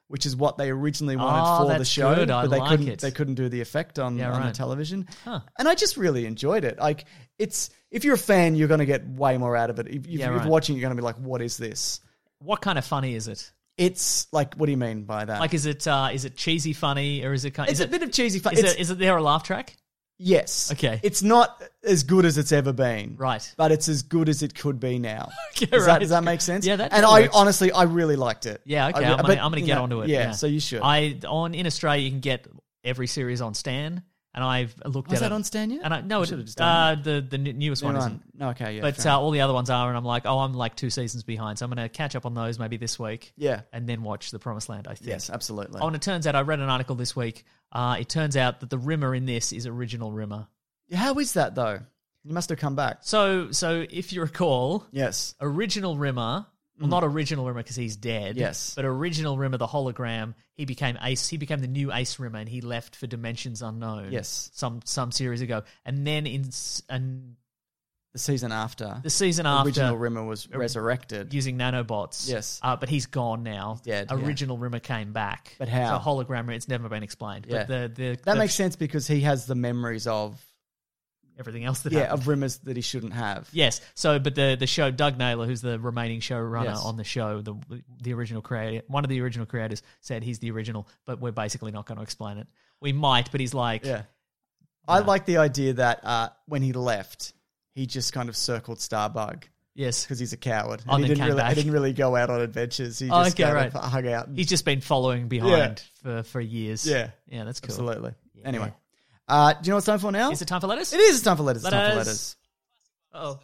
which is what they originally wanted Oh, for the that's show, good. I but they like couldn't. it. They couldn't do the effect on, Yeah, on the right. television. Huh. And I just really enjoyed it. Like it's if you're a fan, you're going to get way more out of it. If, if Yeah, you're right. watching, you're going to be like, "What is this?" What kind of funny is it? It's like, what do you mean by that? Like, is it uh, is it cheesy funny or is it kind? it's is a it, bit of cheesy fun. Is, It's, it, is it there a laugh track? yes. Okay. It's not as good as it's ever been. Right. But it's as good as it could be now. Okay, does, right. that, does that make sense? Yeah, that And totally I works. honestly, I really liked it. Yeah, okay. I re- I'm gonna, but, I'm gonna you get know, onto it. Yeah, Yeah, so you should. I on in Australia you can get every series on Stan, and I've looked Was at that it. on Stan yet? And I no, I it, should've just done uh, the the n- newest New one one. isn't. No, okay, yeah. But fair uh, enough. all the other ones are, and I'm like, oh, I'm like two seasons behind, so I'm going to catch up on those maybe this week. Yeah. and then watch The Promised Land. I think. Yes, absolutely. Oh, and it turns out I read an article this week. Uh, it turns out that the Rimmer in this is original Rimmer. How is that though? You must have come back. So, so if you recall, Yes. original Rimmer, well, not original Rimmer because he's dead. Yes. But original Rimmer, the hologram, he became Ace. He became the new Ace Rimmer, and he left for Dimensions Unknown. Yes. Some some series ago, and then in s- and The season after. the season after, original Rimmer was resurrected. using nanobots. Yes. Uh, but he's gone now. He's dead, yeah. Original Rimmer came back. But how? So hologram, it's never been explained. Yeah. But the, the, That the- makes sense because he has the memories of everything else that yeah happened. of Rimmers that he shouldn't have. Yes. So, but the the show, Doug Naylor, who's the remaining showrunner Yes. on the show, the the original creator, one of the original creators, said he's the original, but we're basically not going to explain it. We might, but he's like, Yeah. I like the idea that uh, when he left, he just kind of circled Starbug yes, because he's a coward. Oh, And he then didn't came really, back. he didn't really go out on adventures. He Oh, just okay, kind right. of hung out. And, he's just been following behind for for years. Yeah. yeah, that's cool. absolutely. Yeah. Anyway, uh, do you know what it's time for now? Is it time for letters? It is. It's time for letters. It's time for Letters. letters.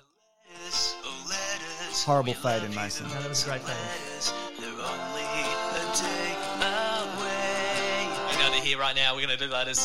Oh, Horrible fade in Mason. no, that was a great fade. We're going to hear right now. We're going to do letters.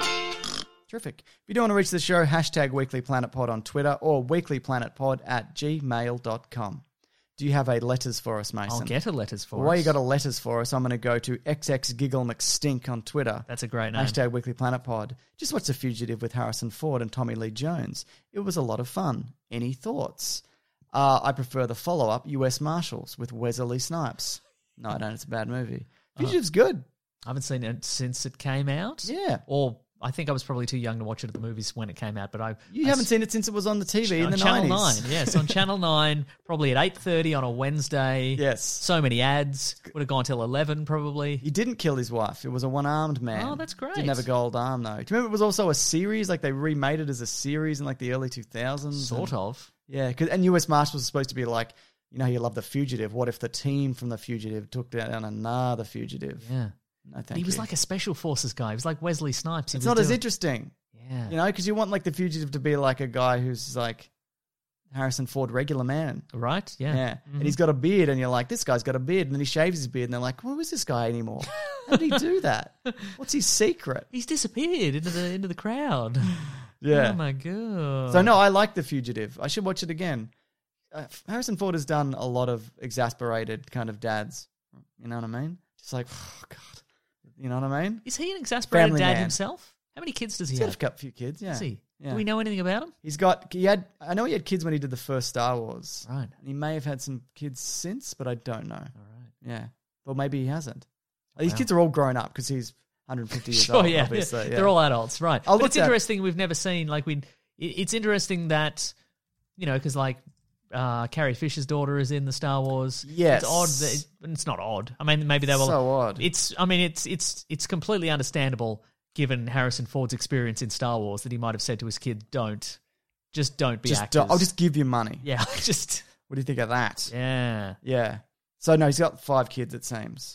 Terrific. If you do want to reach the show, hashtag weeklyplanetpod on Twitter or weeklyplanetpod at gmail dot com. Do you have a letters for us, Mason? I'll get a letters for While us. you got a letters for us, I'm going to go to xxgigglemcstink on Twitter. That's a great name. Hashtag Weekly Planet Pod. Just watched The Fugitive with Harrison Ford and Tommy Lee Jones. It was a lot of fun. Any thoughts? Uh, I prefer the follow-up, U S Marshals, with Wesley Snipes. No, I don't. It's a bad movie. Fugitive's good. I haven't seen it since it came out. Yeah. Or I think I was probably too young to watch it at the movies when it came out, but I You I haven't s- seen it since it was on the T V in on the Channel nineties. nine. Yes, on Channel nine, probably at eight thirty on a Wednesday. Yes. So many ads. Would have gone till eleven probably. He didn't kill his wife. It was a one-armed man. Oh, that's great. Didn't have a gold arm, though. Do you remember it was also a series? Like, they remade it as a series in, like, the early two thousands? Sort and, of. Yeah, 'cause- and U S Marshals was supposed to be like, you know, you love The Fugitive. What if the team from The Fugitive took down another fugitive? Yeah. No, thank he was you. like a special forces guy. He was like Wesley Snipes. He It's was not as doing- interesting, Yeah. you know, because you want, like, The Fugitive to be like a guy who's, like, Harrison Ford, regular man. Right? Yeah. Yeah. And he's got a beard, and you're like, this guy's got a beard. And then he shaves his beard, and they're like, who is this guy anymore? How did he do that? What's his secret? He's disappeared into the into the crowd. Yeah. Oh my god. So, no, I like The Fugitive. I should watch it again. Uh, Harrison Ford has done a lot of exasperated kind of dads. You know what I mean? Just like, oh, God. You know what I mean? Is he an exasperated Family dad man. himself? How many kids does he He's got have? a couple- few kids, yeah. Does he? Yeah. Do we know anything about him? He's got, he had, I know he had kids when he did the first Star Wars. Right. And he may have had some kids since, but I don't know. All right. Yeah. Well, maybe he hasn't. These Wow. kids are all grown up because he's one hundred fifty years Sure, old, yeah. obviously. Yeah. They're all adults, right. I'll but look it's that- interesting we've never seen, like, we. it- it's interesting that, you know, because, like, uh, Carrie Fisher's daughter is in the Star Wars. Yes. It's odd that, it- it's not odd. I mean, maybe they were. So odd. It's, I mean, it's, it's, it's completely understandable given Harrison Ford's experience in Star Wars that he might have said to his kid, don't, just don't be Just actors. don't- I'll just give you money. yeah, just, What do you think of that? yeah. Yeah. So, no, he's got five kids, it seems.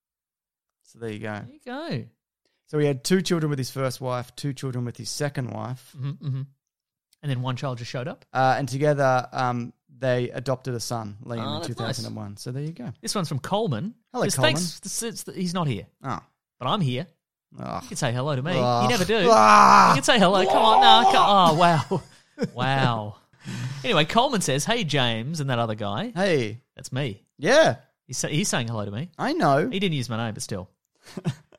So, there you go. There you go. So, he had two children with his first wife, two children with his second wife. hmm hmm And then one child just showed up. Uh, and together, um, they adopted a son, Liam, Oh, in that's two thousand one. So, there you go. This one's from Coleman. Hello, Just Coleman. Thanks. This, it's, he's not here, Oh. but I'm here. Oh. You can say hello to me. Ugh. You never do. Ah. You can say hello. Come on. No, come, oh, wow. Wow. Anyway, Coleman says, hey, James, and that other guy. Hey. That's me. Yeah. He's, sa- he's saying hello to me. I know. He didn't use my name, but still.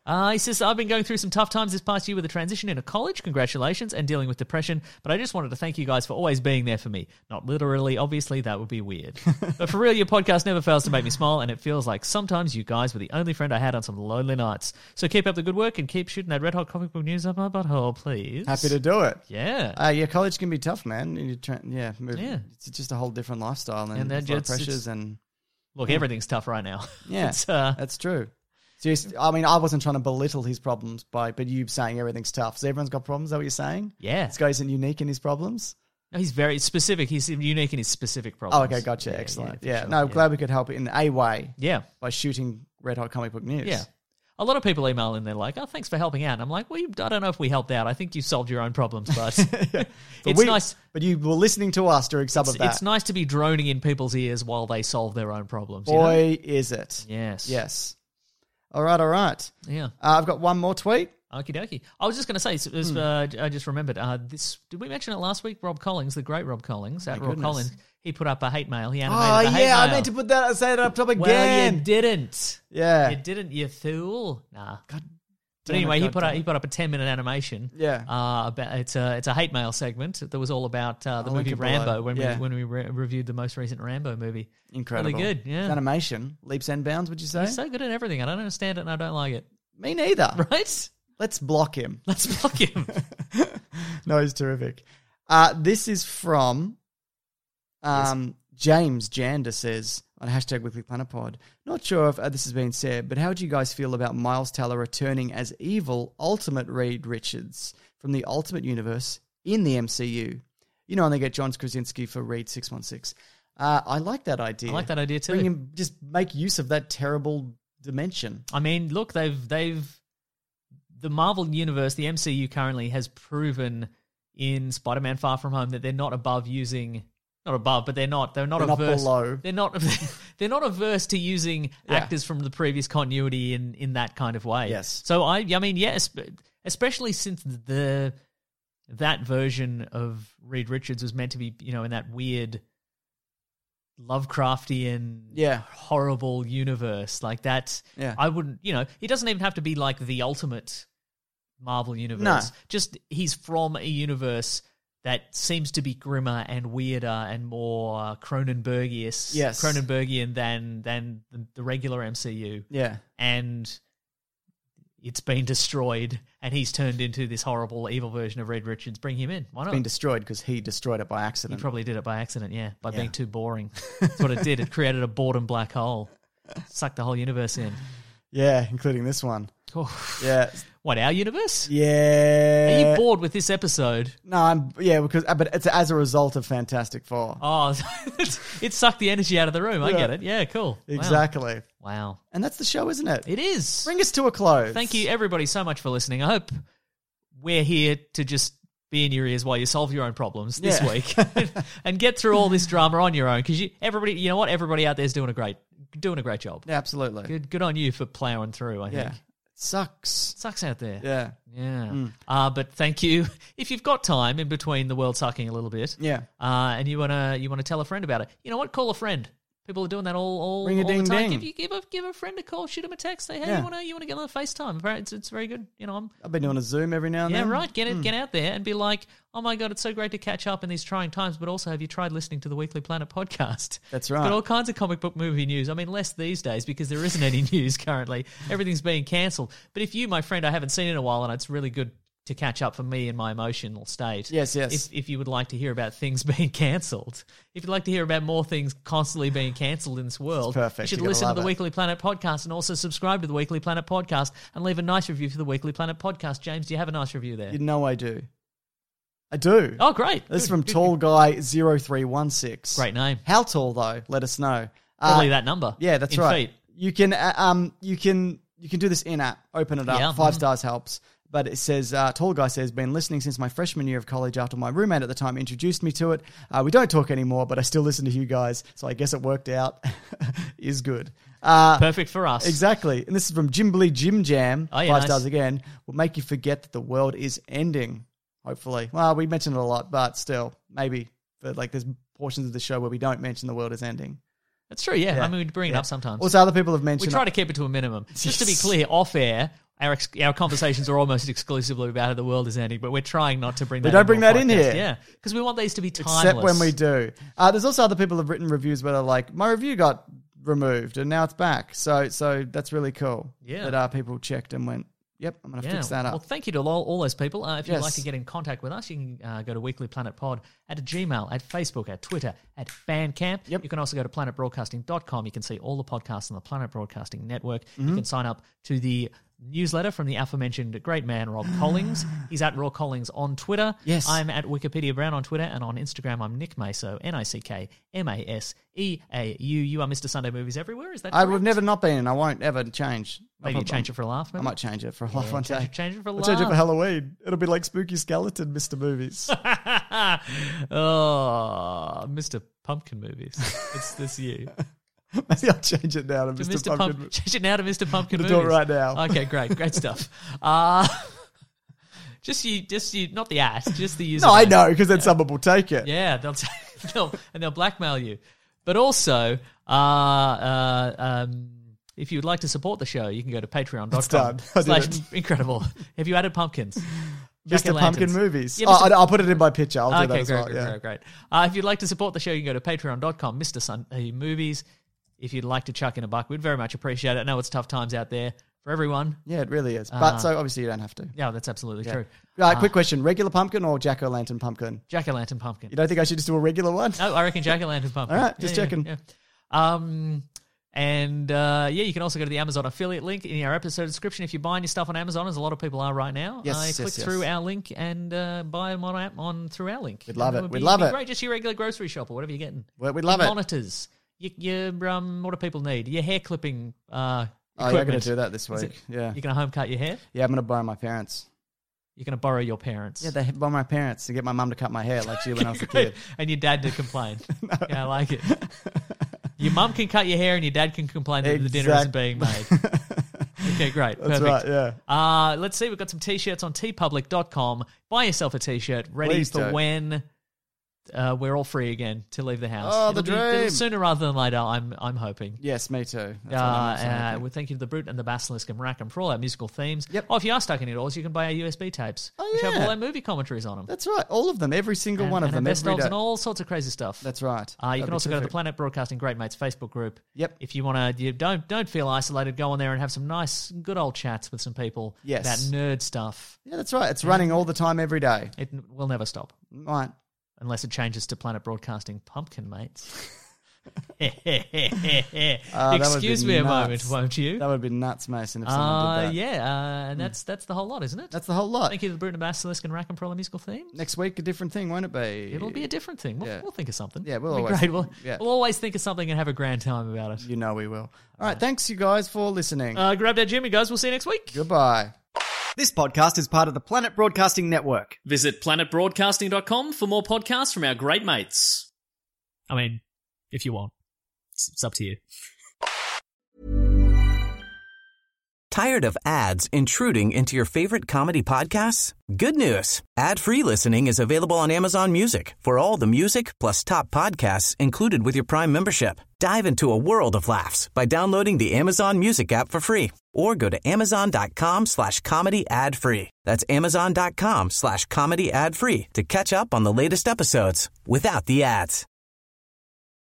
Uh, he says, I've been going through some tough times this past year with a transition into college. Congratulations, and dealing with depression. But I just wanted to thank you guys for always being there for me. Not literally, obviously, that would be weird. But for real, your podcast never fails to make me smile, and it feels like sometimes you guys were the only friend I had on some lonely nights. So keep up the good work and keep shooting that red hot comic book news up my butthole, please. Happy to do it. Yeah. Uh, yeah, college can be tough, man. You tra- yeah, move. Yeah. It's just a whole different lifestyle and, And that a lot of just- pressures it's- and Look, everything's tough right now. yeah, It's, uh, that's true. Seriously, I mean, I wasn't trying to belittle his problems by, but you saying everything's tough. So everyone's got problems. Is that what you're saying? yeah. This guy isn't unique in his problems. No, he's very specific. He's unique in his specific problems. Oh, okay, gotcha. Yeah, Excellent. for Yeah, sure. no, glad we could help in a way Yeah. by shooting Red Hot Comic Book News. Yeah. A lot of people email and they're like, oh, thanks for helping out. And I'm like, well, you, I don't know if we helped out. I think you solved your own problems, but But it's we- nice. But you were listening to us during some It's, of that. it's nice to be droning in people's ears while they solve their own problems. you know? Boy, is it. Yes. Yes. All right, all right. Yeah. Uh, I've got one more tweet. Okie dokie. I was just going to say, it was, Hmm. uh, I just remembered, uh, this. Did we mention it last week? Rob Collins, the great Rob Collins, at My Rob goodness. Collins, he put up a hate mail. He Oh, animated the hate yeah, I mail. meant to put that, say that up top again. Well, you didn't. Yeah. You didn't, you fool. Nah. God But damn it, anyway, he God put damn up, it. he put up a ten minute animation. Yeah. Uh, about, it's a it's a hate mail segment that was all about uh, the I'll link movie it below. Rambo when Yeah. we when we re- reviewed the most recent Rambo movie. Incredible. Really good. Yeah. His animation, leaps and bounds, would you say? He's so good at everything. I don't understand it and I don't like it. Me neither. Right? Let's block him. Let's block him. No, he's terrific. Uh, this is from um, James Janda says on hashtag Weekly Planet Pod. Not sure if uh, this has been said, but how do you guys feel about Miles Teller returning as evil Ultimate Reed Richards from the Ultimate Universe in the M C U? You know, and they get John Krasinski for Reed six one six. Uh, I like that idea. I like that idea too. Bring him, just make use of that terrible dimension. I mean, look, they've they've the Marvel Universe, the M C U currently has proven in Spider-Man: Far From Home that they're not above using, not above, but they're not they're not They're not averse. below. They're not they're not averse to using Yeah. actors from the previous continuity in in that kind of way. Yes. So I I mean, yes, especially since the that version of Reed Richards was meant to be, you know, in that weird Lovecraftian, Yeah. horrible universe like that. Yeah. I wouldn't, you know, he doesn't even have to be like the ultimate Marvel universe. No. Just he's from a universe that seems to be grimmer and weirder and more uh, Cronenbergian, Yes. Cronenbergian than than the, the regular M C U. Yeah. And it's been destroyed, and he's turned into this horrible, evil version of Reed Richards. Bring him in. Why not? Been destroyed because he destroyed it by He accident. probably did it by accident, yeah, by Yeah. being too boring. That's what it did. It created a boredom black hole, sucked the whole universe in. Yeah, including this one. Oh. Yeah. What, our universe? Yeah. Are you bored with this episode? No, I'm yeah, because uh, but it's as a result of Fantastic Four. Oh, it sucked the energy out of the room. I Yeah. get it. Yeah, cool. Wow. Exactly. Wow. And that's the show, isn't it? It is. Bring us to a close. Thank you, everybody, so much for listening. I hope we're here to just be in your ears while you solve your own problems this Yeah. week and get through all this drama on your own. Because you, everybody, you know what, everybody out there is doing a great, doing a great job. Yeah, absolutely. Good, good on you for plowing through. I Yeah. think Sucks. it sucks out there. Yeah. Yeah. Mm. Uh, but thank you. If you've got time in between the world sucking a little bit, Yeah. uh, and you wanna you wanna tell a friend about it, you know what? Call a friend. People are doing that all all, Ring a all the ding time. ding. Give you give a give a friend a call, shoot him a text, say, hey, Yeah. you wanna you wanna get on the FaceTime? Apparently It's, it's very good. You know, I'm I've been doing a Zoom every now and yeah, then. right. Get it, get out there and be like, oh my god, it's so great to catch up in these trying times. But also, have you tried listening to the Weekly Planet podcast? That's It's right. got all kinds of comic book movie news. I mean, less these days because there isn't any news currently. Everything's being cancelled. But if you, my friend, I haven't seen in a while, and it's really good to catch up for me in my emotional state. Yes, yes. If, if you would like to hear about things being cancelled, if you'd like to hear about more things constantly being cancelled in this world, It's perfect. you should You're gonna listen to love the it. Weekly Planet podcast and also subscribe to the Weekly Planet podcast and leave a nice review for the Weekly Planet podcast. James, do you have a nice review there? You know I do. I do. Oh, great. This is Good, from good, Tall Guy zero three one six. Great name. How tall though? Let us know. Probably Uh, that number. Yeah, that's in right. Feet. You can uh, um you can you can do this in app. Open it up. Yeah. Five Mhm. stars helps. But it says, uh, Tall Guy says, been listening since my freshman year of college after my roommate at the time introduced me to it. Uh, we don't talk anymore, but I still listen to you guys, so I guess it worked out. Is good. Uh, Perfect for us. Exactly. And this is from Jimbly Jim Jam. Oh, yeah, Five nice. stars again. Will make you forget that the world is ending. Hopefully. Well, we mentioned it a lot, but still, maybe. But like, there's portions of the show where we don't mention the world is ending. That's true, yeah. Yeah. I mean, we bring it Yeah. up sometimes. Also, other people have we mentioned. try to keep it to a minimum. Just to be clear, off air, Our ex- our conversations are almost exclusively about how the world is ending, but we're trying not to bring that. We don't into bring our that in podcast. here. Yeah, because we want these to be timeless. Except when we do. Uh, there's also other people who have written reviews where they're like, my review got removed and now it's back. So so that's really cool. Yeah. That uh, people checked and went, yep, I'm going to Yeah. fix that up. Well, thank you to all, all those people. Uh, if you'd Yes. like to get in contact with us, you can uh, go to Weekly Planet Pod at Gmail, at Facebook, at Twitter, at Bandcamp. Yep. You can also go to planet broadcasting dot com. You can see all the podcasts on the Planet Broadcasting Network. Mm-hmm. You can sign up to the newsletter from the aforementioned great man, Rob Collings. He's at Raw Collings on Twitter. Yes. I'm at Wikipedia Brown on Twitter, and on Instagram, I'm Nick Maso, N I C K M A S E A U. You are Mister Sunday Movies everywhere, is that I correct? would never not been and I won't ever change. Maybe you change it for a laugh, I maybe? might change it for a laugh one change day. it- change it for a I'll change it for laugh. Halloween. It'll be like Spooky Skeleton, Mister Movies. Oh, Mister Pumpkin Movies. It's this year. Maybe I'll change it now to To Mister Mister Pumpkin. Pump- change it now to Mister Pumpkin Gonna Movies. do it right now. Okay, great, great stuff. Uh, just you, just you, not the ass, just the username. No, I know, because then someone will take it. Yeah, they'll, t- they'll and they'll blackmail you. But also, uh, uh, um, if you would like to support the show, you can go to patreon dot It's com done. I did slash it. incredible. Have you added pumpkins? Mister Pumpkin Jack-o'-lanterns. Movies. Yeah, oh, Mister I- I'll put it in my picture. I'll do Okay, that as great, well. great, yeah. great, great. Uh, if you'd like to support the show, you can go to patreon dot com, Mister Sunday Movies. If you'd like to chuck in a buck, we'd very much appreciate it. I know it's tough times out there for everyone. Yeah, it really is. But Uh, so obviously you don't have to. Yeah, that's absolutely true. Uh, quick question: regular pumpkin or jack o' lantern pumpkin? Jack o' lantern pumpkin. You don't think I should just do a regular one? No, I reckon jack o' lantern pumpkin. All right, just Yeah, yeah, checking. yeah. Um, and uh, yeah, you can also go to the Amazon affiliate link in our episode description. If you're buying your stuff on Amazon, as a lot of people are right now, Yes, uh, yes, click yes. through our link and uh, buy them on, on through our link. We'd love And it. would We'd be- love be it. Great, just your regular grocery shop or whatever you're getting. Well, we'd love your it. Monitors. Your, your um, what do people need? Your hair clipping. Uh, Oh, yeah, I'm going equipment. to do that this Is week. it- Yeah. You're going to home cut your hair. Yeah, I'm going to borrow my parents. You're going to borrow your parents. Yeah, they borrow my parents to get my mum to cut my hair like she did when I was a kid. And your dad to complain. Yeah, I like it. Your mum can cut your hair and your dad can complain that the dinner isn't Exact- being made. Okay, great. That's Perfect. right, yeah. Uh, let's see. We've got some t-shirts on t public dot com. Buy yourself a t-shirt ready Please for do. when uh, we're all free again to leave the house. Oh, the It'll be- it'll dream. sooner rather than later, I'm I'm hoping. Yes, me too. That's what Uh, I'm also uh, hoping. we thank you to the Brute and the Basilisk and Rackham for all our musical themes. Yep. Oh, if you are stuck indoors, you can buy our U S B tapes, Oh, which have yeah. all our movie commentaries on them. That's right. All of them. Every single and, one of and them. our best Every ofs day. and all sorts of crazy stuff. That's right. Uh, you That'd can be also go to the terrific. Planet Broadcasting Great Mates Facebook group. Yep. If you want to, you don't don't feel isolated. Go on there and have some nice, good old chats with some people Yes. about nerd stuff. Yeah, that's right. It's running all the time, every day. It n- will never stop Right. unless it changes to Planet Broadcasting Pumpkin Mates. Uh, that would Excuse be me a nuts. moment, won't you? That would be nuts, Mason, if someone Uh, did that. yeah, uh, and that's that's the whole lot, isn't it? That's the whole lot. Thank you to the Brute and Basilisk and Rackham for all the musical themes. Next week, a different thing, won't it be? It'll be a different thing. We'll, Yeah. we'll think of something. Yeah, we'll It'll be always- great. We'll, yeah. we'll always think of something and have a grand time about it. You know we will. All right. Thanks, you guys, for listening. Uh, grab that Jimmy, guys. We'll see you next week. Goodbye. This podcast is part of the Planet Broadcasting Network. Visit planet broadcasting dot com for more podcasts from our great mates. I mean, if you want, it's, it's up to you. Tired of ads intruding into your favorite comedy podcasts? Good news. Ad-free listening is available on Amazon Music for all the music plus top podcasts included with your Prime membership. Dive into a world of laughs by downloading the Amazon Music app for free or go to amazon.com slash comedy ad free. That's amazon.com slash comedy ad free to catch up on the latest episodes without the ads.